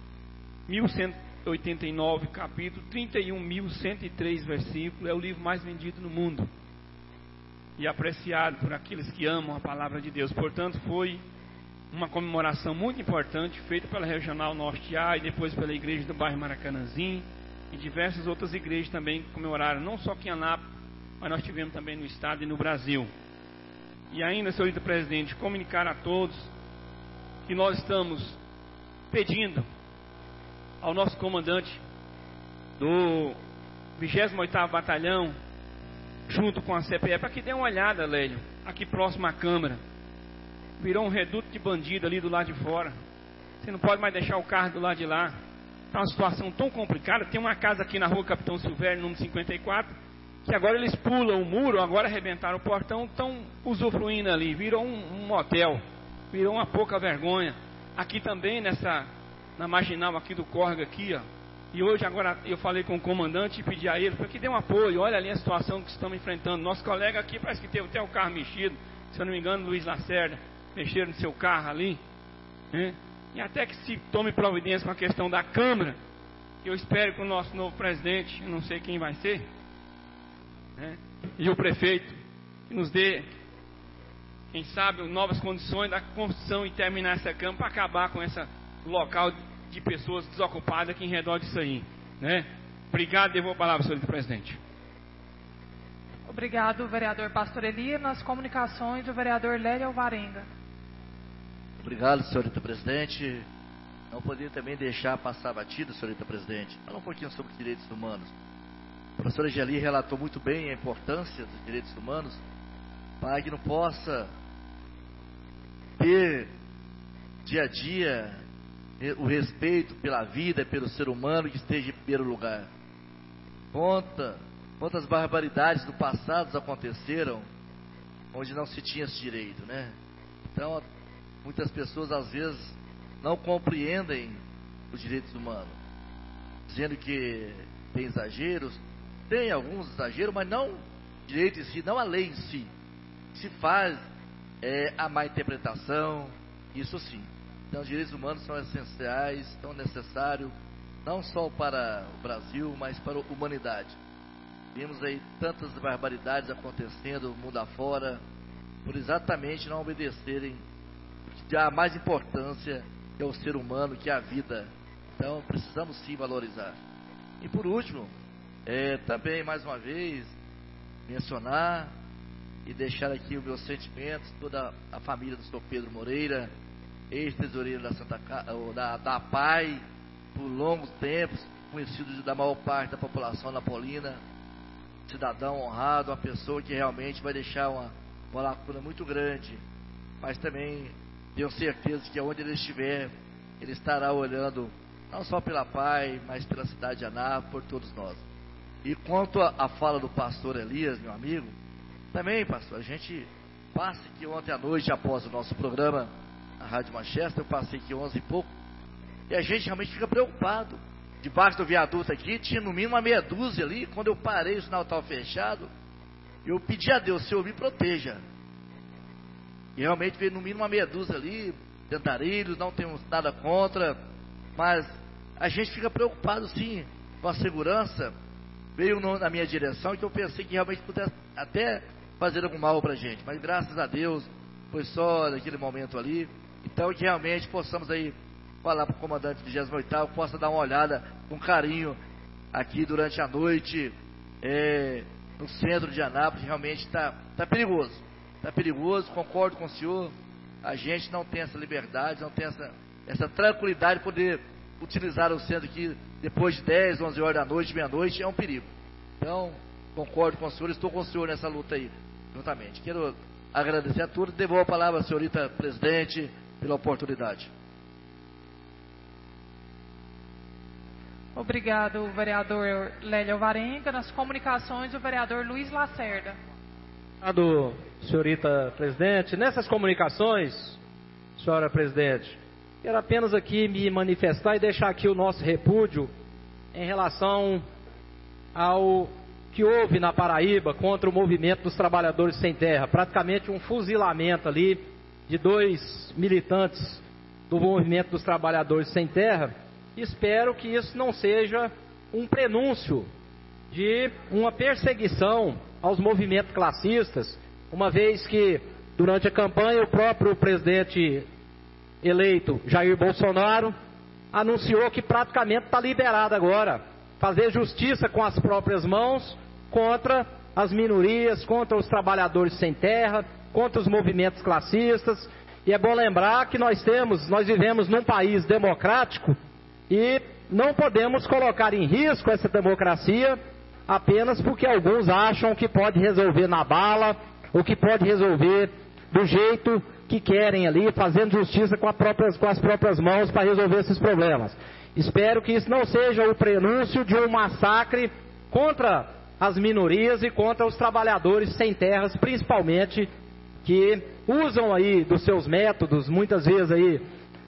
1189 capítulos, 31.103 versículos, é o livro mais vendido no mundo e apreciado por aqueles que amam a palavra de Deus. Portanto, foi uma comemoração muito importante, feita pela Regional Norte A e depois pela igreja do bairro Maracanãzinho, e diversas outras igrejas também comemoraram, não só aqui em Anápolis, mas nós tivemos também no estado e no Brasil. E ainda, senhorita presidente, comunicar a todos que nós estamos pedindo ao nosso comandante do 28º Batalhão, junto com a CPE, para que dê uma olhada, Lélio, aqui próximo à Câmara. Virou um reduto de bandido ali do lado de fora. Você não pode mais deixar o carro do lado de lá. Está uma situação tão complicada. Tem uma casa aqui na rua Capitão Silvério, número 54, que agora eles pulam o muro, agora arrebentaram o portão, estão usufruindo ali. Virou um motel, virou uma pouca vergonha. Aqui também, na marginal aqui do Córrego aqui, ó. E hoje agora eu falei com o comandante e pedi a ele para que dê um apoio. Olha ali a situação que estamos enfrentando. Nosso colega aqui parece que teve até o carro mexido. Se eu não me engano, Luiz Lacerda, mexeram no seu carro ali, né? E até que se tome providência com a questão da Câmara, que eu espero que o nosso novo presidente, eu não sei quem vai ser, né? E o prefeito, que nos dê, quem sabe, novas condições da construção e terminar essa Câmara para acabar com esse local de pessoas desocupadas aqui em redor disso aí, né? Obrigado, devolvo a palavra, senhor presidente. Obrigado, vereador Pastor Elias. Nas comunicações, o vereador Lélio Alvarenga. Obrigado, senhorita presidente. Não poderia também deixar passar batido, senhorita presidente. Falar um pouquinho sobre direitos humanos. A professora Geli relatou muito bem a importância dos direitos humanos para que não possa ter dia a dia o respeito pela vida, pelo ser humano que esteja em primeiro lugar. Quantas barbaridades do passado aconteceram onde não se tinha esse direito, né? Então, muitas pessoas às vezes não compreendem os direitos humanos, dizendo que tem exageros, tem alguns exageros, mas não o direito em si, não a lei em si. Se faz a má interpretação, isso sim. Então, os direitos humanos são essenciais, são necessários, não só para o Brasil, mas para a humanidade. Vimos aí tantas barbaridades acontecendo mundo afora, por exatamente não obedecerem o que dá mais importância, que é o ser humano, que é a vida. Então, precisamos sim valorizar. E por último, também, mais uma vez, mencionar e deixar aqui os meus sentimentos, toda a família do Sr. Pedro Moreira, ex-tesoureiro da APAI, por longos tempos, conhecido da maior parte da população napolina, cidadão honrado, uma pessoa que realmente vai deixar uma lacuna muito grande, mas também tenho certeza que onde ele estiver, ele estará olhando não só pela APAI, mas pela cidade de Anápolis, por todos nós. E quanto à fala do pastor Elias, meu amigo, também, pastor, a gente passa aqui ontem à noite, após o nosso programa na Rádio Manchester, eu passei aqui 11 e pouco, e a gente realmente fica preocupado. Debaixo do viaduto aqui, tinha no mínimo uma meia dúzia ali. Quando eu parei, o sinal estava fechado, eu pedi a Deus, Senhor, me proteja. E realmente veio no mínimo uma meia dúzia ali, tentarilhos, não temos nada contra, mas a gente fica preocupado sim com a segurança. Veio na minha direção, que eu pensei que realmente pudesse até fazer algum mal para a gente. Mas graças a Deus, foi só naquele momento ali. Então que realmente possamos aí falar para o comandante do 28º, possa dar uma olhada com carinho aqui durante a noite, no centro de Anápolis. Realmente está perigoso. Está perigoso, concordo com o senhor. A gente não tem essa liberdade, não tem essa tranquilidade de poder utilizar o centro aqui depois de 10, 11 horas da noite, meia-noite, é um perigo. Então, concordo com o senhor, estou com o senhor nessa luta aí, juntamente. Quero agradecer a todos, devolvo a palavra à senhorita presidente pela oportunidade. Obrigado, vereador Lélio Alvarenga. Nas comunicações, o vereador Luiz Lacerda. Obrigado, senhorita presidente. Nessas comunicações, senhora presidente, quero apenas aqui me manifestar e deixar aqui o nosso repúdio em relação ao que houve na Paraíba contra o movimento dos trabalhadores sem terra. Praticamente um fuzilamento ali de 2 militantes do movimento dos trabalhadores sem terra. Espero que isso não seja um prenúncio de uma perseguição aos movimentos classistas, uma vez que durante a campanha o próprio presidente eleito Jair Bolsonaro anunciou que praticamente está liberado agora fazer justiça com as próprias mãos contra as minorias, contra os trabalhadores sem terra, contra os movimentos classistas. E é bom lembrar que nós vivemos num país democrático e não podemos colocar em risco essa democracia apenas porque alguns acham que pode resolver na bala, ou que pode resolver do jeito que querem ali, fazendo justiça com as próprias mãos para resolver esses problemas. Espero que isso não seja o prenúncio de um massacre contra as minorias e contra os trabalhadores sem terras, principalmente, que usam aí dos seus métodos, muitas vezes aí,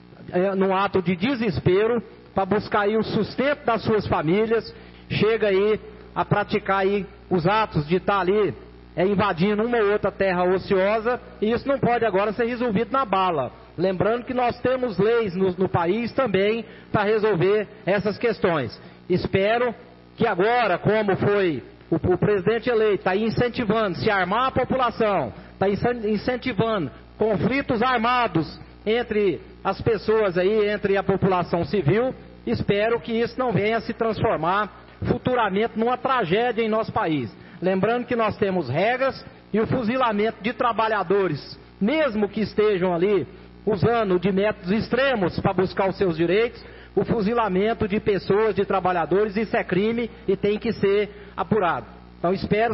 num ato de desespero, para buscar aí o sustento das suas famílias, chega aí a praticar aí os atos de estar ali invadindo uma ou outra terra ociosa, e isso não pode agora ser resolvido na bala. Lembrando que nós temos leis no país também para resolver essas questões. Espero que agora, como foi o presidente eleito, está incentivando se armar a população, está incentivando conflitos armados entre as pessoas aí, entre a população civil, espero que isso não venha a se transformar futuramente numa tragédia em nosso país. Lembrando que nós temos regras e o fuzilamento de trabalhadores, mesmo que estejam ali usando de métodos extremos para buscar os seus direitos, o fuzilamento de pessoas, de trabalhadores, isso é crime e tem que ser apurado. Então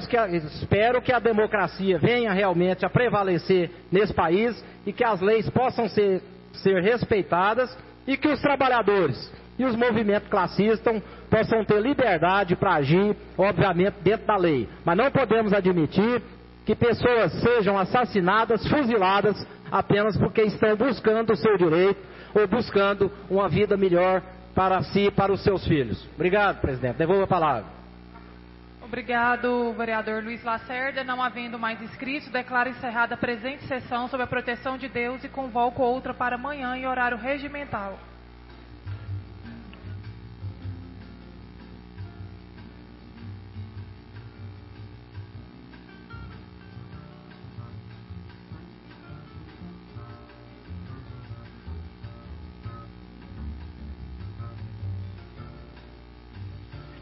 espero que a democracia venha realmente a prevalecer nesse país e que as leis possam ser respeitadas e que os trabalhadores e os movimentos classistas possam ter liberdade para agir, obviamente, dentro da lei. Mas não podemos admitir que pessoas sejam assassinadas, fuziladas, apenas porque estão buscando o seu direito ou buscando uma vida melhor para si e para os seus filhos. Obrigado, presidente. Devolvo a palavra. Obrigado, vereador Luiz Lacerda. Não havendo mais inscritos, declaro encerrada a presente sessão sob a proteção de Deus e convoco outra para amanhã em horário regimental.